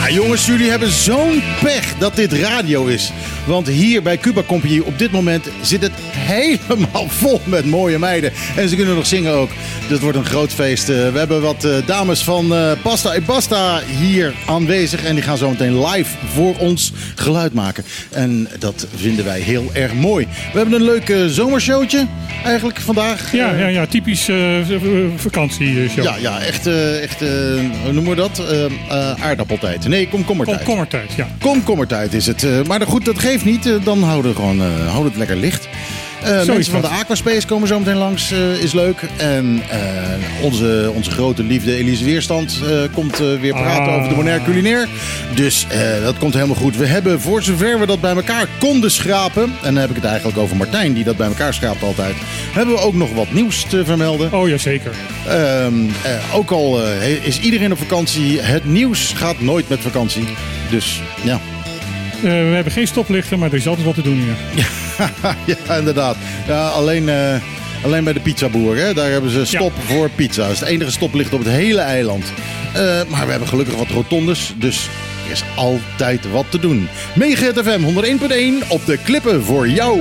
Ja, jongens, jullie hebben zo'n pech dat dit radio is. Want hier bij Cuba Company op dit moment zit het helemaal vol met mooie meiden. En ze kunnen nog zingen ook. Dus het wordt een groot feest. We hebben wat dames van Pasta e Basta hier aanwezig. En die gaan zo meteen live voor ons geluid maken. En dat vinden wij heel erg mooi. We hebben een leuk zomershowtje eigenlijk vandaag. Ja, typisch vakantieshow. Ja, echt, hoe noemen we dat? Aardappeltijd. Nee, komkommertijd. Komkommertijd, ja. Komkommertijd is het. Maar goed, dat geeft niet. Dan houden we het lekker licht. Mensen van de Aquaspace komen zo meteen langs. Is leuk. En onze grote liefde Elise Weerstand komt weer praten over de Bonaire culinair. Dus dat komt helemaal goed. We hebben, voor zover we dat bij elkaar konden schrapen, en dan heb ik het eigenlijk over Martijn, die dat bij elkaar schraapt altijd, hebben we ook nog wat nieuws te vermelden. Oh ja, zeker. Ook al is iedereen op vakantie, het nieuws gaat nooit met vakantie. Dus ja. We hebben geen stoplichten, maar er is altijd wat te doen hier. Ja, inderdaad. Ja, alleen bij de pizzaboer, hè? Daar hebben ze stop voor pizza. Dat is het enige stoplicht op het hele eiland. Maar we hebben gelukkig wat rotondes, dus er is altijd wat te doen. Mega FM 101.1 op de klippen voor jou.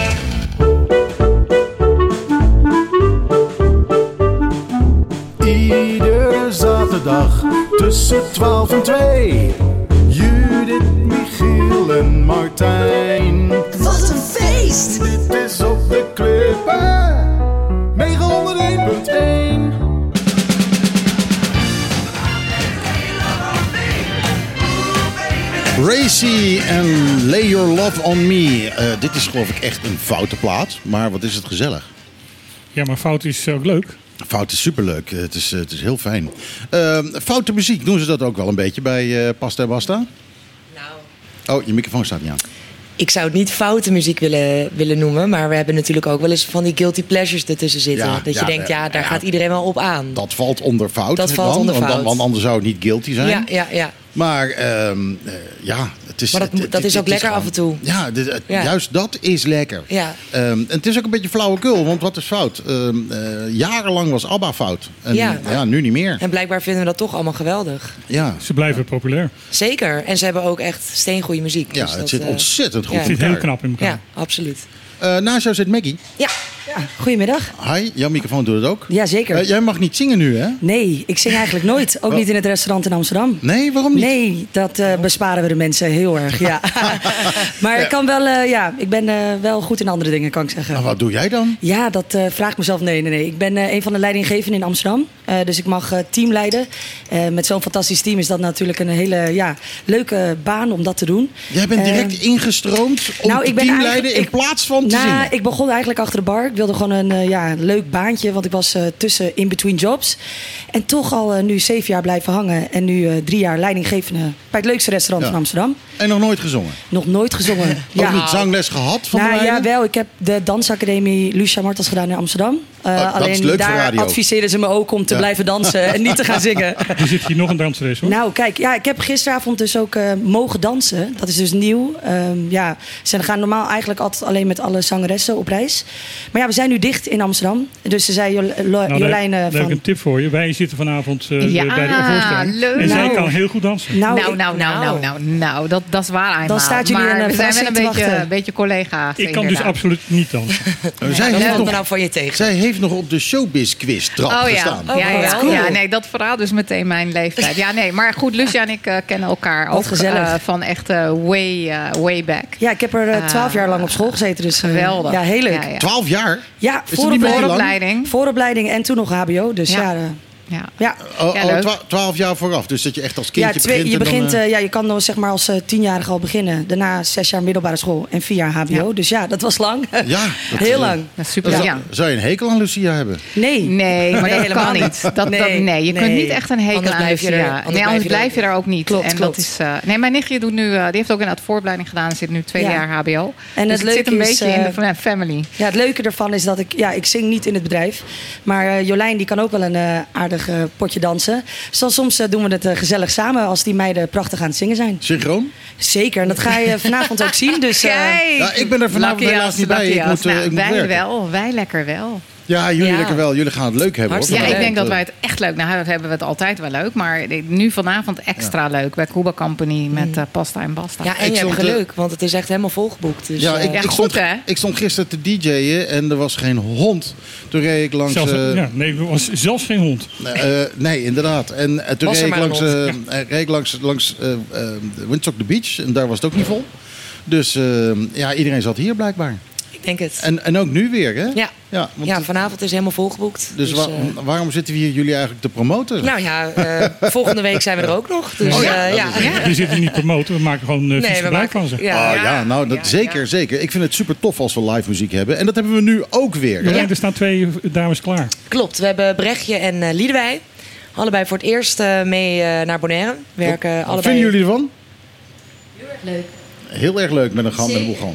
Iedere zaterdag tussen 12 en 2. Judith, Michiel en Martijn. Wat een feest! Dit is op de klippen. Mega 101.1. Racy en Lay Your Love On Me. Dit is geloof ik echt een foute plaat, maar wat is het gezellig. Ja, maar fout is ook leuk. Fout is superleuk. Het is heel fijn. Foute muziek, doen ze dat ook wel een beetje bij Pasta e Basta? Nou. Oh, je microfoon staat niet aan. Ik zou het niet foute muziek willen noemen, maar we hebben natuurlijk ook wel eens van die guilty pleasures ertussen zitten. Ja, dat je denkt, daar gaat iedereen wel op aan. Dat valt onder fout. Dat valt onder fout. Want anders zou het niet guilty zijn. Ja. Maar het is... Maar dat is ook lekker gewoon, af en toe. Ja, juist dat is lekker. Ja. En het is ook een beetje flauwekul, want wat is fout? Jarenlang was ABBA fout. En nu niet meer. En blijkbaar vinden we dat toch allemaal geweldig. Ja. Ze blijven populair. Zeker. En ze hebben ook echt steengoede muziek. Ja, dus het zit ontzettend goed in Het zit elkaar. heel knap in elkaar. Ja, absoluut. Naast jou zit Maggie. Ja, goedemiddag. Hi, jouw microfoon doet het ook. Ja, zeker. Jij mag niet zingen nu, hè? Nee, ik zing eigenlijk nooit. Ook niet in het restaurant in Amsterdam. Nee, waarom niet? Nee, dat besparen we de mensen heel erg, ja. Maar ik kan wel, ik ben wel goed in andere dingen, kan ik zeggen. Nou, wat doe jij dan? Ja, dat vraag ik mezelf. Nee. Ik ben een van de leidinggevenden in Amsterdam. Dus ik mag team leiden. Met zo'n fantastisch team is dat natuurlijk een hele leuke baan om dat te doen. Jij bent direct ingestroomd om te teamleiden in plaats van te zingen? Ik begon eigenlijk achter de bar. Ik wilde gewoon een leuk baantje, want ik was tussen in between jobs. En toch al nu 7 jaar blijven hangen. En nu 3 jaar leidinggevende bij het leukste restaurant van Amsterdam. En nog nooit gezongen? Nog nooit gezongen. Ook niet zangles gehad van de meiden? Ja, wel. Ik heb de dansacademie Lucia Martens gedaan in Amsterdam. Alleen daar adviseren ze me ook om te blijven dansen en niet te gaan zingen. Er zit hier nog een dansles, hoor. Nou, kijk, ik heb gisteravond dus ook mogen dansen. Dat is dus nieuw. Ze gaan normaal eigenlijk altijd alleen met alle zangeressen op reis. Maar we zijn nu dicht in Amsterdam. Dus ze zei Jolijn Daar heb ik een tip voor je. Wij zitten vanavond bij de voorstelling. Leuk. En zij kan heel goed dansen. Nou, dat is waar eenmaal. Dan staat jullie maar een we zijn wel een een beetje collega's. Ik kan dus absoluut niet dansen. Zij Wat valt er nou van je tegen? Zij heeft nog op de showbiz-quiz trap gestaan. Ja, nee, dat verhaalt dus meteen mijn leeftijd. Ja, nee, maar goed, Lucia en ik kennen elkaar ook van echt way back. Ja, ik heb er 12 jaar lang op school gezeten. Dus, geweldig. Ja, heel leuk. 12 jaar? Ja, vooropleiding en toen nog HBO. Dus Ja. 12 jaar vooraf. Dus dat je echt als kindje begint. Je kan dan zeg maar als 10-jarige al beginnen. Daarna 6 jaar middelbare school en 4 jaar HBO. Ja. Dus dat was lang. Ja, heel lang. Dat is super. Zou je een hekel aan Lucia hebben? Nee, maar dat kan niet. Je kunt niet echt een hekel aan Lucia. Anders blijf je er ook niet. Klopt. Dat is, mijn nichtje doet nu, die heeft ook inderdaad vooropleiding gedaan. Zit nu 2 jaar HBO. En dus het zit een beetje in de family. Ja, het leuke ervan is dat ik zing niet in het bedrijf. Maar Jolijn die kan ook wel een aardig potje dansen. Dus soms doen we het gezellig samen als die meiden prachtig aan het zingen zijn. Synchroon? Zeker, en dat ga je vanavond ook zien. Dus, ik ben er vanavond helaas niet bij. Ik moet wij lekker wel. Ja, jullie lekker wel. Jullie gaan het leuk hebben. Hartstikke Ja, ik leuk. denk dat wij het echt leuk... Nou, dat hebben we het altijd wel leuk. Maar nu vanavond extra leuk. Bij Cuba Company met Pasta en Basta. Ja, en je hebt geluk, want het is echt helemaal volgeboekt. Dus, Ja, ik stond gisteren te DJ'en en er was geen hond. Toen reed ik langs... nee, er was zelfs geen hond. Nee, inderdaad. En toen reed ik langs Windsock the Beach en daar was het ook niet vol. Dus iedereen zat hier blijkbaar. Ik denk het. En ook nu weer, hè? Ja, vanavond is helemaal volgeboekt. Dus waarom zitten we hier jullie eigenlijk te promoten? Nou ja, volgende week zijn we er ook nog. Dus, We zitten hier niet promoten, we maken gewoon vies gebruik van ze. Zeker. Ik vind het super tof als we live muziek hebben. En dat hebben we nu ook weer. Ja, er staan 2 dames klaar. Klopt, we hebben Brechtje en Liedewij. Allebei voor het eerst mee naar Bonaire. Werken allebei. Wat vinden jullie ervan? Heel erg leuk. Heel erg leuk met een boel gewoon.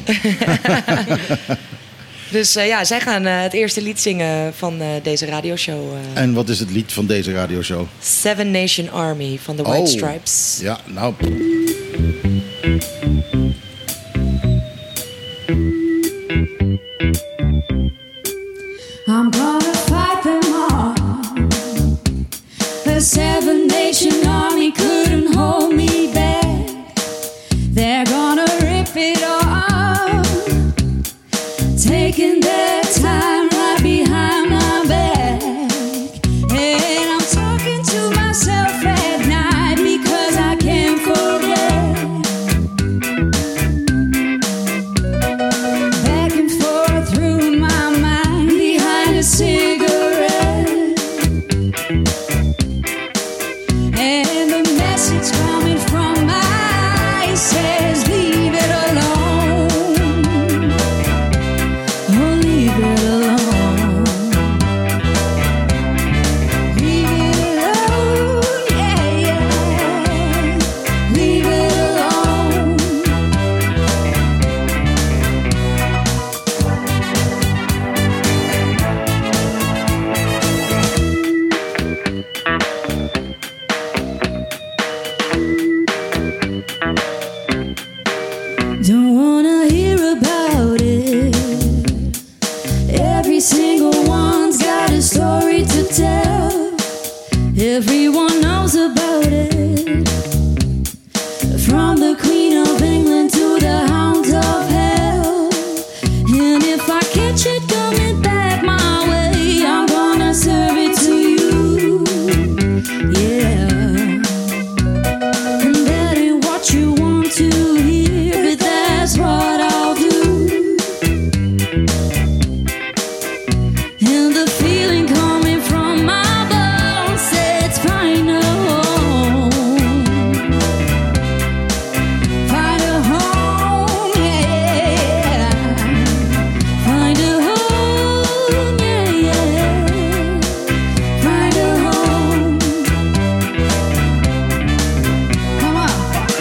Dus zij gaan het eerste lied zingen van deze radioshow. En wat is het lied van deze radioshow? Seven Nation Army van de White Stripes. Ja, nou... I'm gonna fight them all. The Seven Nation Army couldn't hold me back. They're gonna rip it off, taking their time right behind my back. And I'm talking to myself at night because I can't forget. Back and forth through my mind behind a cigarette. And the message coming from my eyes says leave it alone. Oh, leave it alone. Leave it alone, yeah. Leave it alone. Don't wanna hear about it. Every single one's got a story to tell. Everyone knows about it. From the Queen of England to the Hounds of Hell. And if I catch it coming back my way, I'm gonna serve it to you. Yeah. And that ain't what you want to hear, but that's what I'll do. And the feeling coming from my bones says find a home. Find a home, yeah. Find a home, yeah. Find a home. Come on.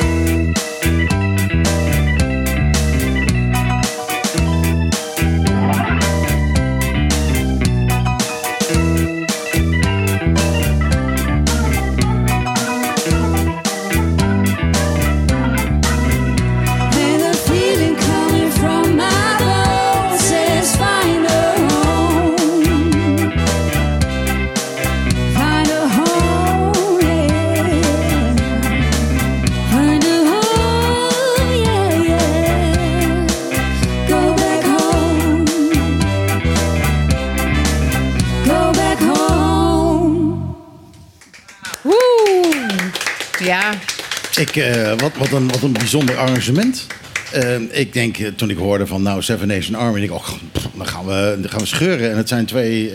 And the feeling coming from my bones says find a home. Find a home, yeah. Find a home, yeah. Go back home. Go back home. Ja, Wat een bijzonder arrangement. Ik denk, toen ik hoorde van Seven Nation Army, denk ik, dan gaan we scheuren. En het zijn twee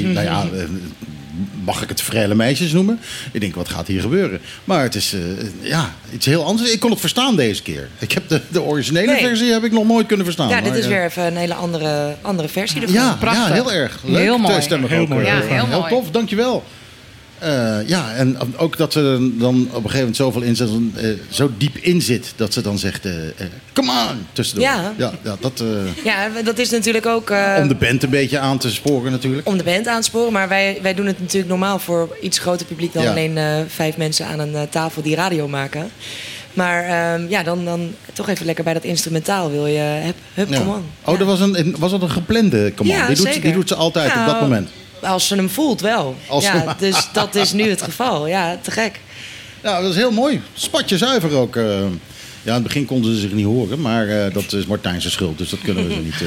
mag ik het frêle meisjes noemen? Ik denk, wat gaat hier gebeuren? Maar het is iets heel anders. Ik kon het verstaan deze keer. Ik heb de originele versie heb ik nog nooit kunnen verstaan. Ja, dit is weer even een hele andere versie ervan. Ja, prachtig. heel erg. Leuk. Heel mooi. Tweestemmig Heel ook. mooi. Ja, heel mooi. Heel tof, dankjewel. En ook dat ze er dan op een gegeven moment zoveel in zit, zo diep in zit, dat ze dan zegt, come on, tussendoor. Ja. Ja, dat is natuurlijk ook... om de band een beetje aan te sporen natuurlijk. Om de band aan te sporen, maar wij doen het natuurlijk normaal voor iets groter publiek dan alleen 5 mensen aan een tafel die radio maken. Maar dan toch even lekker bij dat instrumentaal wil je. Come on. Oh, was dat een geplande command? Ja, die doet ze altijd op dat moment. Als ze hem voelt wel. Dus dat is nu het geval. Ja, te gek. Ja, dat is heel mooi. Spatje zuiver ook. Ja, in het begin konden ze zich niet horen, maar dat is Martijn's schuld, dus dat kunnen we niet.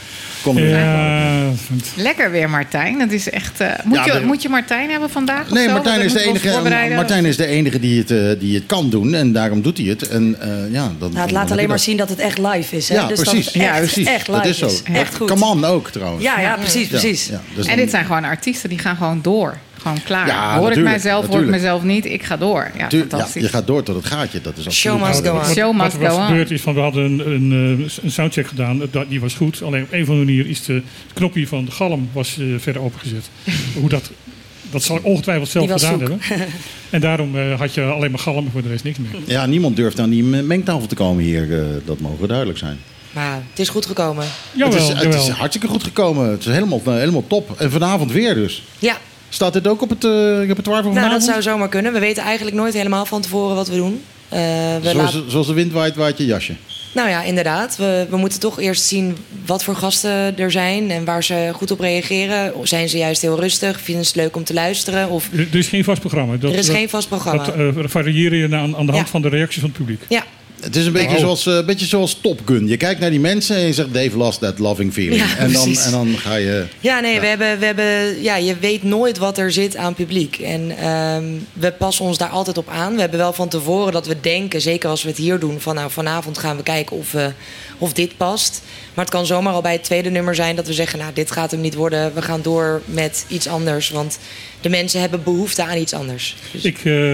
Lekker weer, Martijn. Dat is echt. Moet je Martijn hebben vandaag? Nee, Martijn is de enige die het kan doen en daarom doet hij het. En, het laat alleen maar zien dat het echt live is. Hè? Ja, dus precies. Dat het echt live dat is zo. is. Echt goed. Come on ook trouwens. Ja, precies. Ja, dus en dit zijn gewoon artiesten die gaan gewoon door. Gewoon klaar. Ja, hoor ik mijzelf, hoor ik mezelf niet, ik ga door. Ja, fantastisch. Je gaat door tot het gaatje. Dat is Show must go on. Wat er gebeurd is, we hadden een soundcheck gedaan, die was goed. Alleen op een of andere manier is het knopje van de galm verder opengezet. Hoe dat zal ik ongetwijfeld zelf gedaan hebben. En daarom had je alleen maar galm, voor de rest niks meer. Ja, niemand durft aan die mengtafel te komen hier. Dat mogen duidelijk zijn. Maar het is goed gekomen. Het is hartstikke goed gekomen. Het is helemaal top. En vanavond weer dus. Ja. Staat dit ook op het repertoire van vanavond? Nou, dat zou zomaar kunnen. We weten eigenlijk nooit helemaal van tevoren wat we doen. Zoals de wind waait je jasje. Nou ja, inderdaad. We moeten toch eerst zien wat voor gasten er zijn en waar ze goed op reageren. Zijn ze juist heel rustig? Vinden ze het leuk om te luisteren? Of... Er is geen vast programma. Er is geen vast programma. Dat varieer je aan de hand van de reacties van het publiek. Ja. Het is een beetje zoals Top Gun. Je kijkt naar die mensen en je zegt Dave lost that loving feeling. Ja, en dan ga je... Ja, nee, we hebben je weet nooit wat er zit aan publiek. En we passen ons daar altijd op aan. We hebben wel van tevoren dat we denken, zeker als we het hier doen, van vanavond gaan we kijken of dit past. Maar het kan zomaar al bij het tweede nummer zijn dat we zeggen, dit gaat hem niet worden. We gaan door met iets anders, want de mensen hebben behoefte aan iets anders. Dus...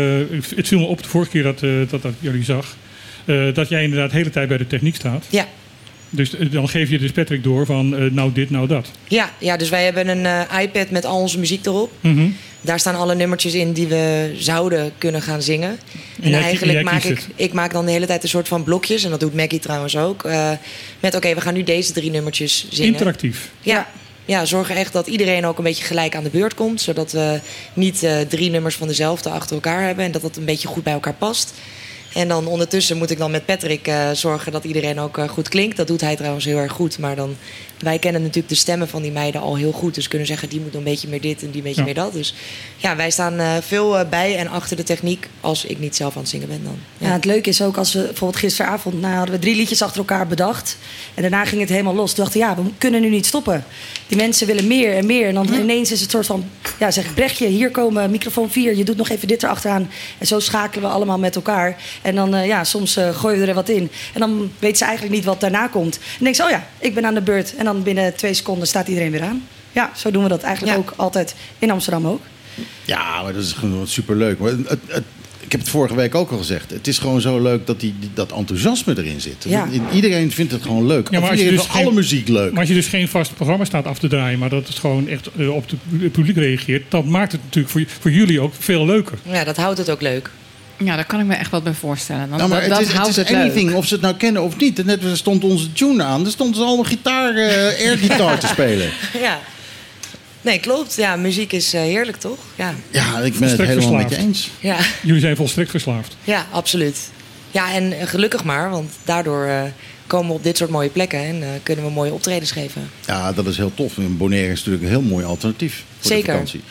Het viel me op de vorige keer dat jullie zag. Dat jij inderdaad de hele tijd bij de techniek staat. Ja. Dus dan geef je dus Patrick door van nou dit, nou dat. Ja, dus wij hebben een iPad met al onze muziek erop. Mm-hmm. Daar staan alle nummertjes in die we zouden kunnen gaan zingen. En eigenlijk maak dan de hele tijd een soort van blokjes. En dat doet Maggie trouwens ook. Met we gaan nu deze 3 nummertjes zingen. Interactief. Ja, zorgen echt dat iedereen ook een beetje gelijk aan de beurt komt. Zodat we niet 3 nummers van dezelfde achter elkaar hebben. En dat dat een beetje goed bij elkaar past. En dan ondertussen moet ik dan met Patrick zorgen dat iedereen ook goed klinkt. Dat doet hij trouwens heel erg goed. Maar dan, wij kennen natuurlijk de stemmen van die meiden al heel goed. Dus kunnen zeggen, die moet een beetje meer dit en die een beetje meer dat. Dus ja, wij staan veel bij en achter de techniek als ik niet zelf aan het zingen ben dan. Ja, het leuke is ook als we bijvoorbeeld gisteravond hadden we 3 liedjes achter elkaar bedacht. En daarna ging het helemaal los. Toen dachten we, we kunnen nu niet stoppen. Die mensen willen meer en meer. En dan ineens is het soort van, zeg ik, Brechtje, hier komen microfoon 4. Je doet nog even dit erachteraan. En zo schakelen we allemaal met elkaar. En dan, soms gooien we er wat in. En dan weet ze eigenlijk niet wat daarna komt. En dan denk ze, ik ben aan de beurt. En dan binnen 2 seconden staat iedereen weer aan. Ja, zo doen we dat eigenlijk ook altijd in Amsterdam ook. Ja, maar dat is gewoon superleuk. Maar ik heb het vorige week ook al gezegd. Het is gewoon zo leuk dat dat enthousiasme erin zit. Ja. Iedereen vindt het gewoon leuk. Ja, maar iedereen vindt alle muziek leuk. Maar als je dus geen vast programma staat af te draaien, maar dat het gewoon echt op het publiek reageert, dat maakt het natuurlijk voor jullie ook veel leuker. Ja, dat houdt het ook leuk. Ja, daar kan ik me echt wat bij voorstellen. Maar het is anything, of ze het nou kennen of niet. Net stond onze tune aan. Er stond ze allemaal airgitaar te spelen. Ja. Nee, klopt. Ja, muziek is heerlijk, toch? Ja, ik ben het helemaal met je eens. Ja. Jullie zijn volstrekt verslaafd. Ja, absoluut. Ja, en gelukkig maar, want daardoor komen we op dit soort mooie plekken en kunnen we mooie optredens geven. Ja, dat is heel tof. Bonaire is natuurlijk een heel mooi alternatief voor de vakantie.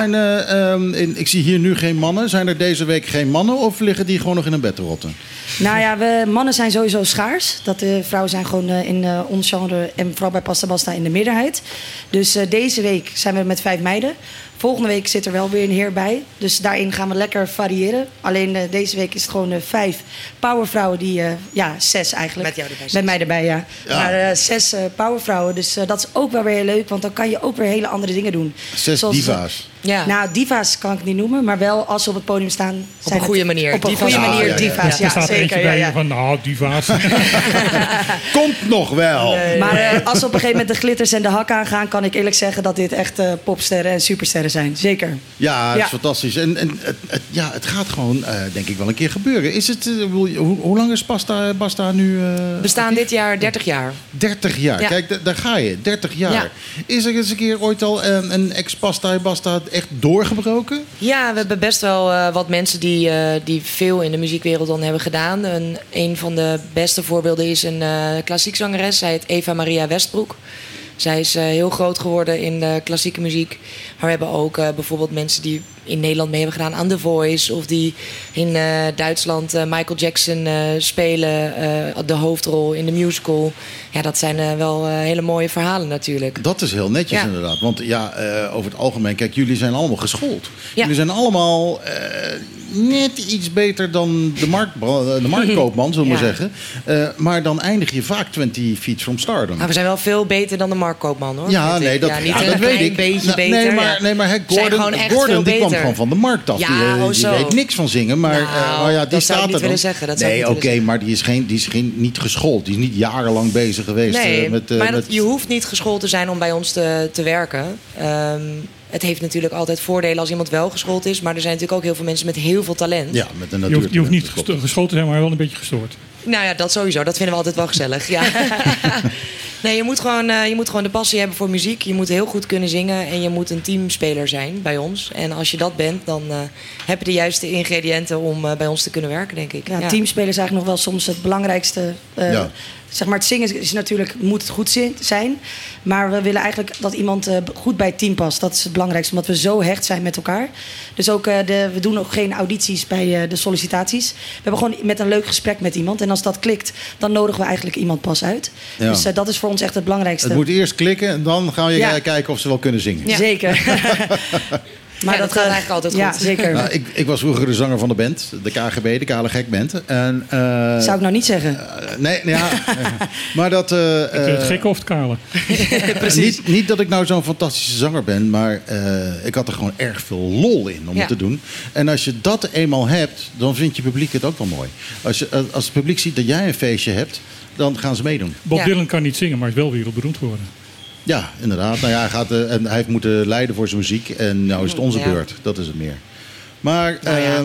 Ik zie hier nu geen mannen. Zijn er deze week geen mannen of liggen die gewoon nog in een bed te rotten? Nou ja, mannen zijn sowieso schaars. De vrouwen zijn gewoon in ons genre en vooral bij Pasta Basta in de meerderheid. Dus deze week zijn we met 5 meiden. Volgende week zit er wel weer een heer bij. Dus daarin gaan we lekker variëren. Alleen deze week is het gewoon 5 powervrouwen die... 6 eigenlijk. Met jou erbij. Met mij erbij, ja. Maar 6 powervrouwen. Dus dat is ook wel weer heel leuk. Want dan kan je ook weer hele andere dingen doen. 6 diva's. Nou, diva's kan ik niet noemen. Maar wel als ze op het podium staan... Op een goede manier. Op een goede manier diva's. Er staat eentje bij je van, diva's. nog wel. Nee. Maar als we op een gegeven moment de glitters en de hak aangaan, kan ik eerlijk zeggen dat dit echt popsterren en supersterren zijn. Zeker. Ja, dat is fantastisch. En het gaat gewoon, denk ik, wel een keer gebeuren. Is het, hoe lang is Basta nu? We bestaan dit jaar 30 jaar. 30 jaar. Ja. Kijk, daar ga je. 30 jaar. Ja. Is er eens een keer ooit al een ex-Basta echt doorgebroken? Ja, we hebben best wel wat mensen die veel in de muziekwereld dan hebben gedaan. Een van de beste voorbeelden is een klassiek zangeres. Zij heet Eva Maria Westbroek. Zij is heel groot geworden in de klassieke muziek. Maar we hebben ook bijvoorbeeld mensen die in Nederland mee hebben gedaan aan The Voice. Of die in Duitsland Michael Jackson spelen. De hoofdrol in de musical. Ja, dat zijn wel hele mooie verhalen natuurlijk. Dat is heel netjes inderdaad. Want over het algemeen, kijk, jullie zijn allemaal geschoold. Ja. Jullie zijn allemaal net iets beter dan de marktkoopman, zullen we maar zeggen. Maar dan eindig je vaak 20 feet from stardom. Maar we zijn wel veel beter dan de marktkoopman, hoor. Ja, nee, dat, niet dat weet ik. Beetje beter. Nee, maar Gordon die kwam gewoon van de markt af. Ja, die weet niks van zingen. Maar die dat staat er dan. Zeggen, nee, oké, maar die is niet geschoold. Die is niet jarenlang bezig geweest. Nee, maar je hoeft niet geschoold te zijn om bij ons te werken. Het heeft natuurlijk altijd voordelen als iemand wel geschoold is. Maar er zijn natuurlijk ook heel veel mensen met heel veel talent. Ja, met een natuur. Je hoeft niet geschoold te zijn, maar wel een beetje gestoord. Nou ja, dat sowieso. Dat vinden we altijd wel gezellig. Ja. Nee, je moet gewoon de passie hebben voor muziek. Je moet heel goed kunnen zingen. En je moet een teamspeler zijn bij ons. En als je dat bent, dan heb je de juiste ingrediënten om bij ons te kunnen werken, denk ik. Ja, teamspeler is eigenlijk nog wel soms het belangrijkste. Zeg maar, het zingen is natuurlijk, moet het goed zijn. Maar we willen eigenlijk dat iemand goed bij het team past. Dat is het belangrijkste, omdat we zo hecht zijn met elkaar. Dus ook, we doen ook geen audities bij de sollicitaties. We hebben gewoon met een leuk gesprek met iemand. En als dat klikt, dan nodigen we eigenlijk iemand pas uit. Ja. Dus dat is voor ons echt het belangrijkste. Het moet eerst klikken en dan gaan we kijken of ze wel kunnen zingen. Ja. Zeker. Maar dat gaat eigenlijk altijd goed. Ja, zeker. Nou, ik was vroeger de zanger van de band, de KGB, de Kale Gek Band. En, zou ik nou niet zeggen? Maar dat... het gekke of het kale? Precies. Niet dat ik nou zo'n fantastische zanger ben, maar ik had er gewoon erg veel lol in om het te doen. En als je dat eenmaal hebt, dan vindt je publiek het ook wel mooi. Als het publiek ziet dat jij een feestje hebt, dan gaan ze meedoen. Bob Dylan kan niet zingen, maar is wel wereldberoemd geworden. Ja, inderdaad. Nou ja, hij heeft moeten lijden voor zijn muziek. En nou is het onze beurt. Dat is het meer. Maar...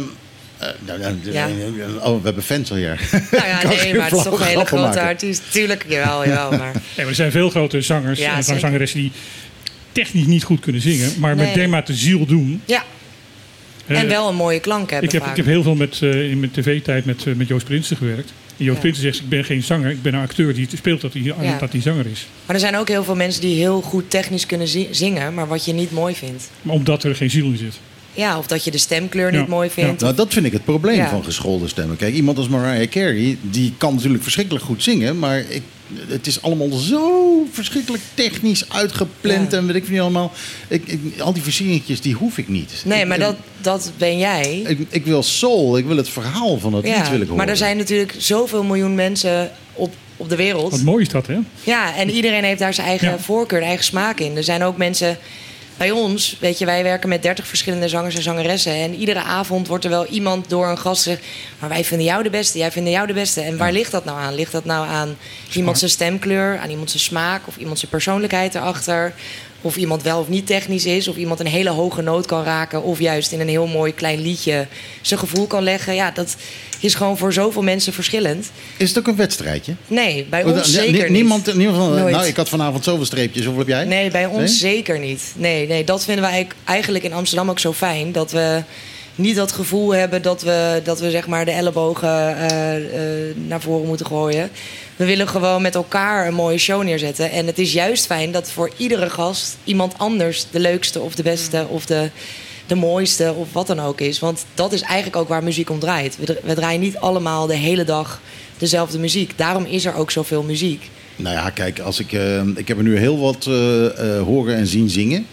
we hebben fans al hier. Nou ja, nee, maar het is toch een hele grote artiest. Tuurlijk, jawel. Maar er zijn veel grote zangers en zangeressen die technisch niet goed kunnen zingen. Maar met dermate ziel doen. Ja. En wel een mooie klank hebben. Ik heb heel veel in mijn tv-tijd met Joost Prinsen gewerkt. En Joost Prinsen zegt, ik ben geen zanger, ik ben een acteur die speelt dat hij zanger is. Maar er zijn ook heel veel mensen die heel goed technisch kunnen zingen, maar wat je niet mooi vindt. Maar omdat er geen ziel in zit. Ja, of dat je de stemkleur niet mooi vindt. Ja. Nou, dat vind ik het probleem van geschoolde stemmen. Kijk, iemand als Mariah Carey, die kan natuurlijk verschrikkelijk goed zingen, maar het is allemaal zo verschrikkelijk technisch uitgepland en weet ik niet allemaal. Al die versieringetjes, die hoef ik niet. Nee, maar dat ben jij. Ik wil soul, ik wil het verhaal van het lied wil ik horen. Maar er zijn natuurlijk zoveel miljoen mensen op de wereld. Wat mooi is dat, hè? Ja, en iedereen heeft daar zijn eigen voorkeur, eigen smaak in. Er zijn ook mensen... Bij ons, weet je, wij werken met 30 verschillende zangers en zangeressen. En iedere avond wordt er wel iemand door een gast gezegd... maar wij vinden jou de beste, jij vindt jou de beste. En waar ligt dat nou aan? Ligt dat nou aan iemand zijn stemkleur, aan iemand zijn smaak... of iemand zijn persoonlijkheid erachter... of iemand wel of niet technisch is... of iemand een hele hoge noot kan raken... of juist in een heel mooi klein liedje zijn gevoel kan leggen. Ja, dat is gewoon voor zoveel mensen verschillend. Is het ook een wedstrijdje? Nee, bij ons zeker niet. Niemand van, nou, ik had vanavond zoveel streepjes, of heb jij? Nee, bij ons zeker niet. Nee, dat vinden wij eigenlijk in Amsterdam ook zo fijn. Dat we niet dat gevoel hebben dat we zeg maar de ellebogen naar voren moeten gooien. We willen gewoon met elkaar een mooie show neerzetten. En het is juist fijn dat voor iedere gast iemand anders de leukste of de beste of de mooiste of wat dan ook is. Want dat is eigenlijk ook waar muziek om draait. We draaien niet allemaal de hele dag dezelfde muziek. Daarom is er ook zoveel muziek. Nou ja, kijk, ik heb er nu heel wat horen en zien zingen. Ja.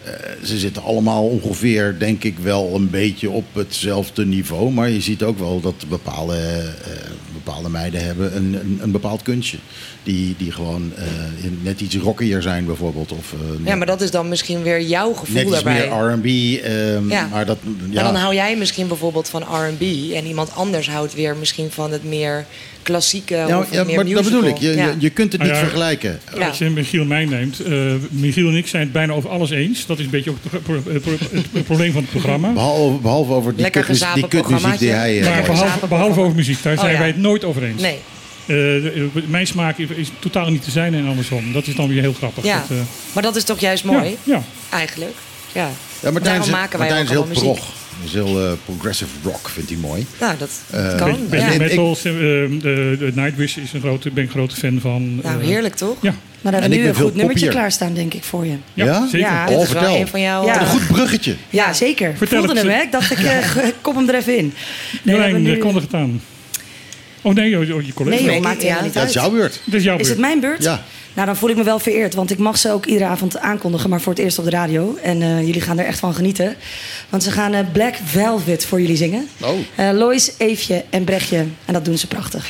ze zitten allemaal ongeveer, denk ik, wel een beetje op hetzelfde niveau. Maar je ziet ook wel dat bepaalde meiden hebben een bepaald kunstje. Die gewoon net iets rockier zijn bijvoorbeeld. Ja, maar dat is dan misschien weer jouw gevoel net iets daarbij. meer R&B. Maar dan hou jij misschien bijvoorbeeld van R&B. En iemand anders houdt weer misschien van het meer klassieke of meer maar musical. dat bedoel ik. Je kunt het niet vergelijken. Als je Michiel mij neemt. Michiel en ik zijn het bijna over alles eens. Dat is een beetje ook het probleem van het programma. Behalve over die kutmuziek die hij... behalve over muziek. Daar zijn wij het nooit over eens. Nee. Mijn smaak is totaal niet te zijn en andersom. Dat is dan weer heel grappig. Ja, maar dat is toch juist mooi? Ja. Eigenlijk. Ja. Daarom maken wij Martijn ook is heel muziek. prog. Is heel progressive rock, vindt hij mooi. Nou, dat kan. Metal, de Nightwish is ben ik een grote fan van. Nou, heerlijk toch? Ja. Maar daar hebben we nu een goed nummertje klaarstaan, denk ik, voor je. Ja, zeker. Ja, dit is wel een van jouw... Een goed bruggetje. Ja, zeker. Vertel Voelde hem, hè? Ik dacht, ik kop hem er even in. Jolijn, kondig het aan. Oh nee, je collega. Nee, maakt helemaal niet uit. Dat is jouw beurt. Is het mijn beurt? Ja. Nou, dan voel ik me wel vereerd, want ik mag ze ook iedere avond aankondigen, maar voor het eerst op de radio. En jullie gaan er echt van genieten. Want ze gaan Black Velvet voor jullie zingen. Oh. Lois, Eefje en Brechtje. En dat doen ze prachtig.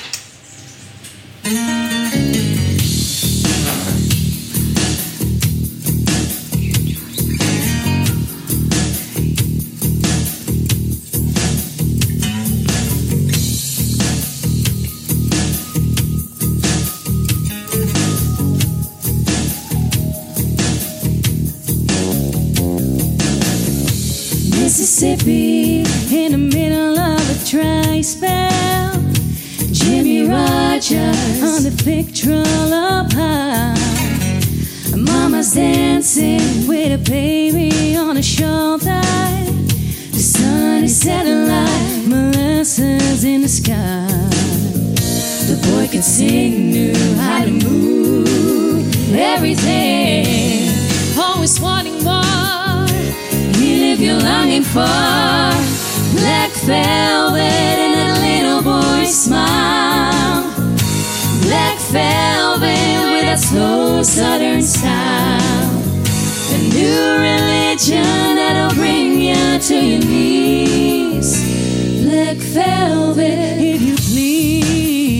Mississippi, in the middle of a dry spell. Jimmy Rogers on the victrola up high. Mama's dancing with a baby on her shoulder. The sun is setting like molasses in the sky. The boy can sing, knew how to move everything. Always wanting more. If you're longing for black velvet and a little boy's smile, black velvet with that slow southern style, a new religion that'll bring you to your knees, black velvet if you please.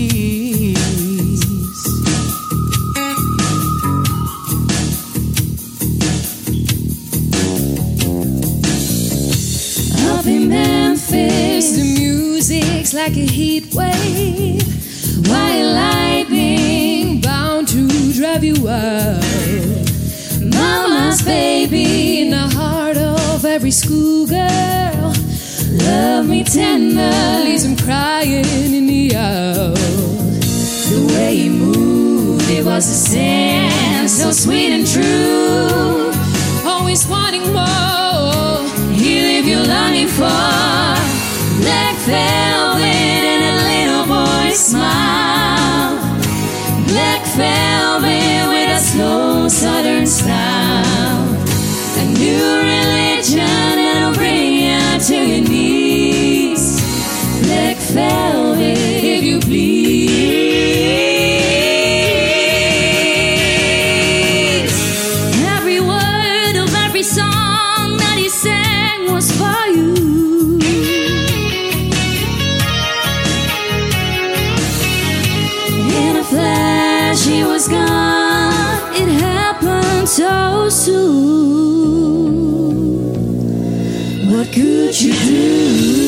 Up in Memphis, the music's like a heat wave, white lightning bound to drive you wild. Mama's baby in the heart of every schoolgirl. Love me tender, leaves him crying in the aisle. The way he moved, it was a sin, so sweet and true. Always wanting more. He'll leave you longing for black velvet and a little boy's smile. Black velvet with a slow southern style. A new religion that'll bring you to your knees. Black velvet, if you please. Every word of every song that he sang was for you. In a flash he was gone. It happened so soon. What could you do?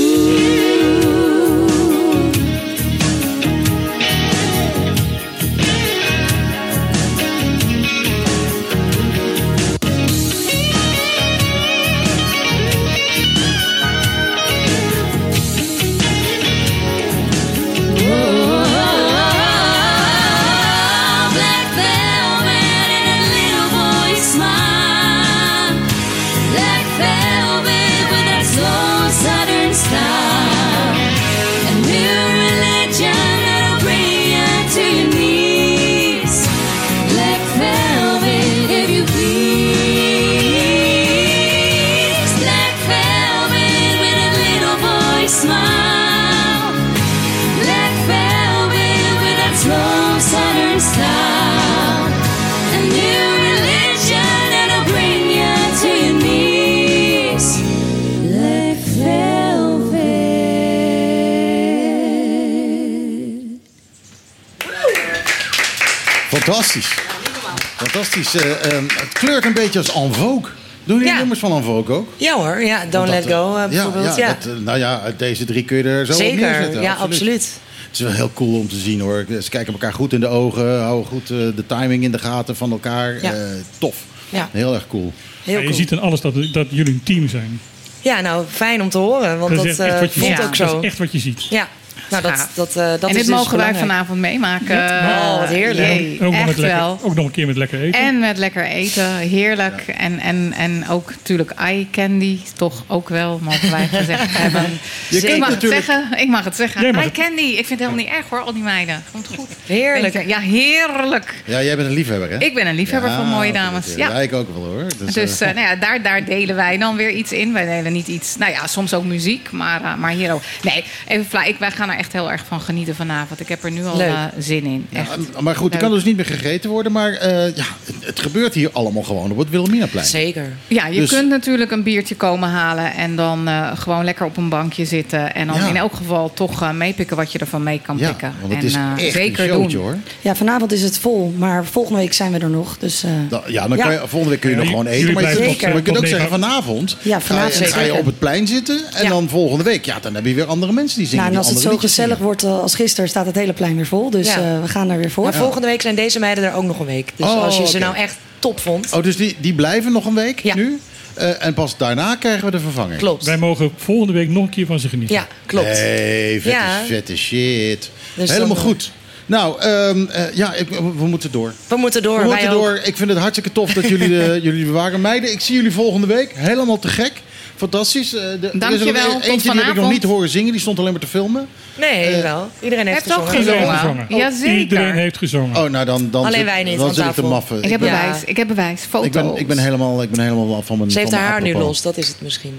Black velvet and a little boy's smile. Black velvet with that slow southern style. Fantastisch. Fantastisch. Het kleurt een beetje als En Vogue. Doen jullie nummers van En Vogue ook? Ja hoor, ja. Don't Let Go bijvoorbeeld. Ja. Nou ja, deze 3 kun je er zo op neerzetten. Zeker, ja, absoluut. Het is wel heel cool om te zien hoor. Ze kijken elkaar goed in de ogen, houden goed de timing in de gaten van elkaar. Ja. Tof. Ja. Heel erg cool. Heel je cool. ziet in alles dat jullie een team zijn. Ja, nou, fijn om te horen, want dat voelt ook zo. Dat is echt wat je ziet. Ja. Nou, dat en is dit dus mogen wij belangrijk. vanavond meemaken. Oh, wat heerlijk. Jee, Ook echt wel. Ook nog een keer met lekker eten. En met lekker eten, heerlijk. Ja. En ook natuurlijk eye candy, toch ook wel, mogen wij gezegd hebben. Ik mag het zeggen. Eye candy, ik vind het helemaal niet erg hoor, al die meiden. Komt goed. Heerlijk. Ja, heerlijk. Ja, jij bent een liefhebber hè? Ik ben een liefhebber van mooie dames. Ja, ik ook wel hoor. Dus nou ja, daar delen wij dan weer iets in. Wij delen niet iets, nou ja, soms ook muziek, maar hier ook. Nee, even wij gaan er echt heel erg van genieten vanavond. Ik heb er nu al zin in. Echt. Ja, maar goed, er kan dus niet meer gegeten worden. Maar het gebeurt hier allemaal gewoon op het Wilhelminaplein. Zeker. Ja, je kunt natuurlijk een biertje komen halen en dan gewoon lekker op een bankje zitten. En dan in elk geval toch meepikken wat je ervan mee kan pikken. Want het is echt zeker een showtje, doen. Hoor. Ja, vanavond is het vol, maar volgende week zijn we er nog. Dus, volgende week kun je nog gewoon eten. Maar je kunt ook zeggen vanavond. Ja, vanavond ga je op het plein zitten. En dan volgende week, dan heb je weer andere mensen die zingen. Nou, en als het zo gezellig wordt als gisteren, staat het hele plein weer vol. Dus we gaan er weer voor. Maar volgende week zijn deze meiden er ook nog een week. Dus als je ze nou echt top vond. Oh, dus die blijven nog een week nu? En pas daarna krijgen we de vervanging. Klopt. Wij mogen volgende week nog een keer van ze genieten. Ja, klopt. Nee, vette shit. Dus helemaal goed. Nou, we moeten door. We moeten door. Ik vind het hartstikke tof dat jullie bewaren. Meiden, ik zie jullie volgende week. Helemaal te gek. Fantastisch. Dankjewel. Eentje die heb ik nog niet horen zingen. Die stond alleen maar te filmen. Nee, wel. Iedereen heeft gezongen. gezongen. Ja, zeker. Iedereen heeft gezongen. Oh, nou dan alleen wij niet. Dan zit ik te maffen. Ik heb bewijs. Foto's. Ik ben helemaal van mijn. Ze heeft haar haar nu los. Dat is het misschien.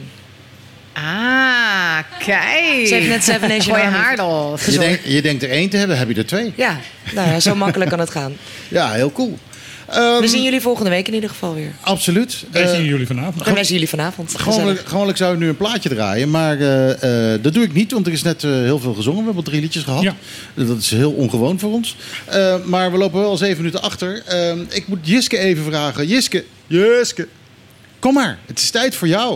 Ah, kijk. Ze heeft net Seven Nation Army haar los. Je denkt er 1 te hebben, heb je er 2. Ja, nou ja, zo makkelijk kan het gaan. Ja, heel cool. We zien jullie volgende week in ieder geval weer. Absoluut. Wij zien jullie vanavond. En wij zien jullie vanavond. Gewoonlijk zou ik nu een plaatje draaien. Maar dat doe ik niet, want er is net heel veel gezongen. We hebben 3 liedjes gehad. Ja. Dat is heel ongewoon voor ons. Maar we lopen wel 7 minuten achter. Ik moet Jiske even vragen. Jiske, kom maar. Het is tijd voor jou.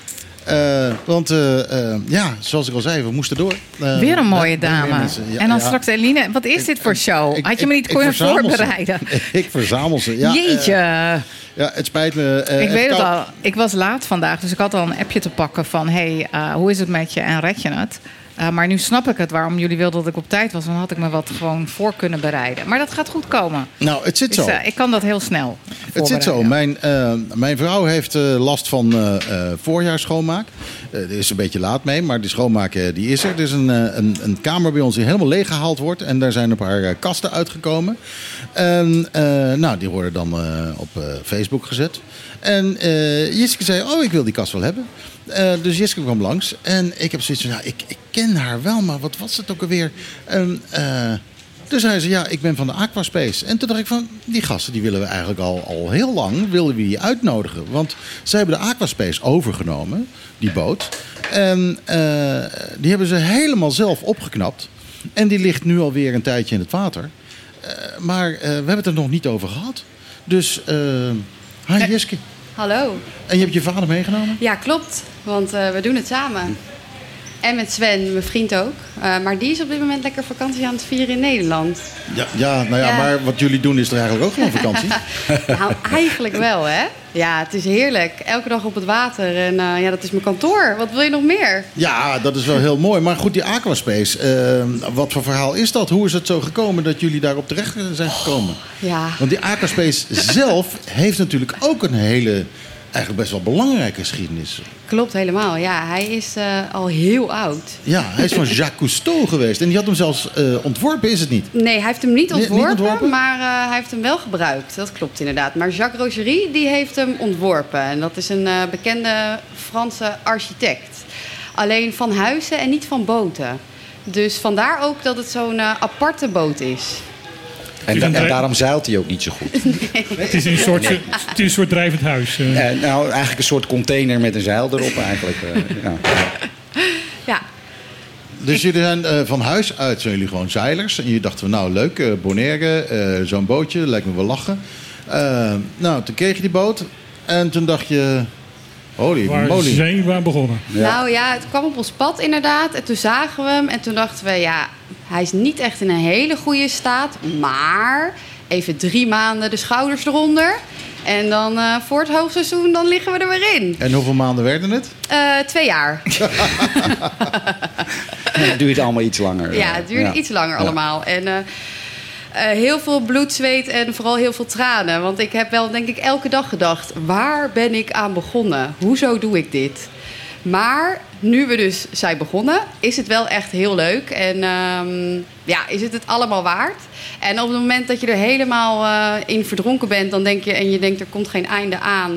Want zoals ik al zei, we moesten door. Weer een mooie dame. En dan straks Eline. Wat is dit voor show? Had je me niet kunnen voorbereiden? Ik verzamel ze. Ja, jeetje. Ja, het spijt me. Ik weet het al. Ik was laat vandaag, dus ik had al een appje te pakken van... hoe is het met je en red je het? Maar nu snap ik het waarom jullie wilden dat ik op tijd was. Dan had ik me wat gewoon voor kunnen bereiden. Maar dat gaat goed komen. Nou, het zit zo. Ik kan dat heel snel Het zit zo. Mijn vrouw heeft last van voorjaarsschoonmaak. Er is een beetje laat mee, maar die schoonmaak die is er. Er is een kamer bij ons die helemaal leeggehaald wordt. En daar zijn een paar kasten uitgekomen. Die worden dan op Facebook gezet. En Jiske zei, ik wil die kast wel hebben. Dus Jiske kwam langs. En ik heb zoiets van, ik ken haar wel, maar wat was het ook alweer? Dus zei ze, ik ben van de Aquaspace. En toen dacht ik van, die gasten die willen we eigenlijk al heel lang willen we die uitnodigen. Want zij hebben de Aquaspace overgenomen, die boot. En die hebben ze helemaal zelf opgeknapt. En die ligt nu alweer een tijdje in het water. Maar we hebben het er nog niet over gehad. Dus, hi Jiske. Hallo. En je hebt je vader meegenomen? Ja, klopt. Want we doen het samen. En met Sven, mijn vriend ook. Maar die is op dit moment lekker vakantie aan het vieren in Nederland. Ja, maar wat jullie doen is er eigenlijk ook gewoon vakantie? Nou, eigenlijk wel, hè? Ja, het is heerlijk. Elke dag op het water. En dat is mijn kantoor. Wat wil je nog meer? Ja, dat is wel heel mooi. Maar goed, die Aquaspace. Wat voor verhaal is dat? Hoe is het zo gekomen dat jullie daarop terecht zijn gekomen? Ja. Want die Aquaspace zelf heeft natuurlijk ook een hele... eigenlijk best wel belangrijke geschiedenis. Klopt, helemaal. Ja, hij is al heel oud. Ja, hij is van Jacques Cousteau geweest. En die had hem zelfs ontworpen, is het niet? Nee, hij heeft hem niet ontworpen, maar hij heeft hem wel gebruikt. Dat klopt inderdaad. Maar Jacques Rogerie, die heeft hem ontworpen. En dat is een bekende Franse architect. Alleen van huizen en niet van boten. Dus vandaar ook dat het zo'n aparte boot is. En daarom zeilt hij ook niet zo goed. Nee. Het is een soort drijvend huis. Nou, eigenlijk een soort container met een zeil erop eigenlijk. Ja. Dus jullie zijn van huis uit zijn jullie gewoon zeilers. En je dachten van nou leuk, Bonaire, zo'n bootje, lijkt me wel lachen. Nou, toen kreeg je die boot. En toen dacht je... Holy moly. Waar zijn we begonnen? Ja. Nou ja, het kwam op ons pad inderdaad. En toen zagen we hem. En toen dachten we, ja, hij is niet echt in een hele goede staat. Maar even 3 maanden de schouders eronder. En dan voor het hoogseizoen, dan liggen we er weer in. En hoeveel maanden werden het? 2 jaar. Het duurt allemaal iets langer. Ja, het duurde iets langer allemaal. En heel veel bloed, zweet en vooral heel veel tranen. Want ik heb wel, denk ik, elke dag gedacht... waar ben ik aan begonnen? Hoezo doe ik dit? Maar nu we dus zijn begonnen, is het wel echt heel leuk. En is het allemaal waard. En op het moment dat je er helemaal in verdronken bent... dan denk je, en je denkt, er komt geen einde aan.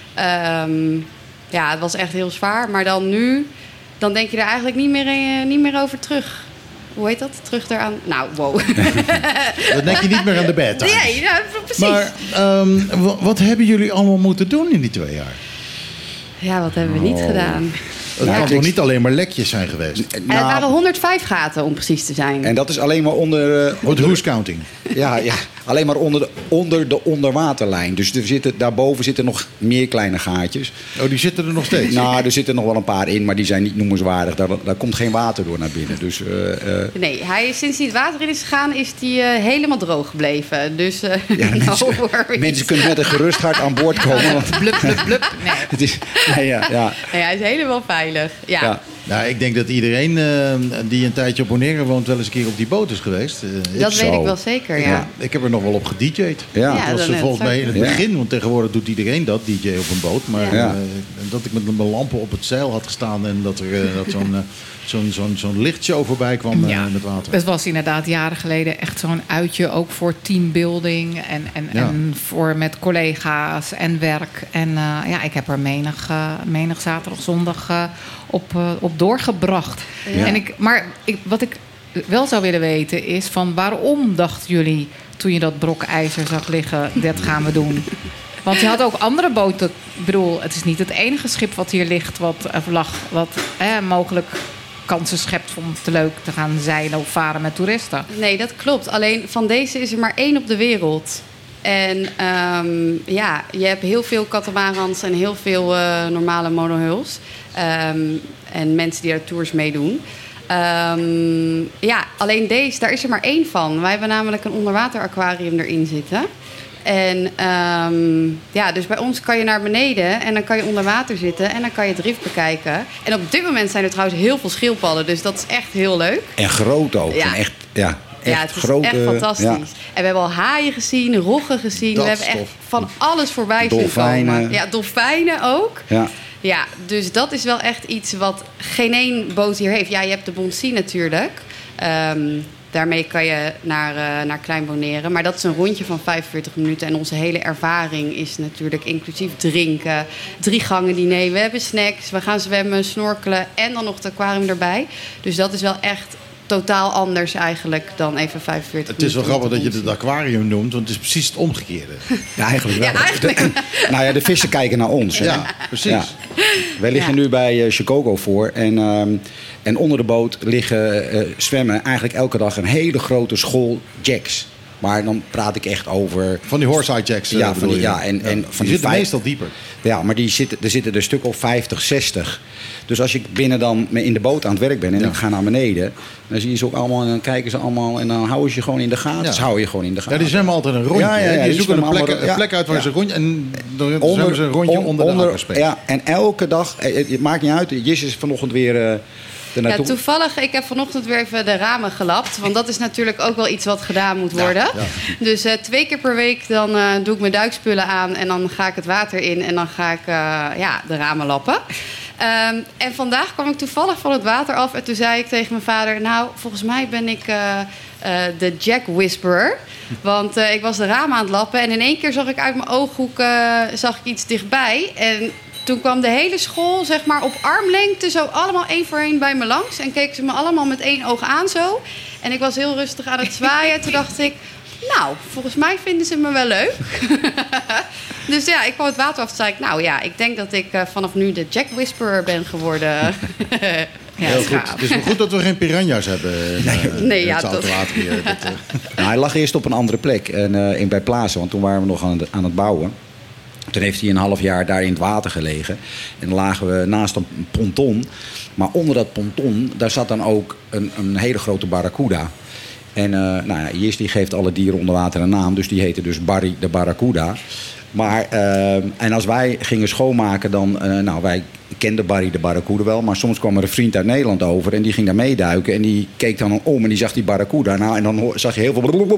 Het was echt heel zwaar. Maar dan nu, dan denk je er eigenlijk niet meer over terug. Hoe heet dat? Terug eraan? Nou, wow. Dan denk je niet meer aan de bed. Nee, ja, precies. Maar wat hebben jullie allemaal moeten doen in die 2 jaar? Ja, wat hebben we niet gedaan? Het kan toch niet alleen maar lekjes zijn geweest? Het waren 105 gaten, om precies te zijn. En dat is alleen maar onder de who's counting. Ja, alleen maar onder de onderwaterlijn. Dus daarboven zitten nog meer kleine gaatjes. Oh, die zitten er nog steeds? Nou, er zitten nog wel een paar in, maar die zijn niet noemenswaardig. Daar komt geen water door naar binnen. Dus, nee, sinds hij het water in is gegaan, is hij helemaal droog gebleven. Dus mensen kunnen met een gerust hart aan boord komen. Want blub, blub, blub. Nee. Het is, nee, hij is helemaal veilig. Ja. Nou, ik denk dat iedereen die een tijdje op Bonaire woont... wel eens een keer op die boot is geweest. Dat weet ik wel zeker, ja. Ik heb er nog wel op gedj'd. Ja. Dat was volgens mij in het begin, want tegenwoordig doet iedereen dat, DJ op een boot. Maar dat ik met mijn lampen op het zeil had gestaan... en dat zo'n lichtshow voorbij kwam met water. Het was inderdaad jaren geleden echt zo'n uitje... ook voor teambuilding en voor met collega's en werk. En ik heb er menig zaterdag, zondag... op doorgebracht. Ja. Wat ik wel zou willen weten is... van waarom dachten jullie toen je dat brok ijzer zag liggen... dat gaan we doen? Want je had ook andere boten. Ik bedoel, het is niet het enige schip wat hier ligt... wat mogelijk kansen schept om te leuk te gaan zeilen of varen met toeristen. Nee, dat klopt. Alleen van deze is er maar 1 op de wereld... En je hebt heel veel catamarans en heel veel normale monohulls. En mensen die daar tours meedoen. Alleen deze, daar is er maar 1 van. Wij hebben namelijk een onderwateraquarium erin zitten. En dus bij ons kan je naar beneden en dan kan je onder water zitten... en dan kan je het rif bekijken. En op dit moment zijn er trouwens heel veel schildpadden, dus dat is echt heel leuk. En groot ook. Ja. En echt, het is echt fantastisch. Ja. En we hebben al haaien gezien, roggen gezien. We hebben echt van alles voorbij zien komen. Ja, dolfijnen ook. Ja, dus dat is wel echt iets wat geen één boot hier heeft. Ja, je hebt de Bonsie natuurlijk. Daarmee kan je naar Klein Bonaire. Maar dat is een rondje van 45 minuten. En onze hele ervaring is natuurlijk inclusief drinken. 3 gangen diner. We hebben snacks. We gaan zwemmen, snorkelen. En dan nog het aquarium erbij. Dus dat is wel echt totaal anders eigenlijk dan even 45 minuten. Het is wel grappig dat je het aquarium noemt, want het is precies het omgekeerde. Ja, eigenlijk wel. Ja, eigenlijk. De vissen kijken naar ons. Hè? Ja, precies. Ja. Wij liggen nu bij Chicago voor en onder de boot zwemmen eigenlijk elke dag een hele grote school jacks. Maar dan praat ik echt over... Van die horseye jacks. En van die zitten meestal dieper. Ja, maar er zitten er een stuk of 50, 60. Dus als ik binnen dan in de boot aan het werk ben en ik ga naar beneden... dan zie je ze ook allemaal en dan kijken ze allemaal... en dan houden ze je gewoon in de gaten. Dus hou je gewoon in de gaten. Ja, die zwemmen altijd een rondje. Die zoeken een plek uit waar ze een rondje... en dan zwemmen ze een rondje onder de aquaspace. Ja, en elke dag... Het maakt niet uit. Jis is vanochtend weer... toevallig, ik heb vanochtend weer even de ramen gelapt. Want dat is natuurlijk ook wel iets wat gedaan moet worden. Ja. Dus 2 keer per week dan doe ik mijn duikspullen aan... en dan ga ik het water in en dan ga ik de ramen lappen. En vandaag kwam ik toevallig van het water af... en toen zei ik tegen mijn vader... nou, volgens mij ben ik de Jack Whisperer. Want ik was de ramen aan het lappen... en in één keer zag ik uit mijn ooghoek iets dichtbij... en toen kwam de hele school, zeg maar, op armlengte... zo allemaal 1 voor 1 bij me langs. En keken ze me allemaal met 1 oog aan zo. En ik was heel rustig aan het zwaaien. Toen dacht ik, nou, volgens mij vinden ze me wel leuk. Dus ja, ik kwam het water af en zei ik... nou ja, ik denk dat ik vanaf nu de Jack Whisperer ben geworden. Ja, heel goed. Het is wel goed dat we geen piranha's hebben in het zoute water hier. Nou, hij lag eerst op een andere plek bij Plaza, want toen waren we nog aan het bouwen. Toen heeft hij een half jaar daar in het water gelegen. En dan lagen we naast een ponton. Maar onder dat ponton, daar zat dan ook een hele grote barracuda. En Jis die geeft alle dieren onder water een naam. Dus die heette dus Barry de Barracuda. Maar, en als wij gingen schoonmaken, dan... wij kenden Barry de Barracuda wel. Maar soms kwam er een vriend uit Nederland over. En die ging daar meeduiken. En die keek dan om en die zag die Barracuda. Nou, en dan zag je heel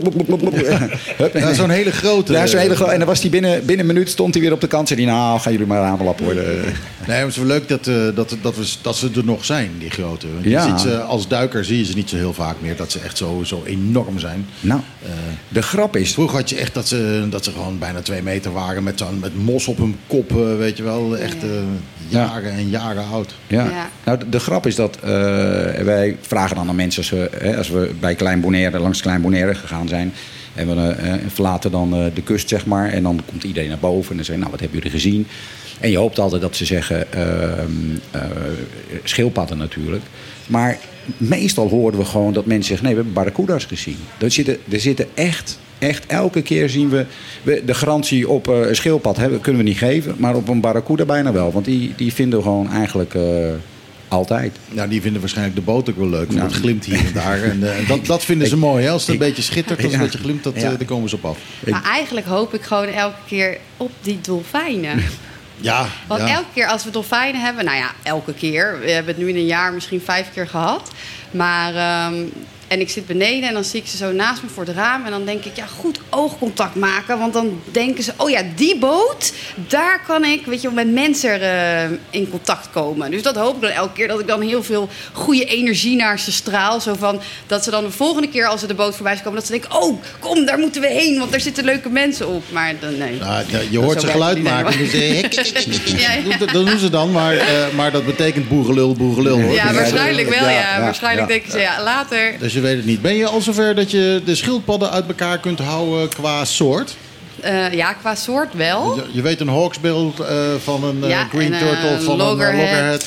veel... Zo'n hele grote... Ja, zo'n hele grote. En dan was hij binnen een minuut stond hij weer op de kant. En zei hij, nou, gaan jullie maar aanlappen worden. Nee, maar het is wel leuk dat ze er nog zijn, die grote. Want je ziet ze, als duiker zie je ze niet zo heel vaak meer. Dat ze echt zo enorm zijn. Nou, de grap is... Vroeger had je echt dat ze gewoon bijna 2 meter waren. Met mos op hun kop, weet je wel. Echt jaren en jaren oud. Ja. Nou, de grap is dat wij vragen dan aan mensen... als we bij Klein Bonaire, langs Klein Bonaire gegaan zijn... en we verlaten dan de kust, zeg maar... en dan komt iedereen naar boven en dan zeggen... nou, wat hebben jullie gezien? En je hoopt altijd dat ze zeggen... schildpadden natuurlijk. Maar meestal horen we gewoon dat mensen zeggen... nee, we hebben barracuda's gezien. Er zitten echt elke keer zien we de garantie op een schildpad kunnen we niet geven... maar op een barracuda bijna wel. Want die vinden we gewoon eigenlijk... altijd. Nou, die vinden waarschijnlijk de boot ook wel leuk. Want het glimt hier en daar. En dat vinden ze mooi. Hè? Als het een beetje schittert, als het een beetje glimt, daar komen ze op af. Maar eigenlijk hoop ik gewoon elke keer op die dolfijnen. Ja. Want elke keer als we dolfijnen hebben... Nou ja, elke keer. We hebben het nu in een jaar misschien 5 keer gehad. Maar... En ik zit beneden en dan zie ik ze zo naast me voor het raam. En dan denk ik, ja, goed oogcontact maken. Want dan denken ze, oh ja, die boot, daar kan ik, weet je, met mensen in contact komen. Dus dat hoop ik dan elke keer, dat ik dan heel veel goede energie naar ze straal. Zo van, dat ze dan de volgende keer als ze de boot voorbij komen... dat ze denken, oh, kom, daar moeten we heen, want daar zitten leuke mensen op. Maar dan, nee. Nou, je hoort ze geluid maken. Dus, dat doen ze dan, maar dat betekent boegelul, hoor. Ja, waarschijnlijk wel, ja. Waarschijnlijk denken ze, ja, later... Dus je weet het niet. Ben je al zover dat je de schildpadden uit elkaar kunt houden qua soort? Ja, qua soort wel. Je weet een hawksbill van een green turtle, van loggerhead.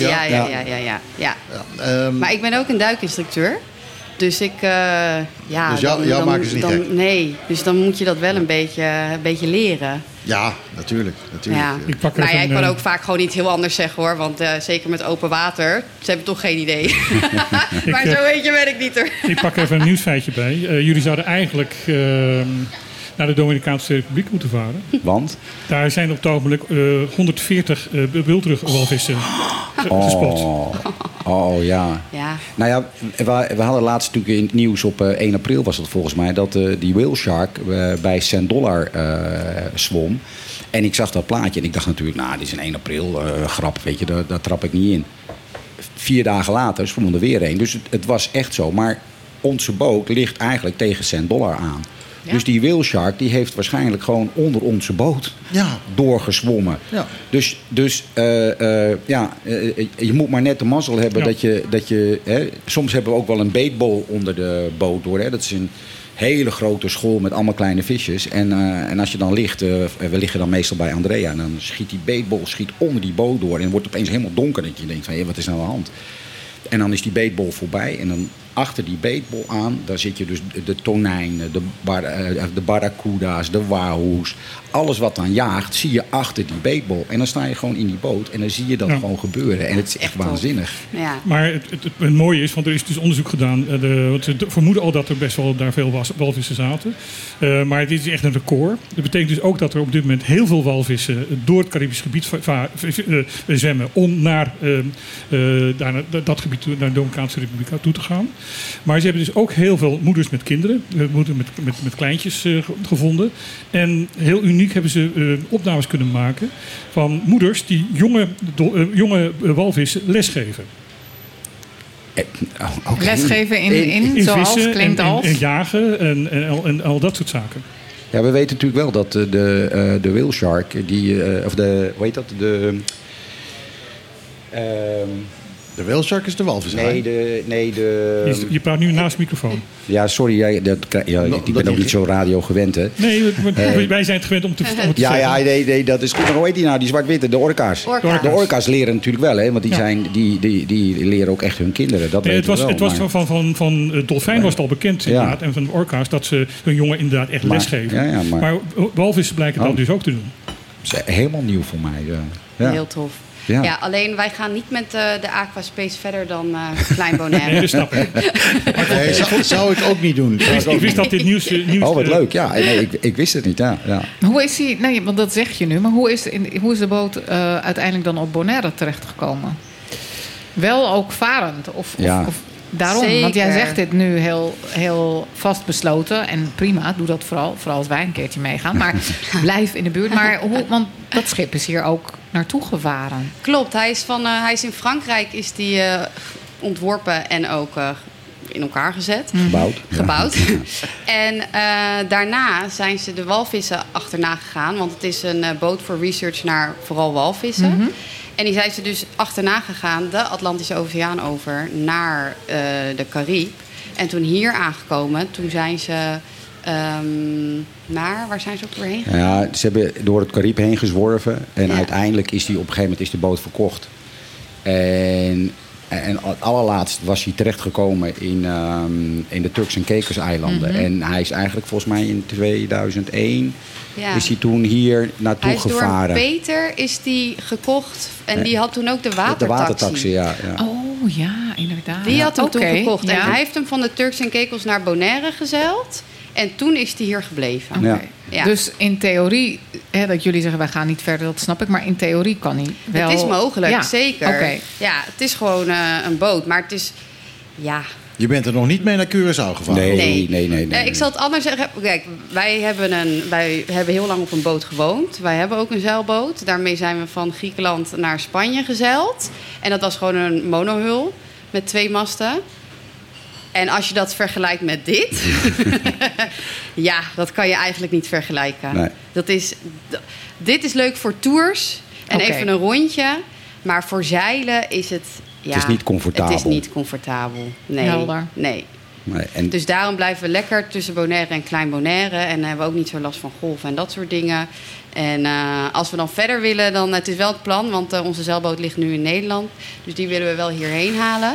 Ja. Maar ik ben ook een duikinstructeur. Dus ik... dus jou maken ze niet gek? Nee, dus dan moet je dat wel een beetje leren. Ja, natuurlijk. Ja. Ik kan ook vaak gewoon iets heel anders zeggen, hoor. Want zeker met open water, ze hebben toch geen idee. Maar zo weet je, ben ik niet, hoor. Ik pak even een nieuwsfeitje bij. Jullie zouden eigenlijk naar de Dominicaanse Republiek moeten varen. Want? Daar zijn op het ogenblik 140 wildrugwalvissen gespot. Oh ja. Nou ja, we hadden laatst natuurlijk in het nieuws op 1 april was het volgens mij... dat die whale shark bij $10 zwom. En ik zag dat plaatje en ik dacht natuurlijk... nou, dit is een 1 april grap, weet je, daar trap ik niet in. 4 dagen later zwom er weer een. Dus het was echt zo. Maar onze boot ligt eigenlijk tegen $10 aan. Ja. Dus die whale shark die heeft waarschijnlijk gewoon onder onze boot doorgezwommen. Ja. Dus je moet maar net de mazzel hebben dat je soms hebben we ook wel een baitball onder de boot door. Hè. Dat is een hele grote school met allemaal kleine visjes. En als je dan ligt, we liggen dan meestal bij Andrea... en dan schiet die baitball onder die boot door... en het wordt opeens helemaal donker en je denkt van, wat is nou aan de hand? En dan is die baitball voorbij en dan achter die baitball aan... daar zit je dus de tonijnen, de barracuda's, de wahoes... alles wat dan jaagt, zie je achter die baitball. En dan sta je gewoon in die boot en dan zie je dat gewoon gebeuren. En het is echt waanzinnig. Ja. Maar het mooie is, want er is dus onderzoek gedaan... want ze vermoeden al dat er best wel daar veel walvissen zaten. Maar dit is echt een record. Dat betekent dus ook dat er op dit moment heel veel walvissen... door het Caribisch gebied zwemmen... om naar dat gebied, naar de Dominicaanse Republiek toe te gaan. Maar ze hebben dus ook heel veel moeders met kinderen... moeders met kleintjes gevonden. En heel uniek hebben ze opnames kunnen maken... van moeders die jonge walvissen lesgeven. Okay. Lesgeven in zoals, vissen, klinkt als? En jagen en al dat soort zaken. Ja, we weten natuurlijk wel dat de whale shark... hoe heet dat? De whale shark is de walvishaai. Je praat nu naast de microfoon. Ja, sorry. Ik ben ook niet zo radio gewend, hè. Nee, wij zijn het gewend om te zeggen. Nee, dat is goed. Maar hoe heet die nou, die zwart-witte? De orka's. De orka's leren natuurlijk wel, hè. Want die leren ook echt hun kinderen. Dat het was van dolfijn was het al bekend, inderdaad. En van de orka's dat ze hun jongen inderdaad echt lesgeven. Maar walvissen blijken dat dus ook te doen. Dat is helemaal nieuw voor mij. Heel tof. Ja, alleen wij gaan niet met de Aquaspace verder dan Klein Bonaire. Nee, dat snap ik. Nee, zou ik ook niet doen. Ik wist dat dit nieuws... Oh, wat leuk. Ja, nee, ik wist het niet. Ja. Hoe is die... Nee, want dat zeg je nu. Maar hoe is de boot uiteindelijk dan op Bonaire terechtgekomen? Wel ook varend? Of daarom? Zeker. Want jij zegt dit nu heel vastbesloten. En prima, doe dat vooral als wij een keertje meegaan. Maar blijf in de buurt. Maar want dat schip is hier ook naartoe gevaren. Klopt, hij is in Frankrijk is die ontworpen en ook in elkaar gezet. Gebouwd. En daarna zijn ze de walvissen achterna gegaan. Want het is een boot voor research naar vooral walvissen. Mm-hmm. En die zijn ze dus achterna gegaan, de Atlantische Oceaan over, naar de Caribe. En toen hier aangekomen, toen zijn ze waar zijn ze ook weer heen gegaan? Ja, ze hebben door het Caribe heen gezworven. En uiteindelijk is die op een gegeven moment de boot verkocht. En het allerlaatst was hij terechtgekomen in de Turks en Caicos-eilanden. Mm-hmm. En hij is eigenlijk volgens mij in 2001... is hij toen hier naartoe gevaren. Door Peter is die gekocht. En die had toen ook de watertaxi. De watertaxi, ja. Oh ja, inderdaad. Die had hem toen gekocht. Ja. En hij heeft hem van de Turks en Caicos naar Bonaire gezeild. En toen is hij hier gebleven. Okay. Ja. Dus in theorie, dat jullie zeggen wij gaan niet verder, dat snap ik. Maar in theorie kan hij wel... Het is mogelijk, zeker. Okay. Ja, het is gewoon een boot. Maar het is... Ja... Je bent er nog niet mee naar Curaçao gevaren? Nee. Ik zal het anders zeggen. Kijk, wij hebben heel lang op een boot gewoond. Wij hebben ook een zeilboot. Daarmee zijn we van Griekenland naar Spanje gezeild. En dat was gewoon een monohul met 2 masten. En als je dat vergelijkt met dit... ja, dat kan je eigenlijk niet vergelijken. Nee. Dit is leuk voor tours en even een rondje. Maar voor zeilen is het... Ja, het is niet comfortabel. Het is niet comfortabel. Nee. Helder. Nee. Dus daarom blijven we lekker tussen Bonaire en Klein Bonaire. En hebben we ook niet zo last van golven en dat soort dingen. En als we dan verder willen, dan... Het is wel het plan, want onze zeilboot ligt nu in Nederland. Dus die willen we wel hierheen halen.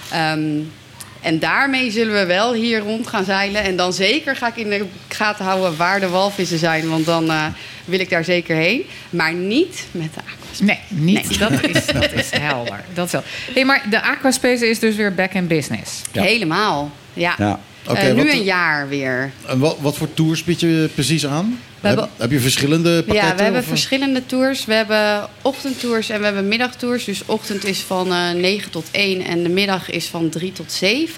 En daarmee zullen we wel hier rond gaan zeilen. En dan zeker ga ik in de gaten houden waar de walvissen zijn. Want dan wil ik daar zeker heen. Maar niet met de Aquaspace. Nee. Dat is helder. Dat is wel. Hey, maar de Aquaspace is dus weer back in business. Ja. Helemaal, ja. Okay, nu een jaar weer. En wat voor tours bied je precies aan? Heb je verschillende pakketten? Ja, we hebben verschillende tours. We hebben ochtendtours en we hebben middagtours. Dus ochtend is van 9 tot 1 en de middag is van 3 tot 7.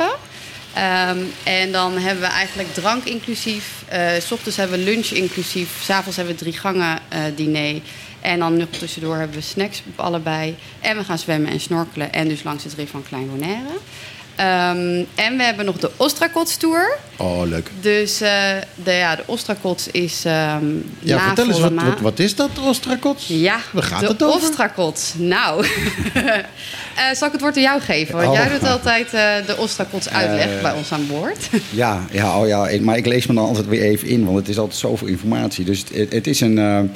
En dan hebben we eigenlijk drank inclusief. 's ochtends hebben we lunch inclusief. 's avonds hebben we 3 gangen diner. En dan nog tussendoor hebben we snacks op allebei. En we gaan zwemmen en snorkelen. En dus langs het rif van Klein Bonaire. En we hebben nog de Ostrakots Tour. Oh, leuk. Dus de Ostrakots is vertel eens, wat is dat, Ostrakots? Ja, waar gaat het over? De Ostrakots. Nou, zal ik het woord aan jou geven? Want jij doet altijd de Ostrakots uitleg bij ons aan boord. Ja, maar ik lees me dan altijd weer even in, want het is altijd zoveel informatie. Dus het is een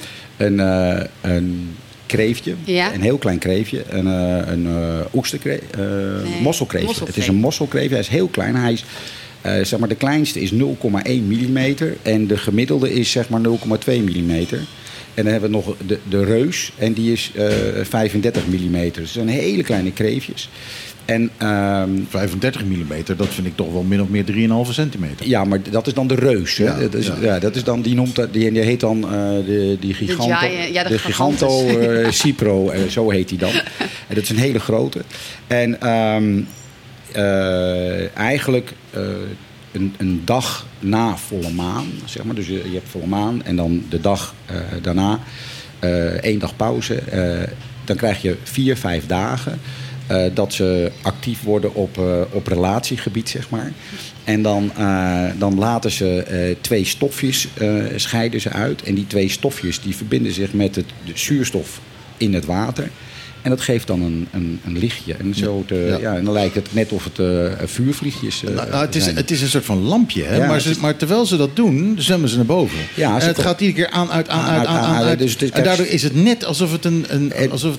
kreeftje, een heel klein kreeftje, een mosselkreeftje. Het is een mosselkreeftje, hij is heel klein. Hij is, zeg maar, de kleinste is 0,1 mm en de gemiddelde is zeg maar 0,2 mm. En dan hebben we nog de reus en die is 35 mm. Dus dat zijn hele kleine kreeftjes. En 35 mm, dat vind ik toch wel min of meer 3,5 centimeter. Ja, maar dat is dan de reus. Hè? Dat is dan, die heet dan die Giganto. De Giganto Cipro, zo heet die dan. En dat is een hele grote. En eigenlijk een dag na volle maan, zeg maar. Dus je hebt volle maan en dan de dag daarna 1 dag pauze. Dan krijg je 4-5 dagen. Dat ze actief worden op relatiegebied, zeg maar. En dan laten ze 2 stofjes scheiden ze uit. En die 2 stofjes die verbinden zich met de zuurstof in het water. En dat geeft dan een lichtje. En, en dan lijkt het net of het vuurvliegjes het is een soort van lampje. Hè? Ja, maar terwijl ze dat doen, zwemmen ze naar boven. Ja, en het gaat iedere keer aan, uit. Dus en daardoor is het net alsof het een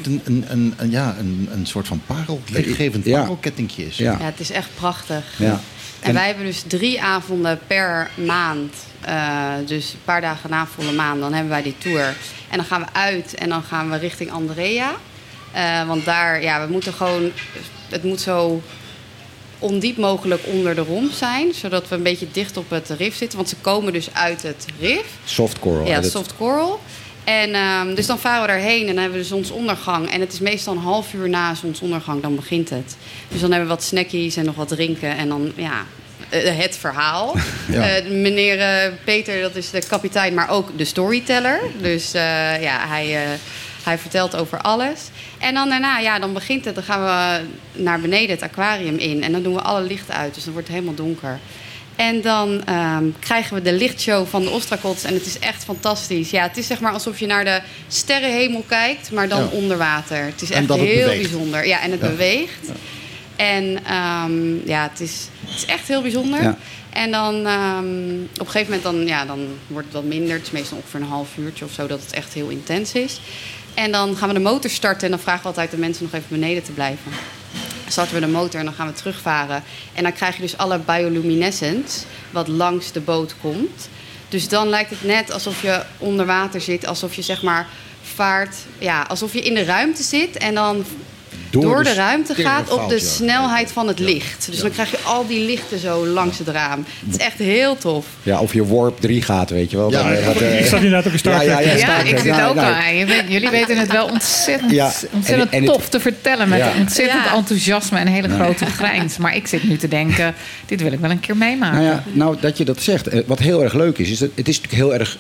soort van lichtgevend parelkettingje is. Ja, het is echt prachtig. Ja. En wij hebben dus 3 avonden per maand. Dus een paar dagen na volle maan, dan hebben wij die tour. En dan gaan we uit en dan gaan we richting Andrea. Want daar, we moeten gewoon... Het moet zo ondiep mogelijk onder de romp zijn. Zodat we een beetje dicht op het rif zitten. Want ze komen dus uit het rif. Soft coral. Ja, soft coral. En dus dan varen we daarheen en dan hebben we de zonsondergang. En het is meestal een half uur na zonsondergang, dan begint het. Dus dan hebben we wat snackies en nog wat drinken. En dan, het verhaal. Ja. Meneer Peter, dat is de kapitein, maar ook de storyteller. Dus hij vertelt over alles. En dan daarna, dan begint het. Dan gaan we naar beneden het aquarium in. En dan doen we alle lichten uit. Dus dan wordt het helemaal donker. En dan krijgen we de lichtshow van de Ostrakods. En het is echt fantastisch. Ja, het is zeg maar alsof je naar de sterrenhemel kijkt, maar dan onder water. Het is echt heel bijzonder. Ja, en het beweegt. Ja. En het is echt heel bijzonder. Ja. En dan op een gegeven moment dan wordt het wat minder. Het is meestal ongeveer een half uurtje of zo dat het echt heel intens is. En dan gaan we de motor starten en dan vragen we altijd de mensen nog even beneden te blijven. Dan starten we de motor en dan gaan we terugvaren. En dan krijg je dus alle bioluminescence wat langs de boot komt. Dus dan lijkt het net alsof je onder water zit, alsof je zeg maar vaart, alsof je in de ruimte zit en dan door de ruimte gaat op de snelheid van het licht. Dus dan krijg je al die lichten zo langs het raam. Het is echt heel tof. Ja, of je Warp 3 gaat, weet je wel. Ja, ik zat inderdaad ook een Star Trek. Ja, ik zit ook al aan. Jullie weten het wel ontzettend tof te vertellen. Met ontzettend enthousiasme en een hele grote grijns. Maar ik zit nu te denken, dit wil ik wel een keer meemaken. Nou, dat je dat zegt. Wat heel erg leuk is dat het is natuurlijk heel erg...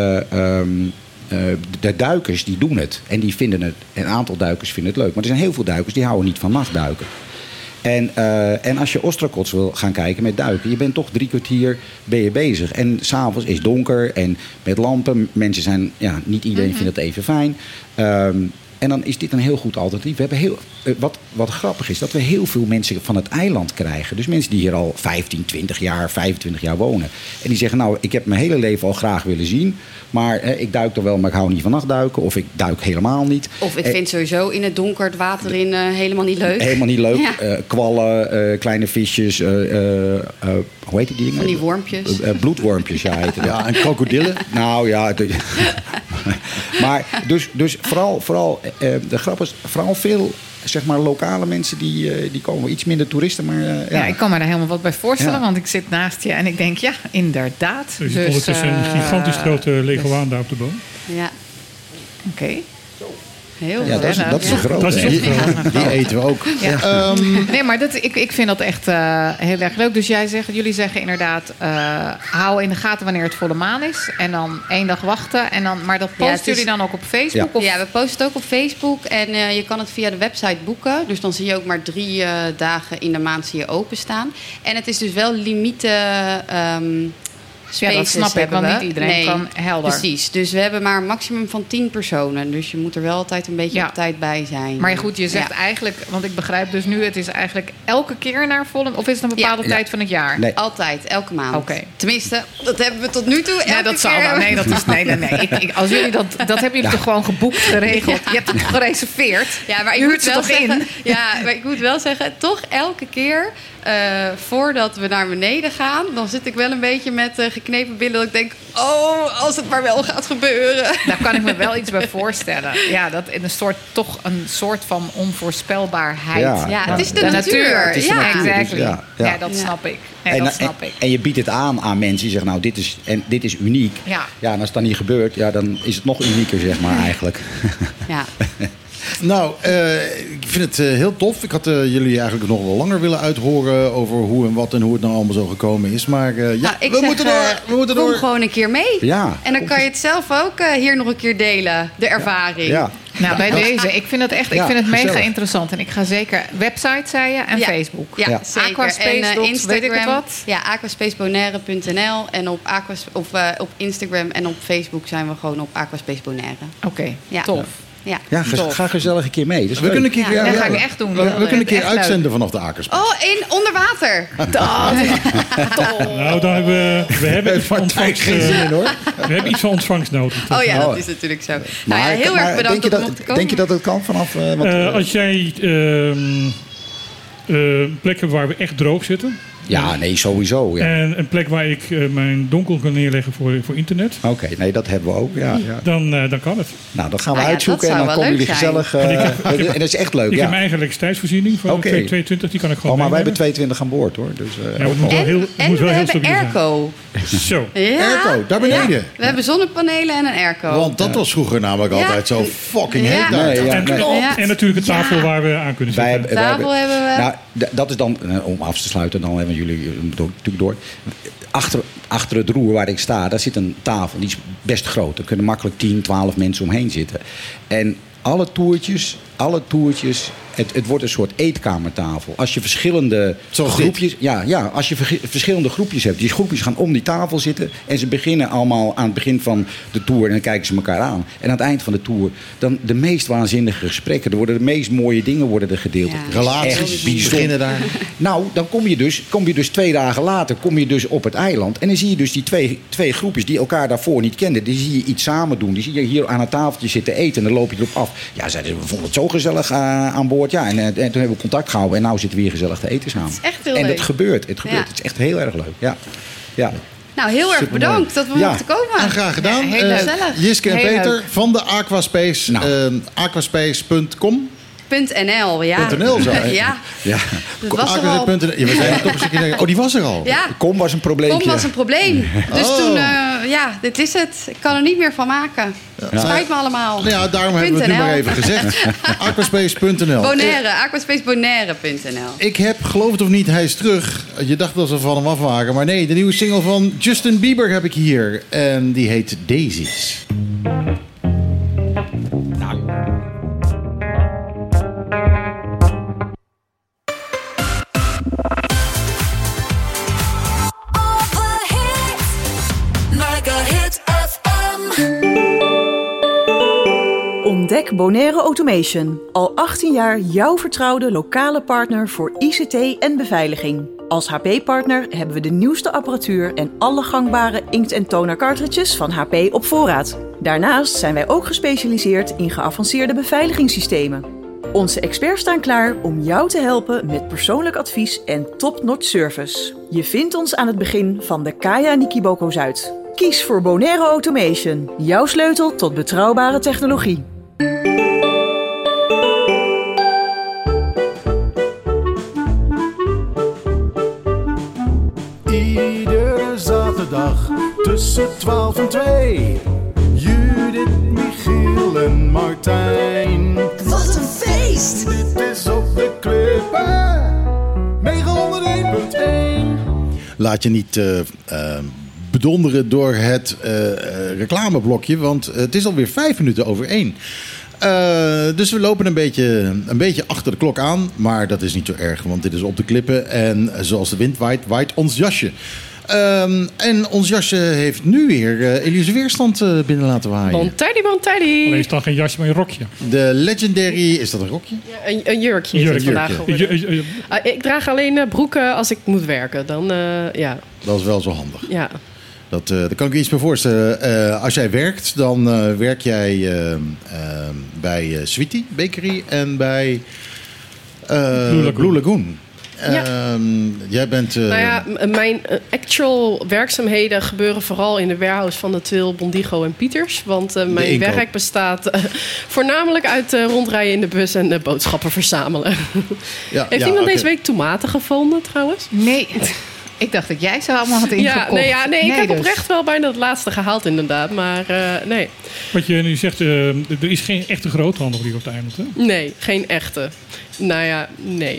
de duikers die doen het. En die vinden het. Een aantal duikers vinden het leuk. Maar er zijn heel veel duikers die houden niet van nachtduiken. En als je Ostrakods wil gaan kijken met duiken, je bent toch 3 kwartier bezig. En s'avonds is het donker en met lampen. Mensen zijn, niet iedereen vindt het even fijn. En dan is dit een heel goed alternatief. We hebben wat grappig is, dat we heel veel mensen van het eiland krijgen. Dus mensen die hier al 15, 20 jaar, 25 jaar wonen. En die zeggen, nou, ik heb mijn hele leven al graag willen zien. Maar ik duik er wel, maar ik hou niet van nachtduiken. Of ik duik helemaal niet. Of ik vind sowieso in het donker het water in helemaal niet leuk. Helemaal niet leuk. Ja. Kwallen, kleine visjes. Hoe heet die dingen? Van die wormpjes. Bloedwormpjes, heet het. Ja, en krokodillen. Nou ja. Maar dus vooral de grap is, vooral veel zeg maar lokale mensen die komen, iets minder toeristen, maar ja, ik kan me daar helemaal wat bij voorstellen, want ik zit naast je en ik denk, ja, inderdaad. Er zit ondertussen een gigantisch grote leguaan daar op de boom. Ja. Oké. Heel goed. Dat is een grote. Die eten we ook. Ja. Nee, maar ik vind dat echt heel erg leuk. Dus jullie zeggen inderdaad, hou in de gaten wanneer het volle maan is. En dan 1 dag wachten. En dan, maar dat posten jullie dan ook op Facebook? Ja. Ja, we posten het ook op Facebook. En je kan het via de website boeken. Dus dan zie je ook maar 3 dagen in de maand zie je openstaan. En het is dus wel limieten... dat snap ik, want niet iedereen kan helder. Precies, dus we hebben maar een maximum van 10 personen. Dus je moet er wel altijd een beetje op tijd bij zijn. Maar goed, je zegt eigenlijk, want ik begrijp dus nu, het is eigenlijk elke keer naar volle, of is het een bepaalde tijd van het jaar? Nee. Altijd, elke maand. Okay. Tenminste, dat hebben we tot nu toe. Nee, dat zal wel. Nee, dat is nee. Als jullie dat hebben jullie toch gewoon geboekt, geregeld. Je hebt het gereserveerd. Ja, maar ik moet wel zeggen. Ja, maar ik moet wel zeggen, toch elke keer. Voordat we naar beneden gaan, dan zit ik wel een beetje met geknepen billen. Dat ik denk, als het maar wel gaat gebeuren. Daar kan ik me wel iets bij voorstellen. Ja, dat in toch een soort van onvoorspelbaarheid. Ja, het is de natuur. Het is de natuur. Exactly. Ja, dat snap ik. En je biedt het aan mensen die zeggen, nou, dit is uniek. Ja, en als het dan niet gebeurt, dan is het nog unieker, zeg maar, eigenlijk. Ja. Nou, ik vind het heel tof. Ik had jullie eigenlijk nog wel langer willen uithoren over hoe en wat en hoe het nou allemaal zo gekomen is. Maar we moeten door. Kom gewoon een keer mee. Ja. En dan kan je het zelf ook hier nog een keer delen, de ervaring. Ja. Nou, bij deze. Ik vind het echt, ik vind het mega interessant. En ik ga zeker website, zei je, en Facebook. Ja, zeker. Aquaspace, en Instagram. Weet ik het wat? Ja, aquaspacebonaire.nl. En op Instagram en op Facebook zijn we gewoon op Aquaspace Bonaire. Oké, tof. Ja, ga gezellig een keer mee. Dus we kunnen dat ga ik echt doen. We kunnen een keer uitzenden vanaf de Akerspace. Onder water. Nou, dan hebben iets van ontvangst. Geen zin, hoor. We hebben iets van ontvangst nodig. Oh ja, dat is natuurlijk zo. Maar heel erg bedankt om te komen. Denk je dat het kan vanaf... als jij plekken waar we echt droog zitten... Ja, nee, sowieso. Ja. En een plek waar ik mijn donkel kan neerleggen voor internet. Oké, nee, dat hebben we ook. Ja. Dan kan het. Nou, dat gaan we uitzoeken en dan komen jullie gezellig. En dat is echt leuk. Ik heb mijn eigen elektriciteitsvoorziening van 222, die kan ik gewoon maar wij hebben 22 aan boord, hoor. Dus, het moet wel heel stabiel zijn. Airco. Zo. Airco, daar beneden. Ja. We hebben zonnepanelen en een airco. Want dat was vroeger namelijk altijd zo fucking heet daar. En natuurlijk een tafel waar we aan kunnen zitten. Tafel hebben we. Nou, dat is dan, om af te sluiten, dan hebben jullie natuurlijk door. Achter het roer waar ik sta, daar zit een tafel. Die is best groot. Er kunnen makkelijk 10, 12 mensen omheen zitten. En alle toertjes, het wordt een soort eetkamertafel. Als je verschillende groepjes... Ja, als je verschillende groepjes hebt. Die groepjes gaan om die tafel zitten. En ze beginnen allemaal aan het begin van de tour. En dan kijken ze elkaar aan. En aan het eind van de tour... dan de meest waanzinnige gesprekken. Er worden de meest mooie dingen worden er gedeeld. Ja. Relaties beginnen daar. Nou, dan kom je dus 2 dagen later op het eiland. En dan zie je dus die twee groepjes die elkaar daarvoor niet kenden. Die zie je iets samen doen. Die zie je hier aan het tafeltje zitten eten. En dan loop je erop af. Ja, zeiden ze, we vonden het zo gezellig aan boord. Ja, en toen hebben we contact gehouden. En nou zitten we hier gezellig te eten samen. Het is echt heel leuk. En het gebeurt. Het is echt heel erg leuk. Ja. Nou, heel erg bedankt dat we mochten komen. En graag gedaan. Heel gezellig. Jiske en heel Peter leuk. van de Aquaspace. Aquaspace.com. .nl, ja. .nl, zo. Ja. Dat was er al. We zijn toch eens een keer denken, oh, die was er al. Ja. Kom was een probleempje. Kom was een probleem. Dus toen, dit is het. Ik kan er niet meer van maken. Spijt me allemaal. Nou ja, daarom hebben we het nu maar even gezegd. Aquaspace.nl. Aquaspace.nl. Ik heb, geloof het of niet, hij is terug. Je dacht dat we van hem af waren. Maar nee, de nieuwe single van Justin Bieber heb ik hier. En die heet Daisies. Ontdek Bonaire Automation. Al 18 jaar jouw vertrouwde lokale partner voor ICT en beveiliging. Als HP-partner hebben we de nieuwste apparatuur en alle gangbare inkt- en toner cartridges van HP op voorraad. Daarnaast zijn wij ook gespecialiseerd in geavanceerde beveiligingssystemen. Onze experts staan klaar om jou te helpen met persoonlijk advies en top-notch service. Je vindt ons aan het begin van de Kaya Nikiboko Zuid. Kies voor Bonaire Automation, jouw sleutel tot betrouwbare technologie. Iedere zaterdag tussen 12 en 2. Judith, Michiel en Martijn. Wat een feest! Dit is op de Klippen 901.1. Laat je niet bedonderen door het reclameblokje, want het is alweer 5 minuten over 1. Dus we lopen een beetje achter de klok aan. Maar dat is niet zo erg, want dit is op de klippen. En zoals de wind waait, waait ons jasje. En ons jasje heeft nu weer Elise Weerstand binnen laten waaien. Bon tidy. Alleen is dan geen jasje, maar een rokje. De legendary, is dat een rokje? Ja, een jurkje is het vandaag geworden. Ik draag alleen broeken als ik moet werken. Dan, ja. Dat is wel zo handig. Ja. Daar kan ik je iets bij voorstellen. Als jij werkt, dan werk jij bij Sweetie Bakery en bij Blue Lagoon. Ja. Jij bent... mijn actual werkzaamheden gebeuren vooral in de warehouse van de Til, Bondigo en Pieters. Want mijn werk bestaat voornamelijk uit rondrijden in de bus en boodschappen verzamelen. Heeft iemand deze week tomaten gevonden trouwens? Nee. Ik dacht dat jij ze allemaal had ingekocht. Ik heb oprecht wel bijna het laatste gehaald inderdaad, maar nee. Wat je nu zegt, er is geen echte groothandel hier op het eiland, hè? Nee, geen echte. Nou ja, nee.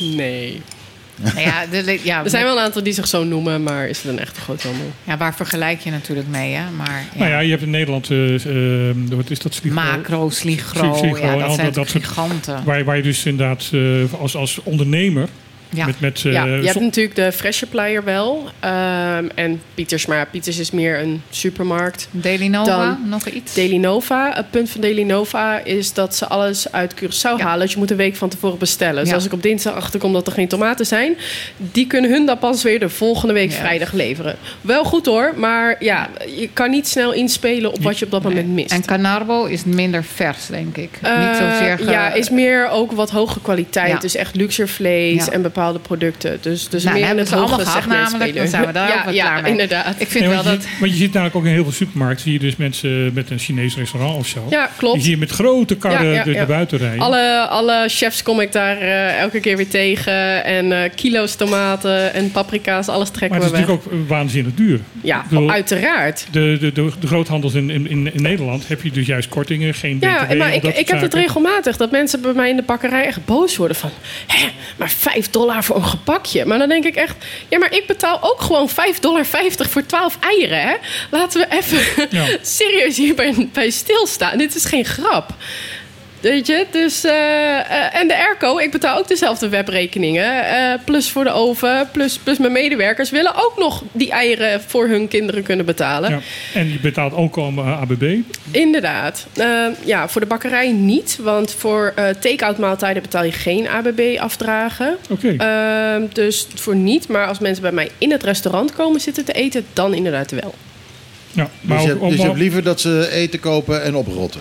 Er zijn wel een aantal die zich zo noemen, maar is het een echte groothandel? Ja, waar vergelijk je natuurlijk mee, hè? Maar, ja. Nou ja, je hebt in Nederland, wat is dat? Sligro? Macro, Sligro, ja, dat zijn soort giganten. Waar je dus inderdaad als ondernemer Ja. Je hebt natuurlijk de Fresh Supplier wel. En Pieters, maar Pieters is meer een supermarkt. Delinova, nog iets? Delinova. Het punt van Delinova is dat ze alles uit Curaçao halen. Dus je moet een week van tevoren bestellen. Dus als ik op dinsdag achterkom dat er geen tomaten zijn, die kunnen hun dan pas weer de volgende week vrijdag leveren. Wel goed hoor, maar je kan niet snel inspelen op wat je op dat moment mist. En Carnarvo is minder vers, denk ik. Niet zozeer is meer ook wat hoge kwaliteit. Ja. Dus echt luxe vlees en bepaalde producten. Dus meer in het hoge segment spelen. Dan zijn we daar ook klaar mee. Inderdaad. Ik vind want je ziet namelijk ook in heel veel supermarkten zie je dus mensen met een Chinees restaurant of zo. Ja, klopt. Die zie je met grote karren naar buiten rijden. Alle chefs kom ik daar elke keer weer tegen. En kilo's tomaten en paprika's, alles trekken we weg. Maar het is natuurlijk ook waanzinnig duur. Ja, uiteraard. De groothandels in Nederland heb je dus juist kortingen, geen BTW. Ja, maar ik heb het regelmatig dat mensen bij mij in de bakkerij echt boos worden van, maar $5 voor een gebakje. Maar dan denk ik echt, maar ik betaal ook gewoon $5,50 voor 12 eieren. Hè? Laten we even serieus hierbij stilstaan. Dit is geen grap. Weet je, dus en de airco, ik betaal ook dezelfde webrekeningen. Plus voor de oven, plus mijn medewerkers willen ook nog die eieren voor hun kinderen kunnen betalen. Ja. En je betaalt ook om ABB? Inderdaad. Voor de bakkerij niet, want voor take-out maaltijden betaal je geen ABB-afdragen. Oké. Dus voor niet, maar als mensen bij mij in het restaurant komen zitten te eten, dan inderdaad wel. Ja, maar dus je hebt liever dat ze eten kopen en oprotten?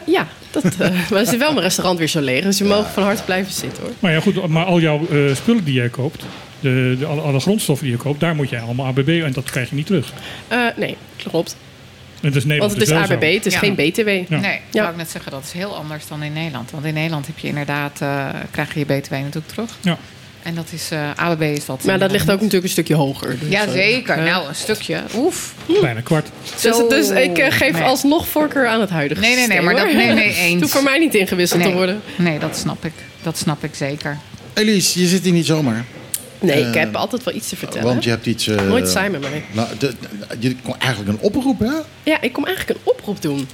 Maar ze wel mijn restaurant weer zo leeg. Dus je mogen van harte blijven zitten hoor. Maar ja goed, maar al jouw spullen die jij koopt, alle grondstoffen die je koopt, daar moet jij allemaal ABB en dat krijg je niet terug. Nee, klopt. Het is want het is ABB, het is geen BTW. Ja. Nee, ik wou net zeggen, dat is heel anders dan in Nederland. Want in Nederland heb je inderdaad, krijg je je BTW natuurlijk terug. Ja. En dat is, ABB is dat. Maar dat ligt ook natuurlijk een stukje hoger. Dus, ja, zeker. Nou, een stukje. Oef. Bijna een kwart. Dus ik geef alsnog voorkeur aan het huidige systeem. Nee, maar eens. Het hoeft voor mij niet ingewisseld te worden. Nee, dat snap ik. Dat snap ik zeker. Elise, je zit hier niet zomaar. Nee, ik heb altijd wel iets te vertellen. Want je hebt iets... Nooit saai met mij. Nou, je komt eigenlijk een oproep, hè? Ja, ik kom eigenlijk een oproep doen.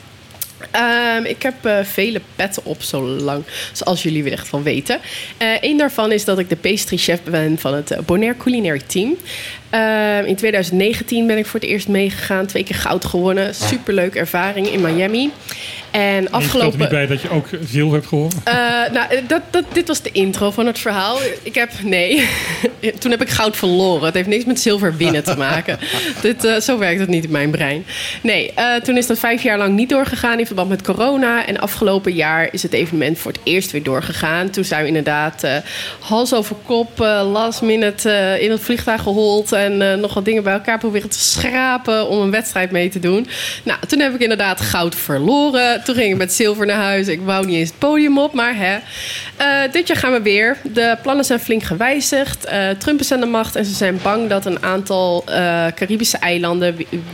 Ik heb vele petten op, zoals jullie weer echt van weten. Eén daarvan is dat ik de pastry chef ben van het Bonaire Culinary Team. In 2019 ben ik voor het eerst meegegaan. 2 keer goud gewonnen. Superleuke ervaring in Miami. En afgelopen... Je niet bij dat je ook zilver hebt gewonnen? Dit was de intro van het verhaal. Toen heb ik goud verloren. Het heeft niks met zilver winnen te maken. Zo werkt het niet in mijn brein. Nee, toen is dat 5 jaar lang niet doorgegaan in verband met corona. En afgelopen jaar is het evenement voor het eerst weer doorgegaan. Toen zijn we inderdaad hals over kop, last minute in het vliegtuig gehold. En nog wat dingen bij elkaar proberen te schrapen om een wedstrijd mee te doen. Nou, toen heb ik inderdaad goud verloren. Toen ging ik met zilver naar huis. Ik wou niet eens het podium op, maar dit jaar gaan we weer. De plannen zijn flink gewijzigd. Trump is aan de macht en ze zijn bang dat een aantal Caribische eilanden,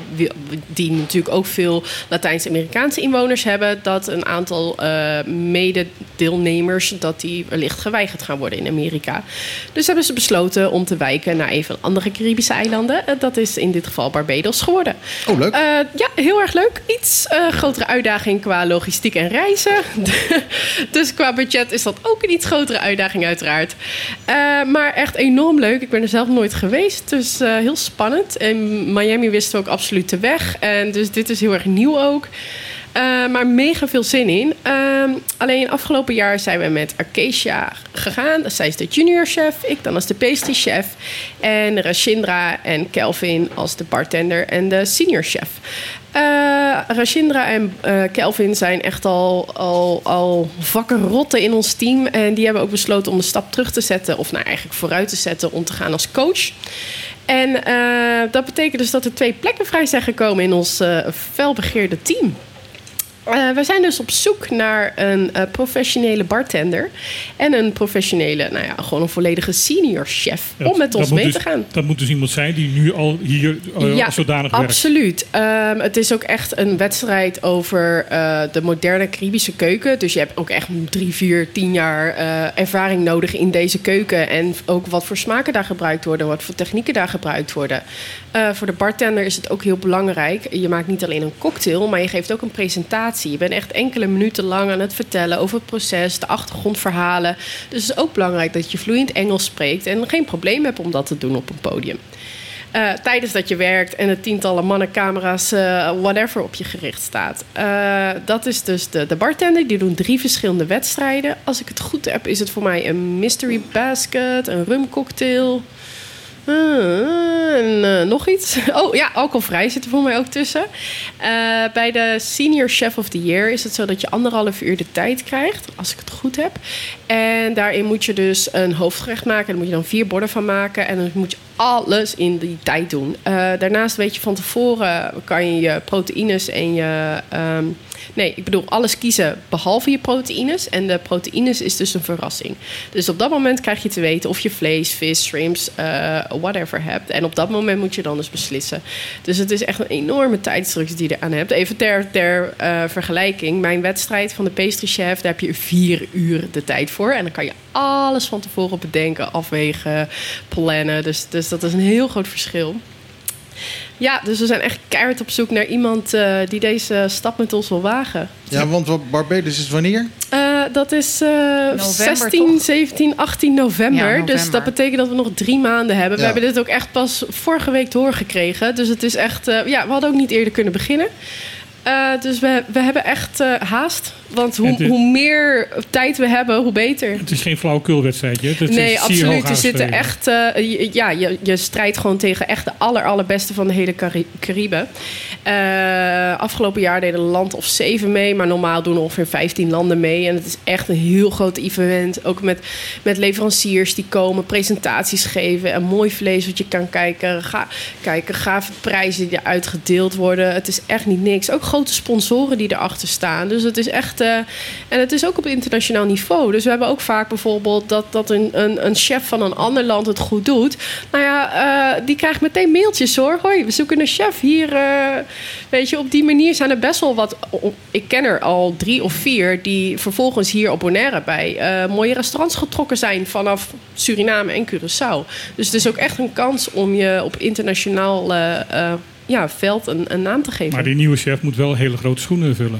die natuurlijk ook veel Latijns-Amerikaanse inwoners hebben, dat een aantal mededeelnemers, dat die wellicht geweigerd gaan worden in Amerika. Dus hebben ze besloten om te wijken naar een van andere Caribische eilanden. Dat is in dit geval Barbados geworden. Oh, leuk. Ja, heel erg leuk. Iets grotere uitdaging qua logistiek en reizen. Dus qua budget is dat ook een iets grotere uitdaging uiteraard. Maar echt enorm leuk. Ik ben er zelf nooit geweest. Dus heel spannend. In Miami wisten we ook absoluut de weg. En dus dit is heel erg nieuw ook. Maar mega veel zin in. Alleen afgelopen jaar zijn we met Acacia gegaan. Zij is de junior chef, ik dan als de pastry chef. En Rashindra en Kelvin als de bartender en de senior chef. Rashindra en Kelvin zijn echt al vakkenrotten in ons team. En die hebben ook besloten om de stap terug te zetten. Of nou eigenlijk vooruit te zetten om te gaan als coach. En dat betekent dus dat er 2 plekken vrij zijn gekomen in ons felbegeerde team. We zijn dus op zoek naar een professionele bartender en een professionele, gewoon een volledige senior chef om met ons mee te gaan. Dat moet dus iemand zijn die nu al hier zodanig werkt. Absoluut. Het is ook echt een wedstrijd over de moderne Caribische keuken. Dus je hebt ook echt 3, 4, 10 jaar ervaring nodig in deze keuken. En ook wat voor smaken daar gebruikt worden, wat voor technieken daar gebruikt worden. Voor de bartender is het ook heel belangrijk. Je maakt niet alleen een cocktail, maar je geeft ook een presentatie presentatie. Je bent echt enkele minuten lang aan het vertellen over het proces, de achtergrondverhalen. Dus het is ook belangrijk dat je vloeiend Engels spreekt en geen probleem hebt om dat te doen op een podium. Tijdens dat je werkt en het tientallen mannen, camera's, whatever op je gericht staat. Dat is dus de bartender. Die doen 3 verschillende wedstrijden. Als ik het goed heb, is het voor mij een mystery basket, een rumcocktail. En nog iets. Oh ja, alcoholvrij zit er voor mij ook tussen. Bij de Senior Chef of the Year is het zo dat je 1,5 uur de tijd krijgt, als ik het goed heb. En daarin moet je dus een hoofdgerecht maken. Daar moet je dan 4 borden van maken. En dan moet je alles in die tijd doen. Daarnaast weet je van tevoren, kan je proteïnes en je... ik bedoel alles kiezen behalve je proteïnes. En de proteïnes is dus een verrassing. Dus op dat moment krijg je te weten of je vlees, vis, shrimps, whatever hebt. En op dat moment moet je dan dus beslissen. Dus het is echt een enorme tijdsdruk die je eraan hebt. Even ter vergelijking. Mijn wedstrijd van de pastry chef, daar heb je 4 uur de tijd voor. En dan kan je alles van tevoren bedenken, afwegen, plannen. Dus dat is een heel groot verschil. Ja, dus we zijn echt keihard op zoek naar iemand die deze stap met ons wil wagen. Ja, want Barbados is wanneer? Dat is November, 16, toch? 17, 18 november. Ja, november. Dus dat betekent dat we nog 3 maanden hebben. We hebben dit ook echt pas vorige week doorgekregen. Dus het is echt... we hadden ook niet eerder kunnen beginnen. Dus we hebben echt haast. Want hoe meer tijd we hebben, hoe beter. Het is geen flauwekulwedstrijdje. Nee, absoluut. Er zitten echt... je strijdt gewoon tegen echt de allerbeste van de hele Cariben. Afgelopen jaar deden een land of 7 mee. Maar normaal doen ongeveer 15 landen mee. En het is echt een heel groot event. Ook met leveranciers die komen, presentaties geven. En mooi vlees wat je kan kijken. Gave prijzen die eruit gedeeld worden. Het is echt niet niks. Ook grote sponsoren die erachter staan. Dus het is echt... en het is ook op internationaal niveau. Dus we hebben ook vaak bijvoorbeeld dat een chef van een ander land het goed doet. Nou ja, die krijgt meteen mailtjes hoor. Hoi, we zoeken een chef hier. Weet je, op die manier zijn er best wel wat... Ik ken er al 3 of 4 die vervolgens hier op Bonaire bij mooie restaurants getrokken zijn vanaf Suriname en Curaçao. Dus het is ook echt een kans om je op internationaal veld een naam te geven. Maar die nieuwe chef moet wel hele grote schoenen vullen.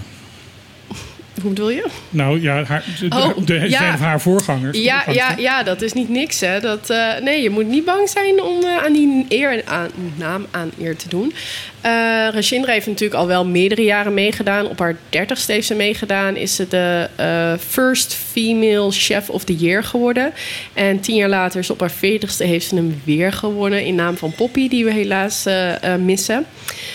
Hoe bedoel je? Nou ja, zijn haar voorgangers. Ja, dat is niet niks. Hè. Nee, je moet niet bang zijn om aan die naam aan eer te doen. Rashindra heeft natuurlijk al wel meerdere jaren meegedaan. Op haar 30ste heeft ze meegedaan. Is ze de first female chef of the year geworden. En 10 jaar later is op haar 40ste heeft ze hem weer gewonnen in naam van Poppy, die we helaas missen.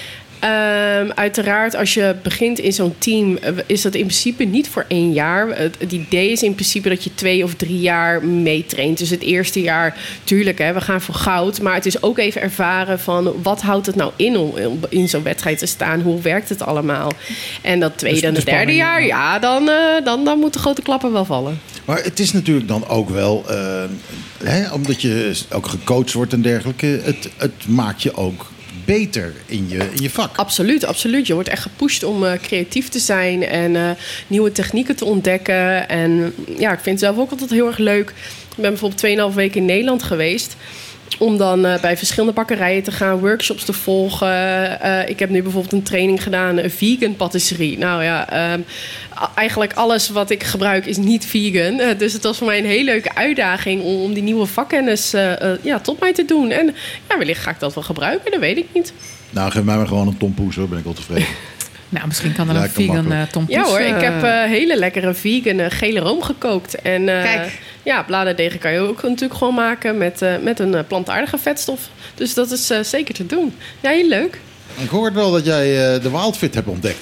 Uiteraard, als je begint in zo'n team, is dat in principe niet voor 1 jaar. Het idee is in principe dat je 2 of 3 jaar meetraint. Dus het eerste jaar, tuurlijk, we gaan voor goud. Maar het is ook even ervaren van wat houdt het nou in om in zo'n wedstrijd te staan? Hoe werkt het allemaal? En dat tweede en het 3e jaar, dan moeten grote klappen wel vallen. Maar het is natuurlijk dan ook wel, omdat je ook gecoacht wordt en dergelijke, het maakt je ook beter in je vak. Absoluut, absoluut. Je wordt echt gepusht om creatief te zijn en nieuwe technieken te ontdekken. En ja, ik vind het zelf ook altijd heel erg leuk. Ik ben bijvoorbeeld 2,5 weken in Nederland geweest. Om dan bij verschillende bakkerijen te gaan, workshops te volgen. Ik heb nu bijvoorbeeld een training gedaan, een vegan patisserie. Nou ja, eigenlijk alles wat ik gebruik is niet vegan. Dus het was voor mij een hele leuke uitdaging om die nieuwe vakkennis tot mij te doen. En ja, wellicht ga ik dat wel gebruiken, dat weet ik niet. Nou, geef mij maar gewoon een tompoes hoor, ben ik wel tevreden. Nou, misschien kan er een vegan tompoes. Ja hoor, ik heb hele lekkere vegan gele room gekookt. En ja, bladerdegen kan je ook natuurlijk gewoon maken met een plantaardige vetstof. Dus dat is zeker te doen. Ja, heel leuk. Ik hoorde wel dat jij de Wildfit hebt ontdekt.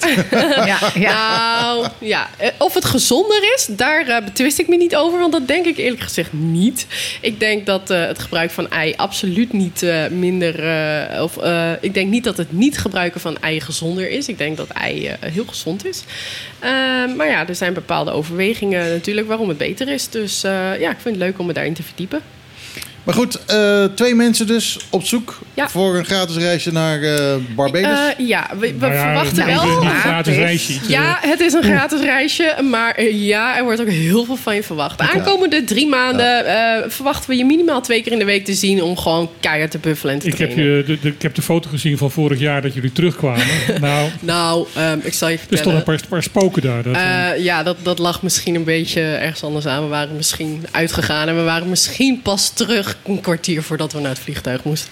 Nou, ja. Of het gezonder is, daar betwist ik me niet over. Want dat denk ik eerlijk gezegd niet. Ik denk dat het gebruik van ei absoluut niet minder... ik denk niet dat het niet gebruiken van ei gezonder is. Ik denk dat ei heel gezond is. Maar ja, er zijn bepaalde overwegingen natuurlijk waarom het beter is. Dus ja, ik vind het leuk om me daarin te verdiepen. Maar goed, 2 mensen dus op zoek voor een gratis reisje naar Barbados. We verwachten wel. Het is een gratis reisje. Ja, het is een gratis reisje. Maar er wordt ook heel veel van je verwacht. De aankomende 3 maanden verwachten we je minimaal 2 keer in de week te zien om gewoon keihard te buffelen en te trainen. Ik heb de foto gezien van vorig jaar dat jullie terugkwamen. Ik zal je Er vertellen. stonden een paar spoken daar. Dat lag misschien een beetje ergens anders aan. We waren misschien uitgegaan en we waren misschien pas terug een kwartier voordat we naar het vliegtuig moesten.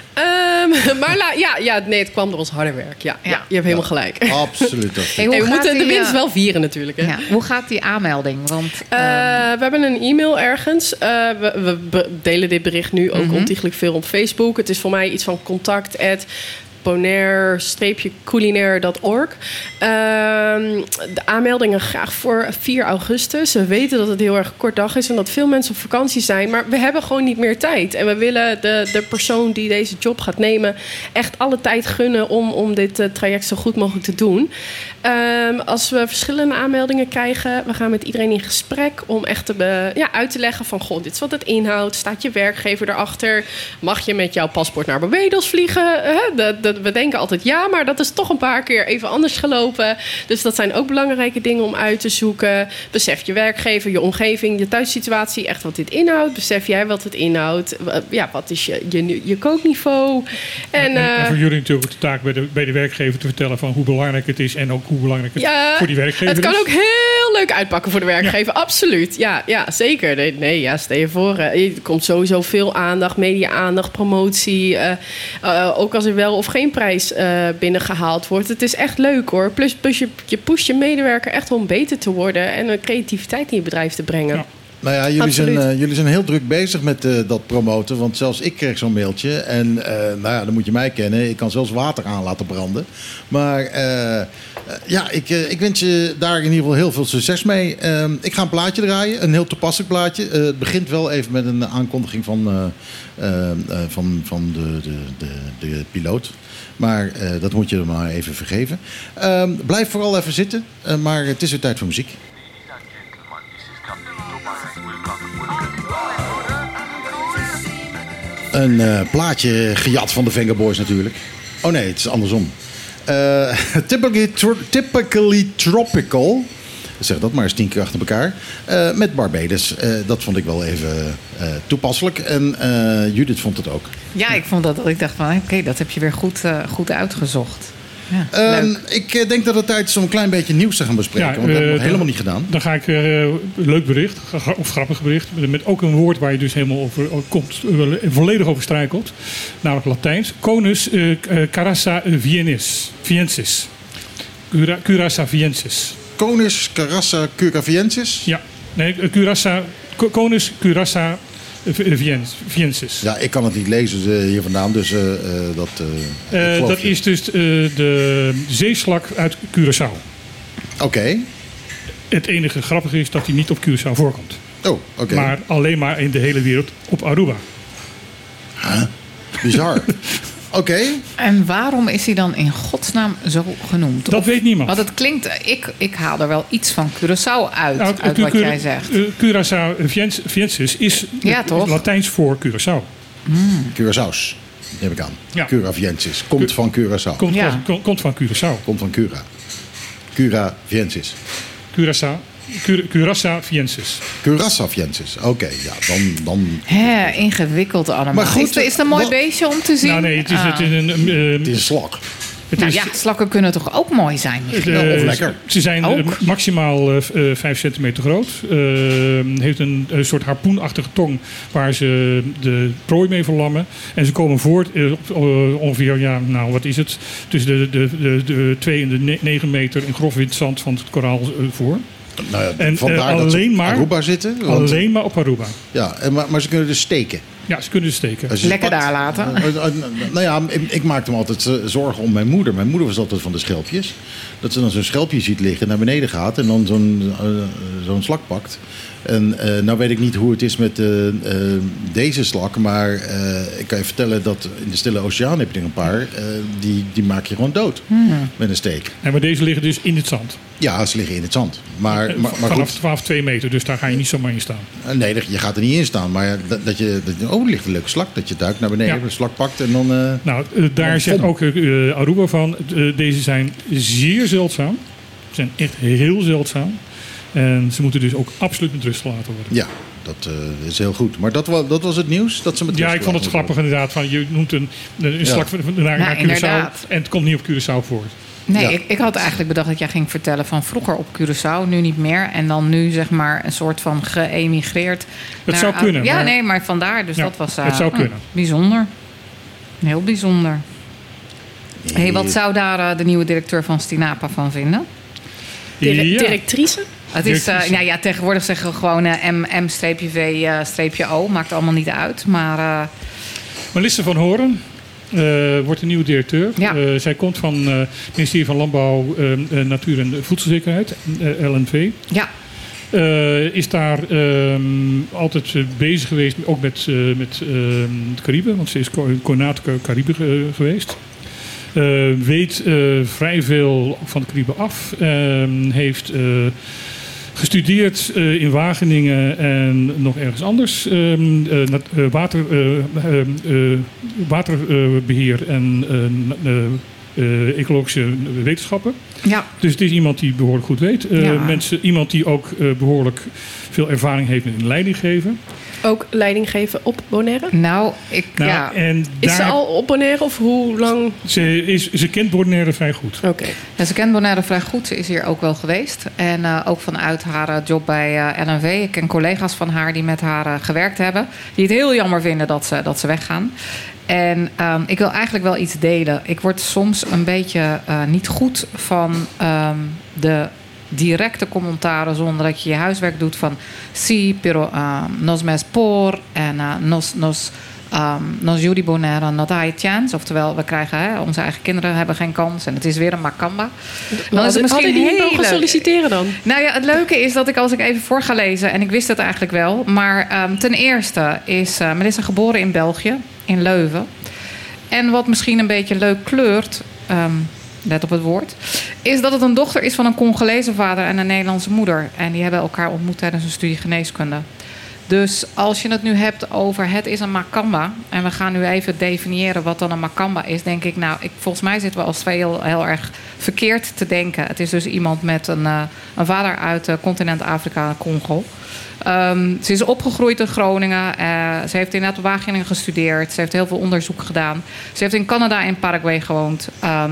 Het kwam door ons harde werk. Ja, je hebt helemaal gelijk. Absoluut. We moeten de winst wel vieren natuurlijk. Hè? Ja, hoe gaat die aanmelding? Want, we hebben een e-mail ergens. We delen dit bericht nu ook ontiegelijk veel op Facebook. Het is voor mij iets van contact@bonaire-culinair.org. De aanmeldingen graag voor 4 augustus. We weten dat het heel erg kort dag is en dat veel mensen op vakantie zijn. Maar we hebben gewoon niet meer tijd. En we willen de persoon die deze job gaat nemen echt alle tijd gunnen om dit traject zo goed mogelijk te doen. Als we verschillende aanmeldingen krijgen, we gaan met iedereen in gesprek om echt uit te leggen van, dit is wat het inhoudt. Staat je werkgever erachter? Mag je met jouw paspoort naar Barbados vliegen? We denken altijd ja, maar dat is toch een paar keer even anders gelopen. Dus dat zijn ook belangrijke dingen om uit te zoeken. Besef je werkgever, je omgeving, je thuissituatie echt wat dit inhoudt? Besef jij wat het inhoudt? Wat is je kookniveau? En voor jullie natuurlijk de taak bij de werkgever te vertellen van hoe belangrijk het is en ook hoe belangrijk het voor die werkgever is. Het kan ook heel leuk uitpakken voor de werkgever, absoluut. Ja, zeker. Stel je voor, er komt sowieso veel aandacht, media-aandacht, promotie. Ook als er wel of geen prijs binnengehaald wordt. Het is echt leuk hoor. Plus je pusht je medewerker echt om beter te worden en een creativiteit in je bedrijf te brengen. Ja. Nou ja, jullie zijn heel druk bezig met dat promoten. Want zelfs ik kreeg zo'n mailtje. En dan moet je mij kennen. Ik kan zelfs water aan laten branden. Maar ik wens je daar in ieder geval heel veel succes mee. Ik ga een plaatje draaien. Een heel toepasselijk plaatje. Het begint wel even met een aankondiging van de piloot. Maar dat moet je er maar even vergeven. Blijf vooral even zitten. Maar het is weer tijd voor muziek. Een plaatje gejat van de Vengaboys natuurlijk. Oh nee, het is andersom. Typically Tropical. Zeg dat maar eens 10 keer achter elkaar. Met Barbados. Dat vond ik wel even toepasselijk. En Judith vond het ook. Ja, ik vond dat. Ik dacht van oké, dat heb je weer goed uitgezocht. Ja, ik denk dat het tijd is om een klein beetje nieuws te gaan bespreken. Want dat hebben we nog helemaal niet gedaan. Dan ga ik leuk bericht, of grappig bericht. Met ook een woord waar je dus helemaal over komt, volledig over struikelt. Namelijk Latijns. Conus carasaviensis. Curasaviensis. Conus carasaviensis? Ja. Nee, Conus curasaviensis. Ja, ik kan het niet lezen hier vandaan, dus dat is dus de zeeslak uit Curaçao. Oké. Het enige grappige is dat hij niet op Curaçao voorkomt. Oh, oké. Maar alleen maar in de hele wereld op Aruba. Huh? Bizar. Oké. En waarom is hij dan in godsnaam zo genoemd? Dat weet niemand. Want het klinkt, ik haal er wel iets van Curaçao uit wat jij zegt. Curasaviensis is Latijns voor Curaçao. Curaçaos, neem ik aan. Ja. Curaviensis, komt van Curaçao. Komt van Curaçao. Komt van Cura. Curaviensis. Curasaviensis. Curasaviensis, oké. Ja, dan... Ingewikkeld allemaal. Maar goed, is het een mooi beestje om te zien? Nou nee, het is een slak. Slakken kunnen toch ook mooi zijn? Of lekker. Ze zijn maximaal 5 centimeter groot. Heeft een soort harpoenachtige tong waar ze de prooi mee verlammen. En ze komen voort ongeveer, wat is het? Tussen de 2 en de 9 meter in grof wit zand van het koraal voor. Nou ja, en vandaar dat ze op Aruba zitten? Alleen maar op Aruba. Ja, maar ze kunnen dus steken. Ja, ze kunnen dus steken. Lekker daar laten. Ik maakte me altijd zorgen om mijn moeder. Mijn moeder was altijd van de schelpjes. Dat ze dan zo'n schelpje ziet liggen, naar beneden gaat en dan zo'n slak pakt. En nou weet ik niet hoe het is met deze slak. Maar ik kan je vertellen dat in de Stille Oceaan heb je er een paar. Die maak je gewoon dood met een steek. En maar deze liggen dus in het zand? Ja, ze liggen in het zand. Maar vanaf 2 meter, dus daar ga je niet zomaar in staan. Nee, je gaat er niet in staan. Maar dat er ligt een leuke slak. Dat je duikt naar beneden, een slak pakt en dan... daar zegt ook Aruba van. Deze zijn zeer zeldzaam. Ze zijn echt heel zeldzaam. En ze moeten dus ook absoluut met rust gelaten worden. Ja, dat is heel goed. Maar dat was het nieuws? Dat ze met ik vond het grappig inderdaad. Van, je noemt een slak naar Curaçao en het komt niet op Curaçao voor. Nee, ja. ik had eigenlijk bedacht dat jij ging vertellen van vroeger op Curaçao, nu niet meer. En dan nu zeg maar een soort van geëmigreerd. Het zou kunnen. Ja, nee, maar vandaar. Dus dat was het zou kunnen. Bijzonder. Heel bijzonder. Hey, wat zou daar de nieuwe directeur van Stinapa van vinden? Directrice? Het is, tegenwoordig zeggen we gewoon M-V-O. Maakt allemaal niet uit. Maar Melissa van Horen wordt de nieuwe directeur. Ja. Zij komt van het ministerie van Landbouw, Natuur en Voedselzekerheid, LNV. Ja. Is daar altijd bezig geweest, ook met de Cariben. Want ze is coördinator Cariben geweest. Weet vrij veel van de Cariben af. Heeft gestudeerd in Wageningen en nog ergens anders. Waterbeheer en ecologische wetenschappen. Ja. Dus het is iemand die behoorlijk goed weet. Iemand die ook behoorlijk veel ervaring heeft in leiding geven. Ook leiding geven op Bonaire? En is ze al op Bonaire of hoe lang? Ze kent Bonaire vrij goed. Oké. Ja, ze kent Bonaire vrij goed. Ze is hier ook wel geweest. En ook vanuit haar job bij LNV. Ik ken collega's van haar die met haar gewerkt hebben. Die het heel jammer vinden dat ze weggaan. En ik wil eigenlijk wel iets delen. Ik word soms een beetje niet goed van de directe commentaren zonder dat je je huiswerk doet van sí, pero nos mes por en nos judi Bonaire not hay chance. Oftewel, we krijgen onze eigen kinderen hebben geen kans en het is weer een Macamba. Dan is het misschien niet mogen solliciteren dan? Nou ja, het leuke is dat als ik even voor ga lezen, en ik wist het eigenlijk wel, maar ten eerste is Melissa geboren in België, in Leuven. En wat misschien een beetje leuk kleurt, let op het woord, is dat het een dochter is van een Congolese vader en een Nederlandse moeder. En die hebben elkaar ontmoet tijdens een studie geneeskunde. Dus als je het nu hebt over het is een Macamba, en we gaan nu even definiëren wat dan een Macamba is, denk ik, volgens mij zitten we als twee heel erg verkeerd te denken. Het is dus iemand met een vader uit continent Afrika, Congo. Ze is opgegroeid in Groningen. Ze heeft inderdaad op Wageningen gestudeerd. Ze heeft heel veel onderzoek gedaan. Ze heeft in Canada en Paraguay gewoond.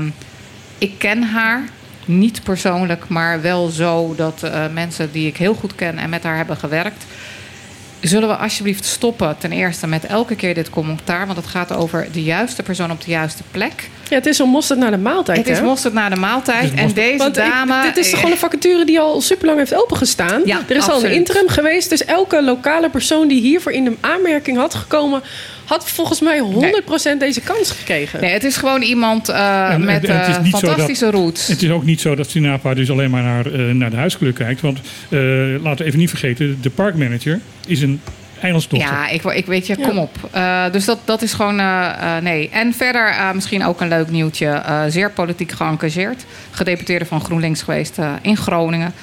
Ik ken haar niet persoonlijk, maar wel zo dat mensen die ik heel goed ken en met haar hebben gewerkt. Zullen we alsjeblieft stoppen ten eerste met elke keer dit commentaar, want het gaat over de juiste persoon op de juiste plek. Ja, het is een mosterd naar de maaltijd. Het is mosterd naar de maaltijd. En deze dame... Dit is gewoon een vacature die al super lang heeft opengestaan. Ja, er is al een interim geweest. Dus elke lokale persoon die hiervoor in de aanmerking had gekomen, had volgens mij 100% deze kans gekregen. Nee, het is gewoon iemand met fantastische roots. Het is ook niet zo dat Stinapa dus alleen maar naar de huiskleur kijkt. Want laten we even niet vergeten, de parkmanager is een Engelsdochter. Ja, ik weet je, kom op. Dus dat is gewoon, nee. En verder misschien ook een leuk nieuwtje. Zeer politiek geëngageerd. Gedeputeerde van GroenLinks geweest in Groningen.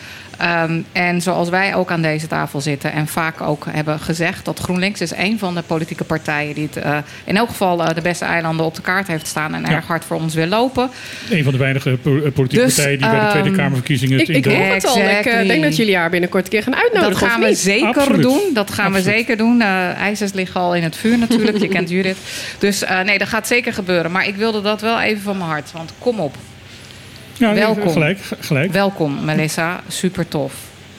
En zoals wij ook aan deze tafel zitten en vaak ook hebben gezegd, dat GroenLinks is een van de politieke partijen die het in elk geval de beste eilanden op de kaart heeft staan en erg hard voor ons wil lopen. Een van de weinige politieke partijen die bij de Tweede Kamerverkiezingen ik hoor het al. Ik denk dat jullie haar binnenkort een keer gaan uitnodigen. Dat gaan we zeker doen. Dat gaan we zeker doen. IJzers liggen al in het vuur natuurlijk. Je kent Judith. Dus nee, dat gaat zeker gebeuren. Maar ik wilde dat wel even van mijn hart. Want kom op. Ja, welkom. Gelijk. Welkom, Melissa. Super tof.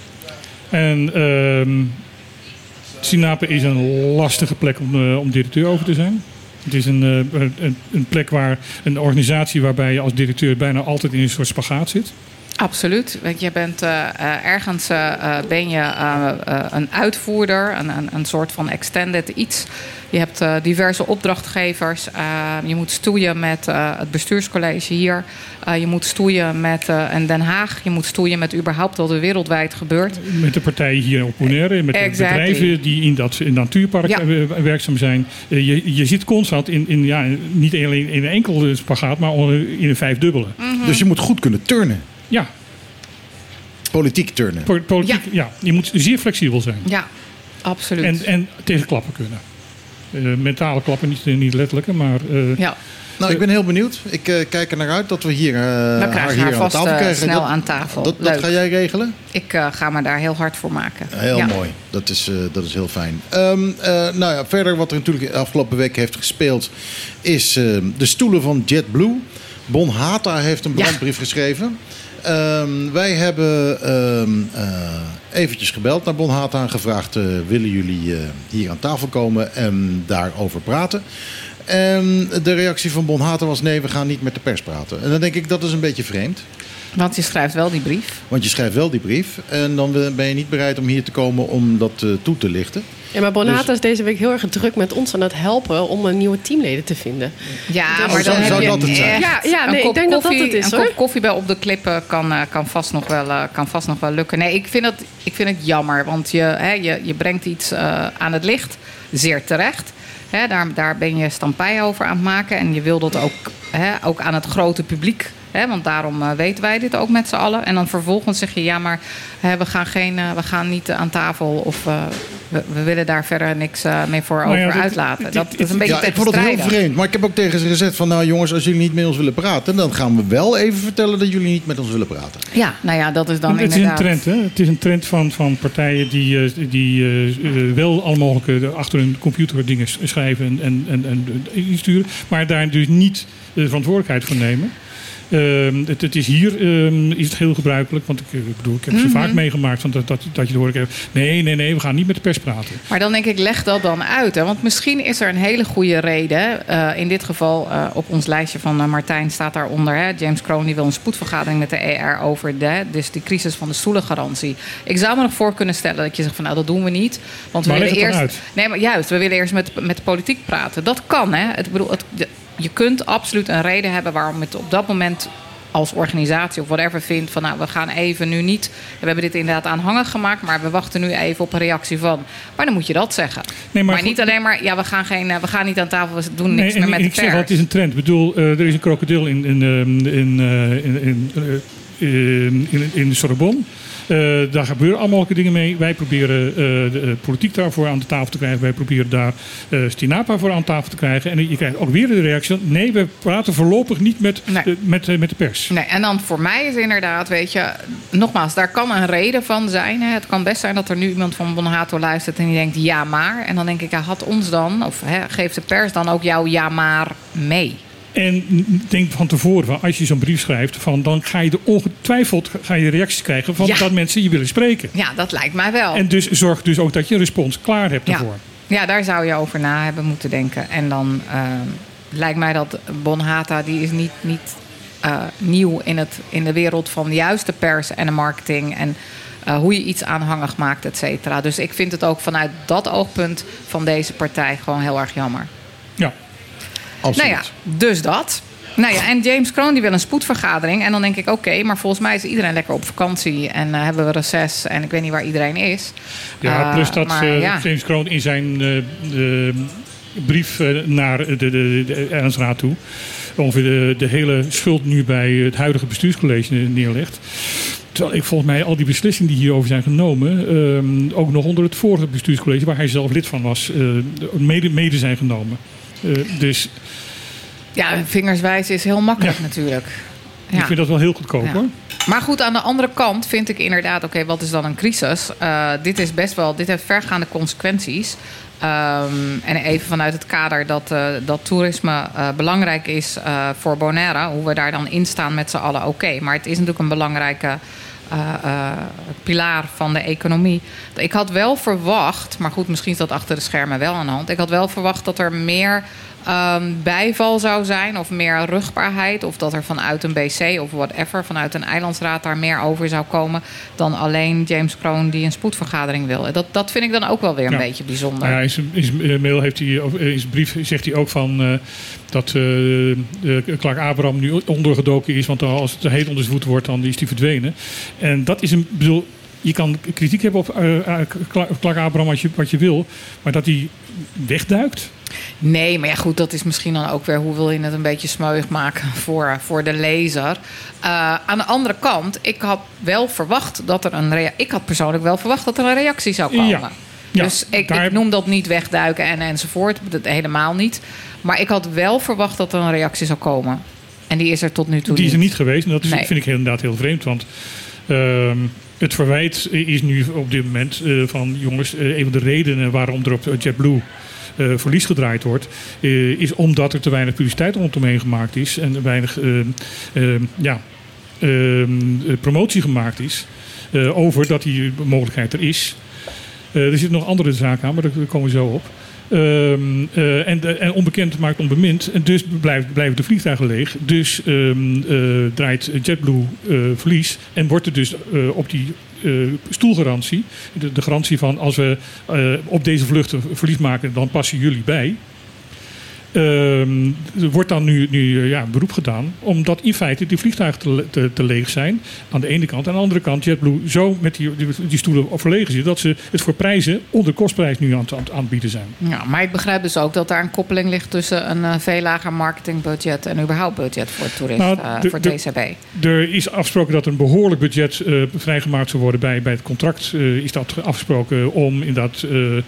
En Stinapa is een lastige plek om directeur over te zijn. Het is een plek een organisatie waarbij je als directeur bijna altijd in een soort spagaat zit. Absoluut. Want je bent ergens ben je een uitvoerder, een soort van extended iets. Je hebt diverse opdrachtgevers. Je moet stoeien met het bestuurscollege hier. Je moet stoeien met in Den Haag. Je moet stoeien met überhaupt wat er wereldwijd gebeurt. Met de partijen hier op Bonaire. Met de bedrijven die in dat natuurpark werkzaam zijn. Je zit constant niet alleen in een enkel spagaat, maar in een 5-dubbele. Mm-hmm. Dus je moet goed kunnen turnen. Ja. Politiek turnen. Politiek, ja. Je moet zeer flexibel zijn. Ja, absoluut. En tegen klappen kunnen. Mentale klappen, niet letterlijke, maar... Nou, ik ben heel benieuwd. Ik kijk er naar uit dat we hier haar hier aan tafel krijgen. Snel aan tafel. Dat ga jij regelen? Ik ga me daar heel hard voor maken. Heel mooi. Dat is heel fijn. Verder wat er natuurlijk de afgelopen week heeft gespeeld is de stoelen van JetBlue. Bon Hata heeft een brandbrief geschreven. Wij hebben eventjes gebeld naar Bon Hata en gevraagd... willen jullie hier aan tafel komen en daarover praten? En de reactie van Bon Hata was... nee, we gaan niet met de pers praten. En dan denk ik, dat is een beetje vreemd. Want je schrijft wel die brief. En dan ben je niet bereid om hier te komen om dat toe te lichten. Ja, maar Bon Hata is deze week heel erg druk met ons aan het helpen om een nieuwe teamleden te vinden. Ja, maar dan heb je dat het zijn? Ik denk dat het is. Een kop koffie bij op de klip kan vast nog wel lukken. Nee, ik vind het jammer, want je brengt iets aan het licht, zeer terecht. Daar ben je stampij over aan het maken en je wil dat ook aan het grote publiek. Want daarom weten wij dit ook met z'n allen. En dan vervolgens zeg je, ja, maar we gaan niet aan tafel of we willen daar verder niks meer voor over uitlaten. Dat is een beetje ik vond het heel vreemd. Maar ik heb ook tegen ze gezegd van, nou jongens, als jullie niet met ons willen praten, dan gaan we wel even vertellen dat jullie niet met ons willen praten. Ja, nou ja, dat is dan het inderdaad... Het is een trend, hè? Het is een trend van partijen die wel alle mogelijke achter hun computer dingen schrijven en insturen, maar daar dus niet de verantwoordelijkheid voor nemen. Het is hier is het heel gebruikelijk. Want ik heb ze vaak meegemaakt dat je te horen krijgt. Nee, we gaan niet met de pers praten. Maar dan denk ik, leg dat dan uit. Hè? Want misschien is er een hele goede reden. In dit geval op ons lijstje van Martijn staat daaronder. Hè? James Kroon die wil een spoedvergadering met de ER over dus die crisis van de stoelengarantie. Ik zou me nog voor kunnen stellen dat je zegt van nou, dat doen we niet. Want we willen eerst. Nee, maar juist, we willen eerst met de politiek praten. Dat kan, hè? Je kunt absoluut een reden hebben waarom het op dat moment als organisatie of whatever vindt van nou, we gaan even nu niet. We hebben dit inderdaad aanhangig gemaakt, maar we wachten nu even op een reactie van. Maar dan moet je dat zeggen. Nee, maar niet alleen maar, ja, we gaan niet aan tafel, we doen niks meer met de pers. Ik zeg het is een trend. Ik bedoel, er is een krokodil in de Sorbonne. Daar gebeuren allemaal dingen mee. Wij proberen de politiek daarvoor aan de tafel te krijgen. Wij proberen daar Stinapa voor aan tafel te krijgen. En je krijgt ook weer de reactie. Nee, we praten voorlopig niet met de pers. Nee, en dan voor mij is inderdaad, weet je, nogmaals, daar kan een reden van zijn. Hè. Het kan best zijn dat er nu iemand van Bon Hata luistert en die denkt ja maar. En dan denk ik, had ons dan, of geeft de pers dan ook jouw ja maar mee? En denk van tevoren, als je zo'n brief schrijft, dan ga je ongetwijfeld reacties krijgen van dat mensen je willen spreken. Ja, dat lijkt mij wel. En dus zorg dus ook dat je een respons klaar hebt daarvoor. Ja, daar zou je over na hebben moeten denken. En dan lijkt mij dat Bon Hata, die is niet nieuw in de wereld van de juiste pers en de marketing en hoe je iets aanhangig maakt, et cetera. Dus ik vind het ook vanuit dat oogpunt van deze partij gewoon heel erg jammer. Ja. Absoluut. Nou ja, dus dat. Nou ja, en James Kroon die wil een spoedvergadering. En dan denk ik, oké, maar volgens mij is iedereen lekker op vakantie. En hebben we reces en ik weet niet waar iedereen is. Ja, plus dat James Kroon in zijn brief naar de Ernstraad toe ongeveer de hele schuld nu bij het huidige bestuurscollege neerlegt. Terwijl ik volgens mij al die beslissingen die hierover zijn genomen ook nog onder het vorige bestuurscollege, waar hij zelf lid van was, mede zijn genomen. Dus ja, vingerswijzen is heel makkelijk natuurlijk. Ja. Ik vind dat wel heel goedkoop hoor. Maar goed, aan de andere kant vind ik inderdaad, oké, wat is dan een crisis? Dit heeft vergaande consequenties. En even vanuit het kader dat toerisme belangrijk is voor Bonaire, hoe we daar dan in staan met z'n allen, oké. Maar het is natuurlijk een belangrijke pilaar van de economie. Ik had wel verwacht, maar goed, misschien is dat achter de schermen wel aan de hand. Ik had wel verwacht dat er meer bijval zou zijn of meer rugbaarheid, of dat er vanuit een BC of whatever, vanuit een eilandsraad daar meer over zou komen dan alleen James Kroon die een spoedvergadering wil. Dat vind ik dan ook wel weer een beetje bijzonder. Ja, in zijn mail heeft hij, in zijn brief zegt hij ook van dat Clark Abraham nu ondergedoken is, want als het heet onder zijn voeten wordt, dan is hij verdwenen. En dat is je kan kritiek hebben op Clark Abraham wat je wil, maar dat hij wegduikt. Nee, maar ja, goed, dat is misschien dan ook weer hoe wil je het een beetje smeuig maken voor de lezer. Aan de andere kant, ik had wel verwacht dat er ik had persoonlijk wel verwacht dat er een reactie zou komen. Ja, dus ik noem dat niet wegduiken enzovoort, dat helemaal niet. Maar ik had wel verwacht dat er een reactie zou komen. En die is er tot nu toe Die is er niet geweest en dat vind ik inderdaad heel vreemd, want het verwijt is nu op dit moment van jongens, een van de redenen waarom er op JetBlue verlies gedraaid wordt, is omdat er te weinig publiciteit rondomheen gemaakt is en weinig promotie gemaakt is over dat die mogelijkheid er is. Er zitten nog andere zaken aan, maar daar komen we zo op. En onbekend maakt onbemind. En dus blijven de vliegtuigen leeg. Dus draait JetBlue verlies. En wordt er dus op die stoelgarantie, de garantie van als we op deze vluchten verlies maken, dan passen jullie bij. Er wordt dan nu beroep gedaan, omdat in feite die vliegtuigen te leeg zijn. Aan de ene kant. En aan de andere kant JetBlue zo met die stoelen verlegen zit, dat ze het voor prijzen onder kostprijs nu aan het aanbieden zijn. Ja, maar ik begrijp dus ook dat daar een koppeling ligt tussen een veel lager marketingbudget en überhaupt budget voor het toerist, voor TCB. Er is afgesproken dat er een behoorlijk budget vrijgemaakt zou worden bij het contract. Is dat afgesproken om inderdaad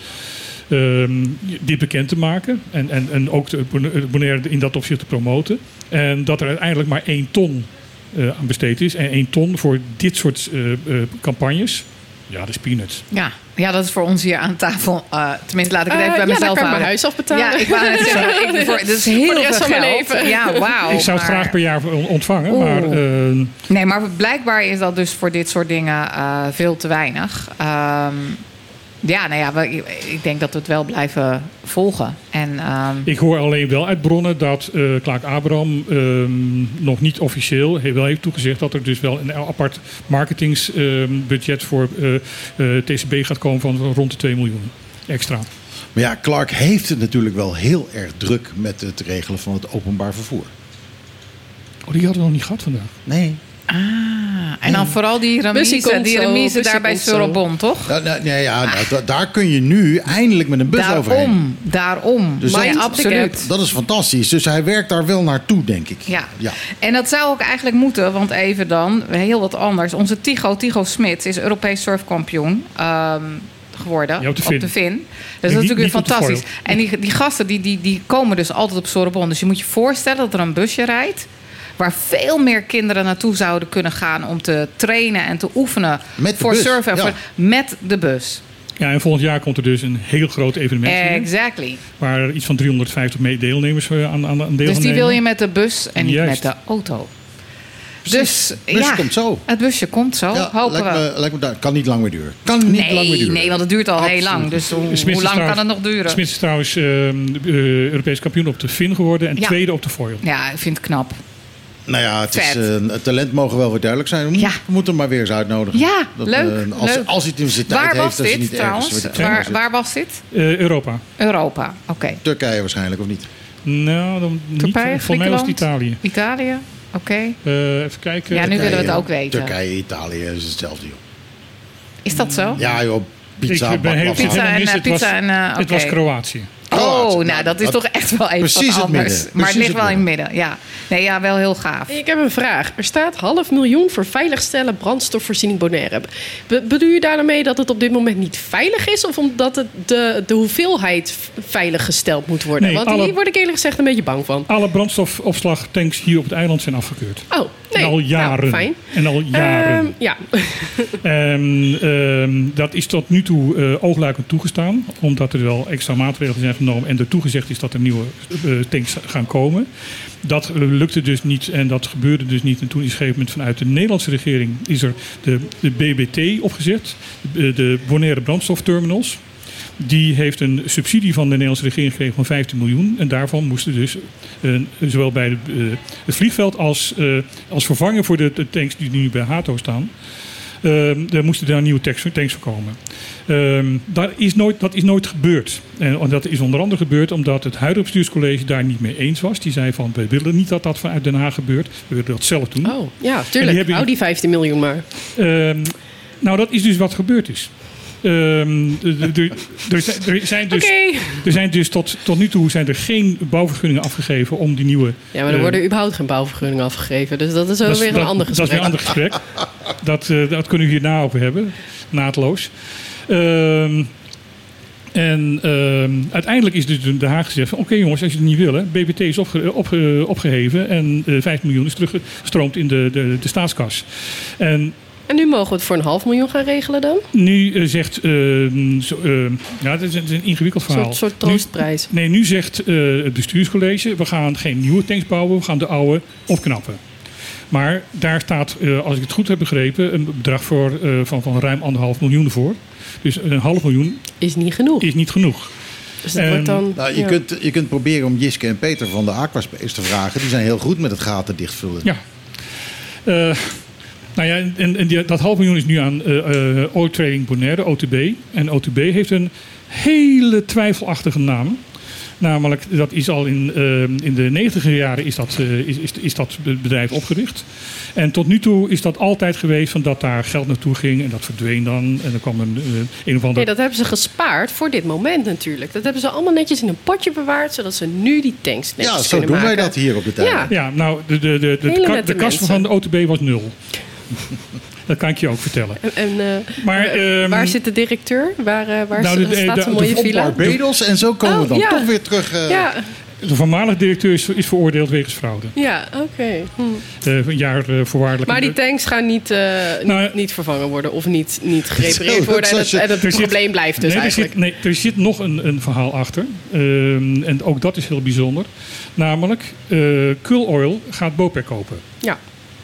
dit bekend te maken en ook Bonaire in dat opzicht te promoten. En dat er uiteindelijk maar 1 ton aan besteed is. En 1 ton voor dit soort campagnes. Ja, dat is peanuts. Ja, dat is voor ons hier aan tafel. Tenminste, laat ik het even bij mezelf houden. Ik kan mijn huis afbetalen. Ja, ik wou net zeggen. Dat is heel veel geld. Leven. Ja, wauw. Ik zou het graag per jaar ontvangen. Maar, nee, maar blijkbaar is dat dus voor dit soort dingen veel te weinig. Ik denk dat we het wel blijven volgen. En, ik hoor alleen wel uit bronnen dat Clark Abraham nog niet officieel heeft toegezegd dat er dus wel een apart marketingsbudget voor TCB gaat komen van rond de 2 miljoen extra. Maar ja, Clark heeft het natuurlijk wel heel erg druk met het regelen van het openbaar vervoer. Oh, die hadden we nog niet gehad vandaag. Nee. En dan vooral die remise daar bij Surobon, toch? Daar kun je nu eindelijk met een bus overheen. Daarom. Dus absoluut. Dat is fantastisch. Dus hij werkt daar wel naartoe, denk ik. Ja. En dat zou ook eigenlijk moeten, want even dan, heel wat anders. Onze Tycho Smits is Europees surfkampioen geworden op de Fin. Dus dat is natuurlijk fantastisch. En die gasten die komen dus altijd op Surobon. Dus je moet je voorstellen dat er een busje rijdt waar veel meer kinderen naartoe zouden kunnen gaan om te trainen en te oefenen voor surfen met de bus. Ja, en volgend jaar komt er dus een heel groot evenement. Exactly. Waar iets van 350 deelnemers aan deelnemen. Dus die wil je met de bus en niet met de auto. Dus het busje komt zo. Het busje komt zo, hopen we. Kan niet lang meer duren. Nee, want het duurt al heel lang. Dus hoe lang kan het nog duren? Smits is trouwens Europees kampioen op de Fin geworden en tweede op de foil. Ja, ik vind het knap. Nou ja, het talent mogen wel weer duidelijk zijn. We moeten hem maar weer eens uitnodigen. Ja, leuk. Als hij universiteit heeft, dat hij niet trouwens? Waar was dit? Europa. Europa, oké. Turkije waarschijnlijk, of niet? Nou, dan Turkije, niet. Volgens mij was het Italië. Italië, oké. Even kijken. Ja, nu willen we het ook weten. Turkije, Italië is hetzelfde, joh. Is dat zo? Ja, joh. Pizza en het was Kroatië. Dat is toch echt wel even wat anders. Maar het ligt wel in het midden, ja. Nee, ja, wel heel gaaf. Ik heb een vraag. Er staat 500.000 voor veiligstellen brandstofvoorziening Bonaire. Bedoel je daarmee dat het op dit moment niet veilig is? Of omdat het de hoeveelheid veilig gesteld moet worden? Nee, want hier word ik eerlijk gezegd een beetje bang van. Alle brandstofopslagtanks hier op het eiland zijn afgekeurd. Oh, nee. En al jaren. Fijn. En al jaren. Dat is tot nu toe oogluikend toegestaan. Omdat er wel extra maatregelen zijn genomen. En er toegezegd is dat er nieuwe tanks gaan komen. Dat lukte dus niet en dat gebeurde dus niet. En toen is op een gegeven moment vanuit de Nederlandse regering is er de BBT opgezet. De Bonaire brandstofterminals. Die heeft een subsidie van de Nederlandse regering gekregen van 15 miljoen. En daarvan moesten dus zowel bij het vliegveld als vervanger voor de tanks die nu bij Hato staan. Er moesten daar nieuwe tanks voor komen. Dat is nooit gebeurd. En dat is onder andere gebeurd omdat het huidige bestuurscollege daar niet mee eens was. Die zei van, we willen niet dat vanuit Den Haag gebeurt. We willen dat zelf doen. Oh, ja, tuurlijk. Hou die 15 miljoen maar. Nou, dat is dus wat gebeurd is. Er zijn dus tot nu toe zijn er geen bouwvergunningen afgegeven om die nieuwe... Ja, maar er worden überhaupt geen bouwvergunningen afgegeven. Dus dat is ook weer een ander gesprek. Dat is weer een ander gesprk. Dat kunnen we hierna over hebben. Naadloos. Uiteindelijk is dus de Haag gezegd van... Oké, jongens, als je het niet wil, BBT is opgeheven... en 5 miljoen is teruggestroomd in de staatskas. En nu mogen we het voor 500.000 gaan regelen dan? Nu zegt... dat is een ingewikkeld verhaal. Een soort troostprijs. Nu zegt het bestuurscollege... we gaan geen nieuwe tanks bouwen, we gaan de oude opknappen. Maar daar staat, als ik het goed heb begrepen... een bedrag van ruim 1,5 miljoen voor. Dus 1,5 miljoen... Is niet genoeg. Is niet genoeg. Dus dat wordt dan... Nou, je kunt proberen om Jiske en Peter van de Aquaspace te vragen. Die zijn heel goed met het gaten dichtvullen. Ja. Nou ja, en dat 500.000 is nu aan Oil Trading Bonaire, OTB. En OTB heeft een hele twijfelachtige naam. Namelijk, dat is al in de 90e jaren is dat bedrijf opgericht. En tot nu toe is dat altijd geweest van dat daar geld naartoe ging. En dat verdween dan. En er kwam een of andere... Nee, dat hebben ze gespaard voor dit moment natuurlijk. Dat hebben ze allemaal netjes in een potje bewaard. Zodat ze nu die tanks netjes kunnen maken. Ja, zo doen wij dat hier op de tuin. Ja, nou, de kas van de OTB was 0. Dat kan ik je ook vertellen. Waar zit de directeur? Waar staat een mooie villa? Barbados en zo komen we dan toch weer terug. De voormalige directeur is veroordeeld wegens fraude. Ja, oké. Een jaar voorwaardelijk. Maar die tanks gaan niet vervangen worden of niet gerepareerd worden. En het probleem blijft dus eigenlijk. Er zit nog een verhaal achter. En ook dat is heel bijzonder. Namelijk, Cool Oil gaat Bopec kopen. Ja.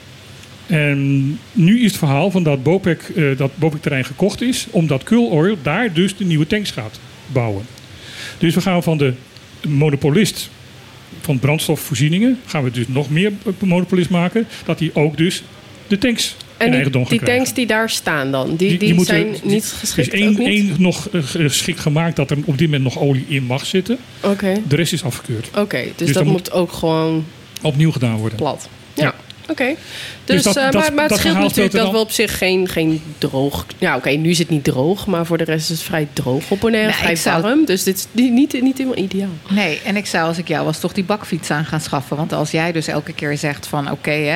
En nu is het verhaal van dat Bopec-terrein gekocht is... omdat Cool Oil daar dus de nieuwe tanks gaat bouwen. Dus we gaan van de monopolist van brandstofvoorzieningen... gaan we dus nog meer monopolist maken... dat die ook dus de tanks in eigendom gaan krijgen. Die tanks die daar staan dan, die zijn niet geschikt? Er is één nog geschikt gemaakt... dat er op dit moment nog olie in mag zitten. Okay. De rest is afgekeurd. Oké, dus dat moet ook gewoon... opnieuw gedaan worden. Plat. Ja. Oké. Dus maar het scheelt natuurlijk dat we op zich geen droog... Ja, oké, nu is het niet droog, maar voor de rest is het vrij droog op Bonaire, vrij warm. Dus dit is niet helemaal ideaal. Nee, en ik zou als ik jou was toch die bakfiets aan gaan schaffen. Want als jij dus elke keer zegt van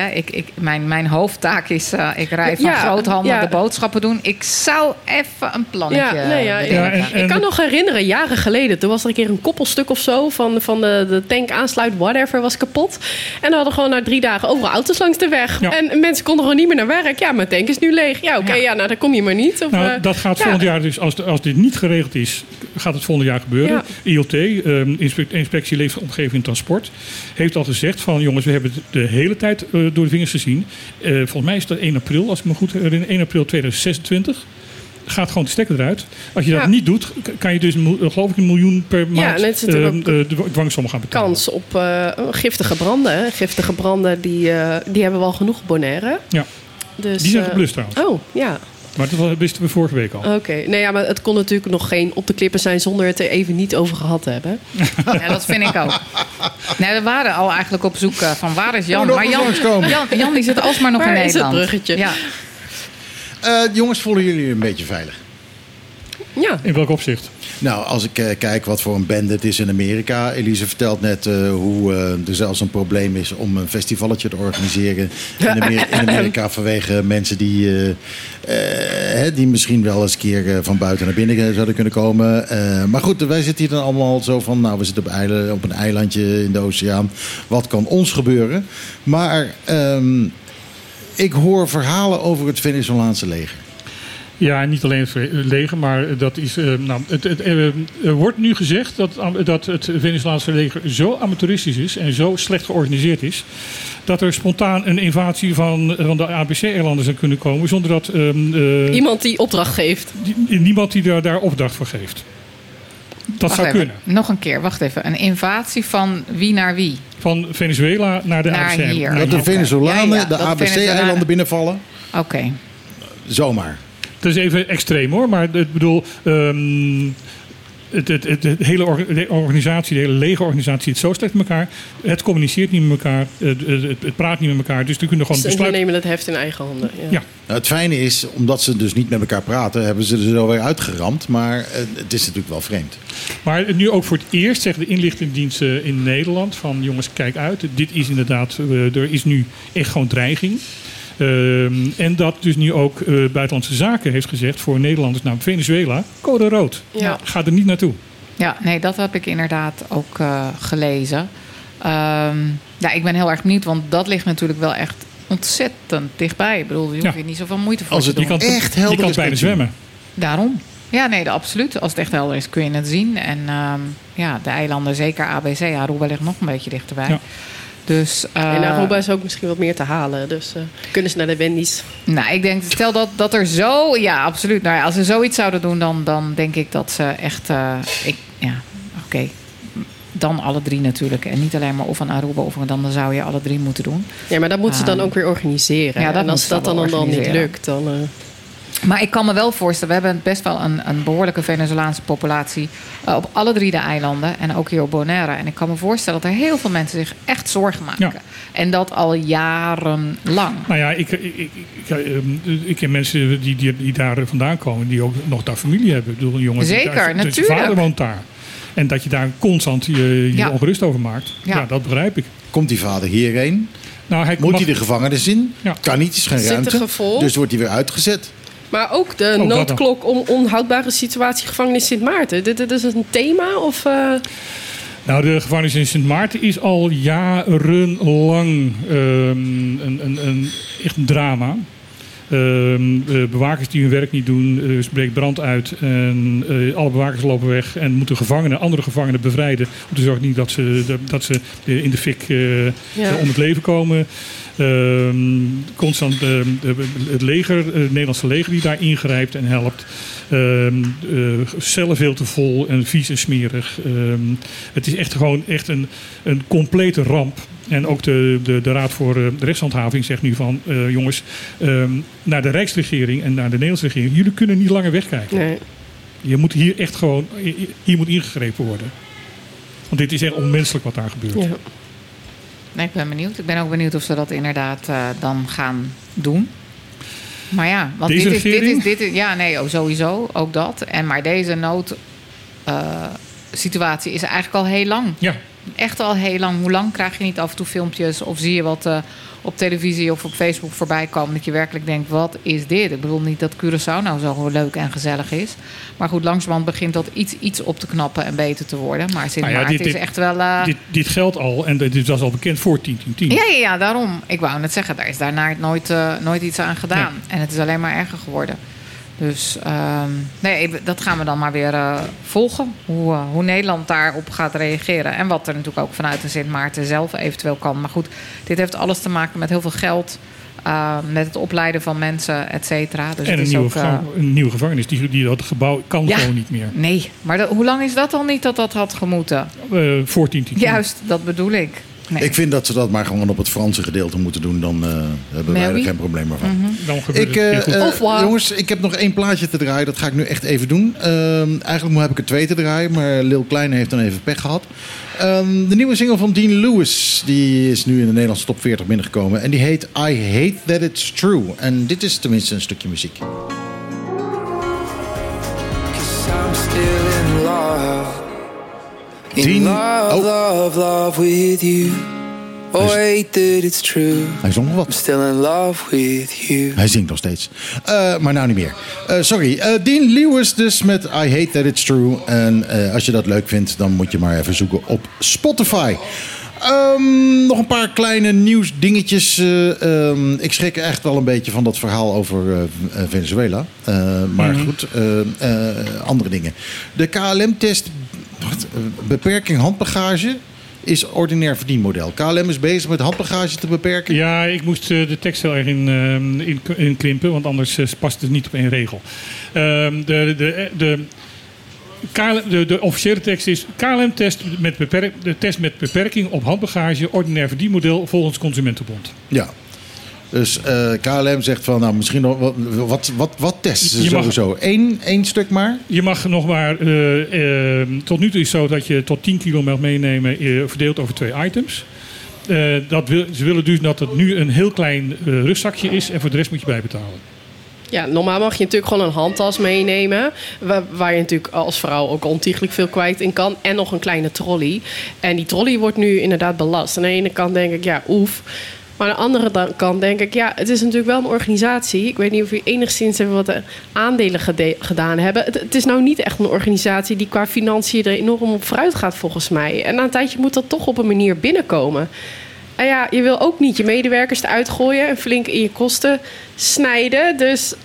mijn hoofdtaak is... ik rij van groothandel de boodschappen doen. Ik zou even een plannetje ik kan nog herinneren, jaren geleden... toen was er een keer een koppelstuk of zo... van de tank aansluit, whatever, was kapot. En dan hadden gewoon na 3 dagen overal auto's langs de weg. Ja. En mensen konden gewoon niet meer naar werk. Ja, mijn tank is nu leeg. Ja, oké, dan kom je maar niet. Of, dat gaat volgend jaar dus, als dit niet geregeld is, gaat het volgend jaar gebeuren. Ja. ILT, Inspectie Leefomgeving en Transport, heeft al gezegd van jongens, we hebben het de hele tijd door de vingers gezien. Volgens mij is dat 1 april, als ik me goed herinner, 1 april 2026. Gaat gewoon de stekker eruit. Als je dat niet doet, kan je dus geloof ik $1 miljoen per maand de dwangsom gaan betalen. Kans op giftige branden. Giftige branden die hebben we al genoeg op Bonaire. Ja, dus, die zijn geblust trouwens. Oh, ja. Maar dat wisten we vorige week al. Oké. Nee, ja, maar het kon natuurlijk nog geen op de klippen zijn zonder het er even niet over gehad te hebben. Ja, dat vind ik ook. Nee, we waren al eigenlijk op zoek van waar is Jan? Maar Jan die zit alsmaar nog in Nederland. Waar is het bruggetje? Ja. Jongens, voelen jullie een beetje veilig? Ja. In welk opzicht? Nou, als ik kijk wat voor een bende het is in Amerika. Elise vertelt net hoe er zelfs een probleem is om een festivalletje te organiseren in Amerika vanwege mensen die misschien wel eens een keer van buiten naar binnen zouden kunnen komen. Maar goed, wij zitten hier dan allemaal zo van, nou, we zitten op een eilandje in de oceaan. Wat kan ons gebeuren? Maar ik hoor verhalen over het Venezolaanse leger. Ja, niet alleen het leger, maar dat is. Er wordt nu gezegd dat het Venezolaanse leger zo amateuristisch is en zo slecht georganiseerd is, dat er spontaan een invasie van de ABC-eilanden zou kunnen komen, zonder dat iemand die opdracht geeft. Niemand die daar opdracht voor geeft. Dat zou kunnen. Nog een keer, wacht even. Een invasie van wie naar wie? Van Venezuela naar de ABC. Dat de Venezolanen de ABC-eilanden binnenvallen? Oké. Zomaar. Het is even extreem hoor, maar ik bedoel... De hele organisatie, de hele legerorganisatie zit zo slecht met elkaar. Het communiceert niet met elkaar. Het praat niet met elkaar. Dus die kunnen gewoon besluiten. Ze nemen het heft in eigen handen. Ja. Nou, het fijne is, omdat ze dus niet met elkaar praten, hebben ze er zo weer uitgeramd. Maar het is natuurlijk wel vreemd. Maar nu ook voor het eerst zeggen de inlichtingendiensten in Nederland van jongens, kijk uit. Dit is inderdaad, er is nu echt gewoon dreiging. En dat dus nu ook Buitenlandse Zaken heeft gezegd voor Nederlanders, nou Venezuela, code rood. Ja. Ga er niet naartoe. Ja, nee, dat heb ik inderdaad ook gelezen. Ja, ik ben heel erg benieuwd, want dat ligt natuurlijk wel echt ontzettend dichtbij. Ik bedoel, je hoeft hier niet zoveel moeite voor te doen. Je kan bijna zwemmen. Daarom. Ja, nee, absoluut. Als het echt helder is, kun je het zien. En de eilanden, zeker ABC, Aruba ligt nog een beetje dichterbij. Ja. Dus, en Aruba is ook misschien wat meer te halen. Dus kunnen ze naar de Wendy's. Nou, ik denk, stel dat er zo... Ja, absoluut. Nou ja, als ze zoiets zouden doen, dan denk ik dat ze echt... Oké. Dan alle drie natuurlijk. En niet alleen maar of een Aruba of dan zou je alle drie moeten doen. Ja, maar dat moeten ze dan ook weer organiseren. Ja, en als dat dan niet lukt, dan... Maar ik kan me wel voorstellen, we hebben best wel een behoorlijke Venezolaanse populatie op alle drie de eilanden en ook hier op Bonaire. En ik kan me voorstellen dat er heel veel mensen zich echt zorgen maken. Ja. En dat al jarenlang. Nou ja, ik ken mensen die daar vandaan komen, die ook nog daar familie hebben. Ik bedoel, jongens, zeker, natuurlijk. Je vader woont daar. En dat je daar constant je ongerust over maakt. Ja, dat begrijp ik. Komt die vader hierheen? Nou, moet hij de gevangenis in? Ja. Kan niet, is geen ruimte. Dus wordt hij weer uitgezet. Maar ook de noodklok om onhoudbare situatie gevangenis Sint Maarten. Dit is een thema? Of, Nou, de gevangenis in Sint Maarten is al jarenlang echt een drama. Bewakers die hun werk niet doen, er breekt brand uit en alle bewakers lopen weg en moeten andere gevangenen bevrijden om te zorgen niet dat ze in de fik om het leven komen. Constant het leger, het Nederlandse leger die daar ingrijpt en helpt. Cellen veel te vol en vies en smerig. Het is echt gewoon een complete ramp. En ook de Raad voor de Rechtshandhaving zegt nu van... jongens, naar de Rijksregering en naar de Nederlandse regering... jullie kunnen niet langer wegkijken. Nee. Je moet hier echt gewoon... Hier moet ingegrepen worden. Want dit is echt onmenselijk wat daar gebeurt. Ja. Nee, ik ben benieuwd. Ik ben ook benieuwd of ze dat inderdaad dan gaan doen. Maar ja, want dit is ja, nee, sowieso. Ook dat. Maar deze noodsituatie is eigenlijk al heel lang. Ja. Echt al heel lang. Hoe lang krijg je niet af en toe filmpjes of zie je wat op televisie of op Facebook voorbij komen dat je werkelijk denkt, wat is dit? Ik bedoel niet dat Curaçao nou zo leuk en gezellig is. Maar goed, langzamerhand begint dat iets op te knappen en beter te worden. Maar Sint Maarten is echt wel... Dit geldt al en dit was al bekend voor 10-10-10. Ja, daarom. Ik wou net zeggen, daar is daarna nooit iets aan gedaan. Nee. En het is alleen maar erger geworden. Dus dat gaan we dan maar weer volgen. Hoe Nederland daarop gaat reageren. En wat er natuurlijk ook vanuit de Sint Maarten zelf eventueel kan. Maar goed, dit heeft alles te maken met heel veel geld. Met het opleiden van mensen, et cetera. Dus en een nieuwe gevangenis. Dat gebouw kan gewoon niet meer. Nee, maar hoe lang is dat al niet dat had gemoeten? Voor 10-10. Juist, dat bedoel ik. Nee. Ik vind dat ze dat maar gewoon op het Franse gedeelte moeten doen. Dan hebben wij er geen probleem meer van. Mm-hmm. Dan gebeurt het jongens, ik heb nog 1 plaatje te draaien. Dat ga ik nu echt even doen. Eigenlijk heb ik er 2 te draaien. Maar Lil Kleine heeft dan even pech gehad. De nieuwe single van Dean Lewis. Die is nu in de Nederlandse top 40 binnengekomen. En die heet I Hate That It's True. En dit is tenminste een stukje muziek. 'Cause I'm still in love. Dean, love with you. Oh, hate that it's true. Hij zong nog wat. I'm still in love with you. Hij zingt nog steeds. Maar nou niet meer. Sorry. Dean Lewis dus met I Hate That It's True. En als je dat leuk vindt, dan moet je maar even zoeken op Spotify. Nog een paar kleine nieuwsdingetjes. Ik schrik echt wel een beetje van dat verhaal over Venezuela. Maar goed, andere dingen. De KLM-test... beperking handbagage is ordinair verdienmodel. KLM is bezig met handbagage te beperken. Ja, ik moest de tekst heel erg in krimpen, want anders past het niet op 1 regel. De officiële tekst is... KLM test met beperking op handbagage ordinair verdienmodel volgens Consumentenbond. Ja. Dus KLM zegt van, nou, misschien nog wat testen ze sowieso? Eén stuk maar? Je mag nog maar... tot nu toe is het zo dat je tot 10 kilo mag meenemen... verdeeld over 2 items. Ze willen dus dat het nu een heel klein rugzakje is... en voor de rest moet je bijbetalen. Ja, normaal mag je natuurlijk gewoon een handtas meenemen. Waar je natuurlijk als vrouw ook ontiegelijk veel kwijt in kan. En nog een kleine trolley. En die trolley wordt nu inderdaad belast. Aan de ene kant denk ik, ja, oef... Maar aan de andere kant denk ik, ja, het is natuurlijk wel een organisatie. Ik weet niet of u enigszins even wat aandelen gedaan hebben. Het is nou niet echt een organisatie die qua financiën er enorm op vooruit gaat, volgens mij. En na een tijdje moet dat toch op een manier binnenkomen. En ja, je wil ook niet je medewerkers eruit gooien en flink in je kosten snijden. Dus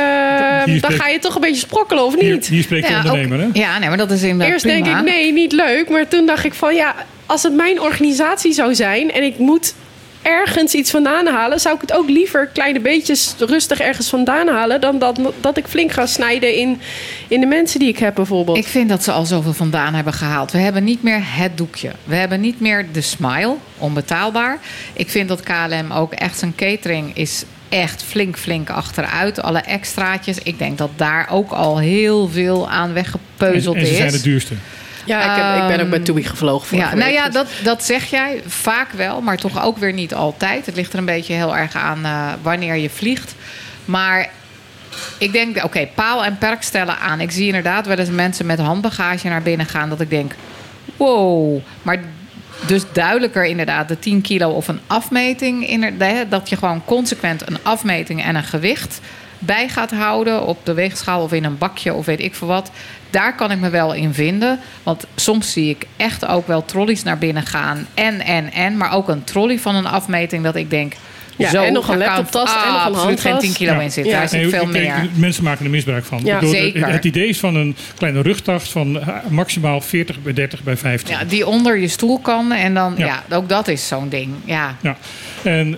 dan ga je toch een beetje sprokkelen, of niet? Hier spreekt de ondernemer, hè? Ja, nee, maar dat is inderdaad Eerst prima. denk ik, nee, niet leuk. Maar toen dacht ik van, ja, als het mijn organisatie zou zijn... en ik moet ergens iets vandaan halen... zou ik het ook liever kleine beetjes rustig ergens vandaan halen... dan dat ik flink ga snijden in de mensen die ik heb, bijvoorbeeld. Ik vind dat ze al zoveel vandaan hebben gehaald. We hebben niet meer het doekje. We hebben niet meer de smile, onbetaalbaar. Ik vind dat KLM ook echt zijn catering is... echt flink achteruit. Alle extraatjes. Ik denk dat daar ook al heel veel aan weggepeuzeld is. En ze zijn het duurste. Ja, ik ben ook met TUI gevlogen. Nou ja, dat zeg jij vaak wel, maar toch ook weer niet altijd. Het ligt er een beetje heel erg aan wanneer je vliegt. Maar ik denk, oké, paal en perk stellen aan. Ik zie inderdaad wel eens mensen met handbagage naar binnen gaan... dat ik denk, wow, maar... Dus duidelijker inderdaad de 10 kilo of een afmeting. Dat je gewoon consequent een afmeting en een gewicht bij gaat houden... op de weegschaal of in een bakje of weet ik veel wat. Daar kan ik me wel in vinden. Want soms zie ik echt ook wel trolleys naar binnen gaan. Maar ook een trolley van een afmeting dat ik denk... Ja, zo, en nog een laptoptas en nog een handtas. Geen 10 kilo in zit. Daar zit veel meer. Mensen maken er misbruik van. Ja, zeker. Het idee is van een kleine rugtas van maximaal 40 bij 30 bij 15. Ja, die onder je stoel kan. En dan, ook dat is zo'n ding. Ja. En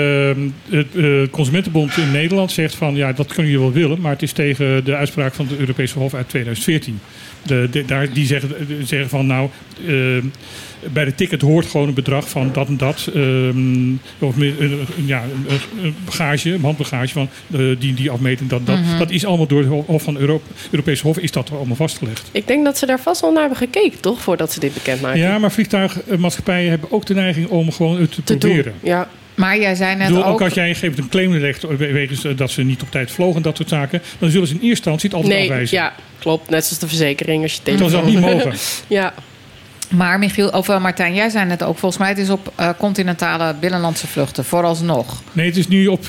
het Consumentenbond in Nederland zegt van... ja, dat kunnen jullie wel willen... maar het is tegen de uitspraak van het Europese Hof uit 2014. Die zeggen van nou... bij de ticket hoort gewoon een bedrag van dat en dat. Of een bagage, een handbagage van die afmeting. Dat. Mm-hmm. Dat is allemaal door het Hof van Europese Hof is dat allemaal vastgelegd. Ik denk dat ze daar vast wel naar hebben gekeken, toch? Voordat ze dit bekendmaken. Ja, maar vliegtuigmaatschappijen hebben ook de neiging om gewoon het te proberen. Doen. Ja. Maar jij zei net ook als jij geeft een claim legt wegens dat ze niet op tijd vlogen en dat soort zaken, dan zullen ze in eerste instantie het altijd afwijzen. Ja, klopt. Net zoals de verzekering als je telefoon. Dat zal niet mogen. Ja. Maar Michiel, of Martijn, jij zei net ook, volgens mij het is op continentale binnenlandse vluchten, vooralsnog. Nee, het is nu op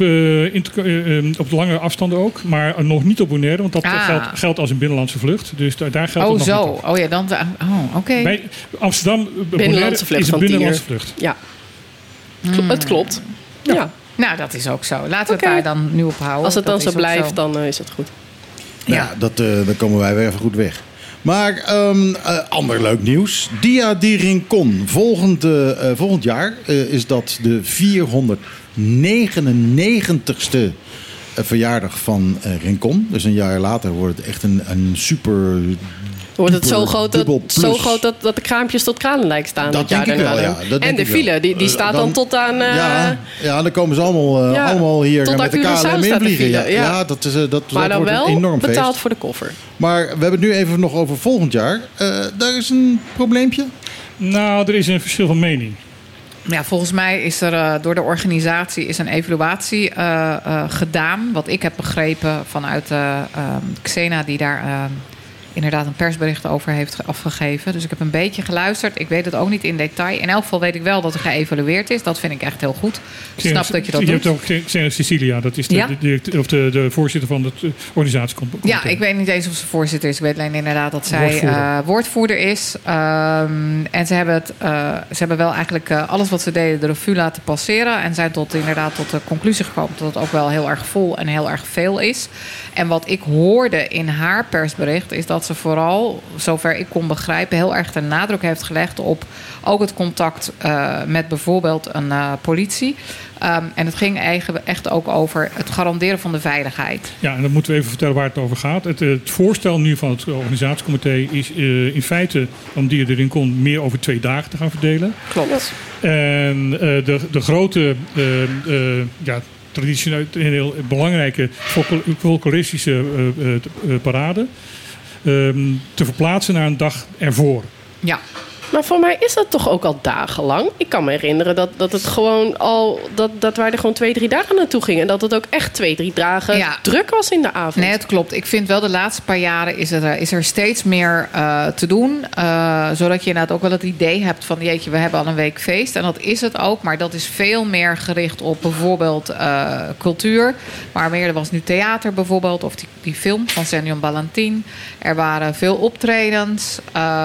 lange afstanden ook, maar nog niet op Bonaire, want dat geldt als een binnenlandse vlucht. Dus daar geldt het nog zo. niet op. Oh ja, dan. Oké. Bij Amsterdam, Bonaire is een binnenlandse vlucht. Ja. Het klopt. Ja. Nou, dat is ook zo. Laten we het daar dan nu op houden. Als het dan zo blijft, dan is het goed. Ja, dan komen wij weer even goed weg. Maar ander leuk nieuws. Dia di Rincon. Volgend jaar is dat de 499ste verjaardag van Rincon. Dus een jaar later wordt het echt een super... Wordt het zo groot dat de kraampjes tot Kralendijk staan? Dat denk ik wel, ja. En de file, die staat dan tot aan... Ja, dan komen ze allemaal hier met de KLM invliegen. Dat maar dan wordt wel een enorm feest. betaald voor de koffer. Maar we hebben het nu even nog over volgend jaar. Daar is een probleempje? Nou, er is een verschil van mening. Ja, volgens mij is er door de organisatie een evaluatie gedaan. Wat ik heb begrepen vanuit Xena die daar... inderdaad een persbericht over heeft afgegeven. Dus ik heb een beetje geluisterd. Ik weet het ook niet in detail. In elk geval weet ik wel dat er geëvalueerd is. Dat vind ik echt heel goed. Ik snap dat je dat doet. Je hebt ook Xena Cecilia. Dat is de voorzitter van de organisatiecomité. Ja, ik weet niet eens of ze voorzitter is. Ik weet alleen inderdaad dat zij woordvoerder is. En ze hebben wel eigenlijk alles wat ze deden de revue laten passeren. En zijn tot de conclusie gekomen dat het ook wel heel erg vol en heel erg veel is. En wat ik hoorde in haar persbericht is dat ze vooral, zover ik kon begrijpen, heel erg de nadruk heeft gelegd op ook het contact met bijvoorbeeld een politie. En het ging echt ook over het garanderen van de veiligheid. Ja, en dan moeten we even vertellen waar het over gaat. Het voorstel nu van het organisatiecomité is in feite, om die erin kon, meer over 2 dagen te gaan verdelen. Klopt. En de grote, traditioneel heel belangrijke folkloristische parade te verplaatsen naar een dag ervoor. Ja. Maar voor mij is dat toch ook al dagenlang? Ik kan me herinneren dat het gewoon al... dat wij er gewoon 2-3 dagen naartoe gingen. En dat het ook echt 2-3 dagen druk was in de avond. Nee, het klopt. Ik vind wel de laatste paar jaren is er steeds meer te doen. Zodat je inderdaad ook wel het idee hebt van... jeetje, we hebben al een week feest. En dat is het ook. Maar dat is veel meer gericht op bijvoorbeeld cultuur. Maar meer, er was nu theater bijvoorbeeld. Of die film van Senjon Balantin. Er waren veel optredens.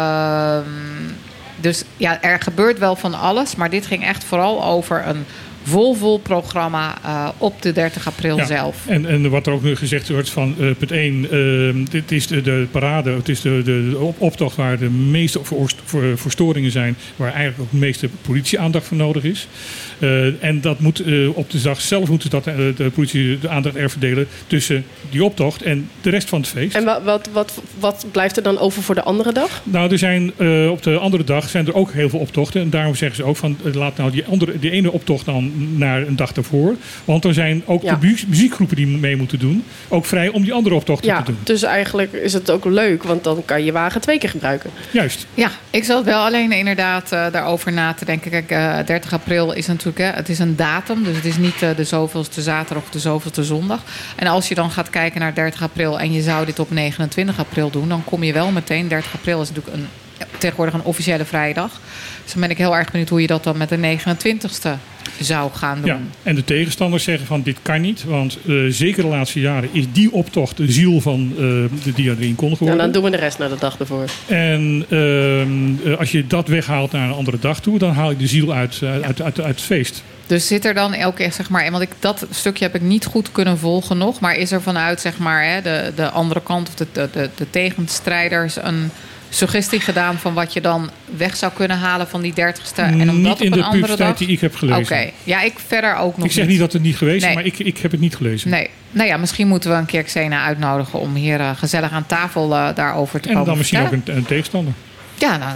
Dus ja, er gebeurt wel van alles. Maar dit ging echt vooral over een vol programma op de 30 april zelf. En wat er ook nu gezegd wordt van punt 1... dit is de parade, het is de optocht waar de meeste verstoringen zijn... waar eigenlijk ook de meeste politieaandacht voor nodig is. En dat moet op de dag zelf moet de politie de aandacht verdelen... tussen die optocht en de rest van het feest. En wat blijft er dan over voor de andere dag? Nou, er zijn op de andere dag zijn er ook heel veel optochten. En daarom zeggen ze ook van laat nou die ene optocht dan naar een dag daarvoor. Want er zijn ook de muziekgroepen die mee moeten doen... ook vrij om die andere optochten te doen. Dus eigenlijk is het ook leuk... want dan kan je wagen 2 keer gebruiken. Juist. Ja, ik zat wel alleen inderdaad daarover na te denken. Kijk, 30 april is natuurlijk... het is een datum, dus het is niet de zoveelste zaterdag of de zoveelste zondag. En als je dan gaat kijken naar 30 april... en je zou dit op 29 april doen... dan kom je wel meteen... 30 april is natuurlijk tegenwoordig een officiële vrijdag. Dus dan ben ik heel erg benieuwd hoe je dat dan met de 29e zou gaan doen. Ja, en de tegenstanders zeggen van dit kan niet, want zeker de laatste jaren is die optocht de ziel van die erin kon geworden. En dan doen we de rest naar de dag ervoor. En als je dat weghaalt naar een andere dag toe, dan haal je de ziel uit het feest. Dus zit er dan elke keer, zeg maar, want dat stukje heb ik niet goed kunnen volgen nog, maar is er vanuit, zeg maar, de andere kant of de tegenstrijders een suggestie gedaan van wat je dan weg zou kunnen halen van die 30ste en om dat op een andere dag? Niet in de publiciteit die ik heb gelezen. Oké. Ja, ik verder ook nog. Ik zeg niet dat het niet geweest is, maar ik heb het niet gelezen. Nee. Nou ja, misschien moeten we een keer Xena uitnodigen om hier gezellig aan tafel daarover te komen. En dan misschien ook een tegenstander. Ja, nou,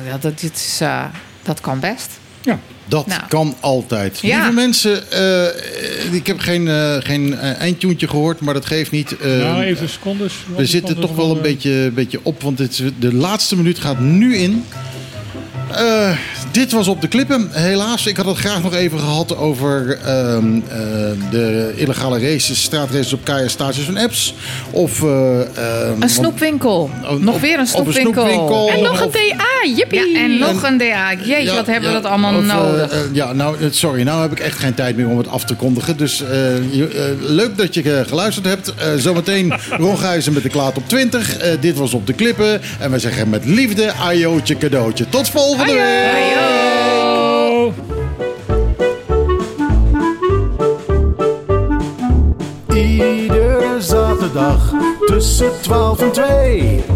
dat kan best. Ja. Dat kan altijd. Ja. Lieve mensen, ik heb geen eindtoontje gehoord, maar dat geeft niet. Even secondes. We zitten toch wel een beetje op, want de laatste minuut gaat nu in. Dit was Op de Klippen. Helaas, ik had het graag nog even gehad over de illegale races, straatraces op kaaien, stages en apps. Of een snoepwinkel. Nog weer een snoepwinkel. En nog een DA, jippie. Ja, en nog een DA. Jeetje, wat hebben we dat allemaal nodig. Sorry, nou heb ik echt geen tijd meer om het af te kondigen. Dus leuk dat je geluisterd hebt. Zometeen Ron Gijzen met de Klaat op 20. Dit was Op de Klippen. En wij zeggen met liefde, ajootje cadeautje. Tot volgende week. Ajo. Iedere zaterdag tussen 12 en 2.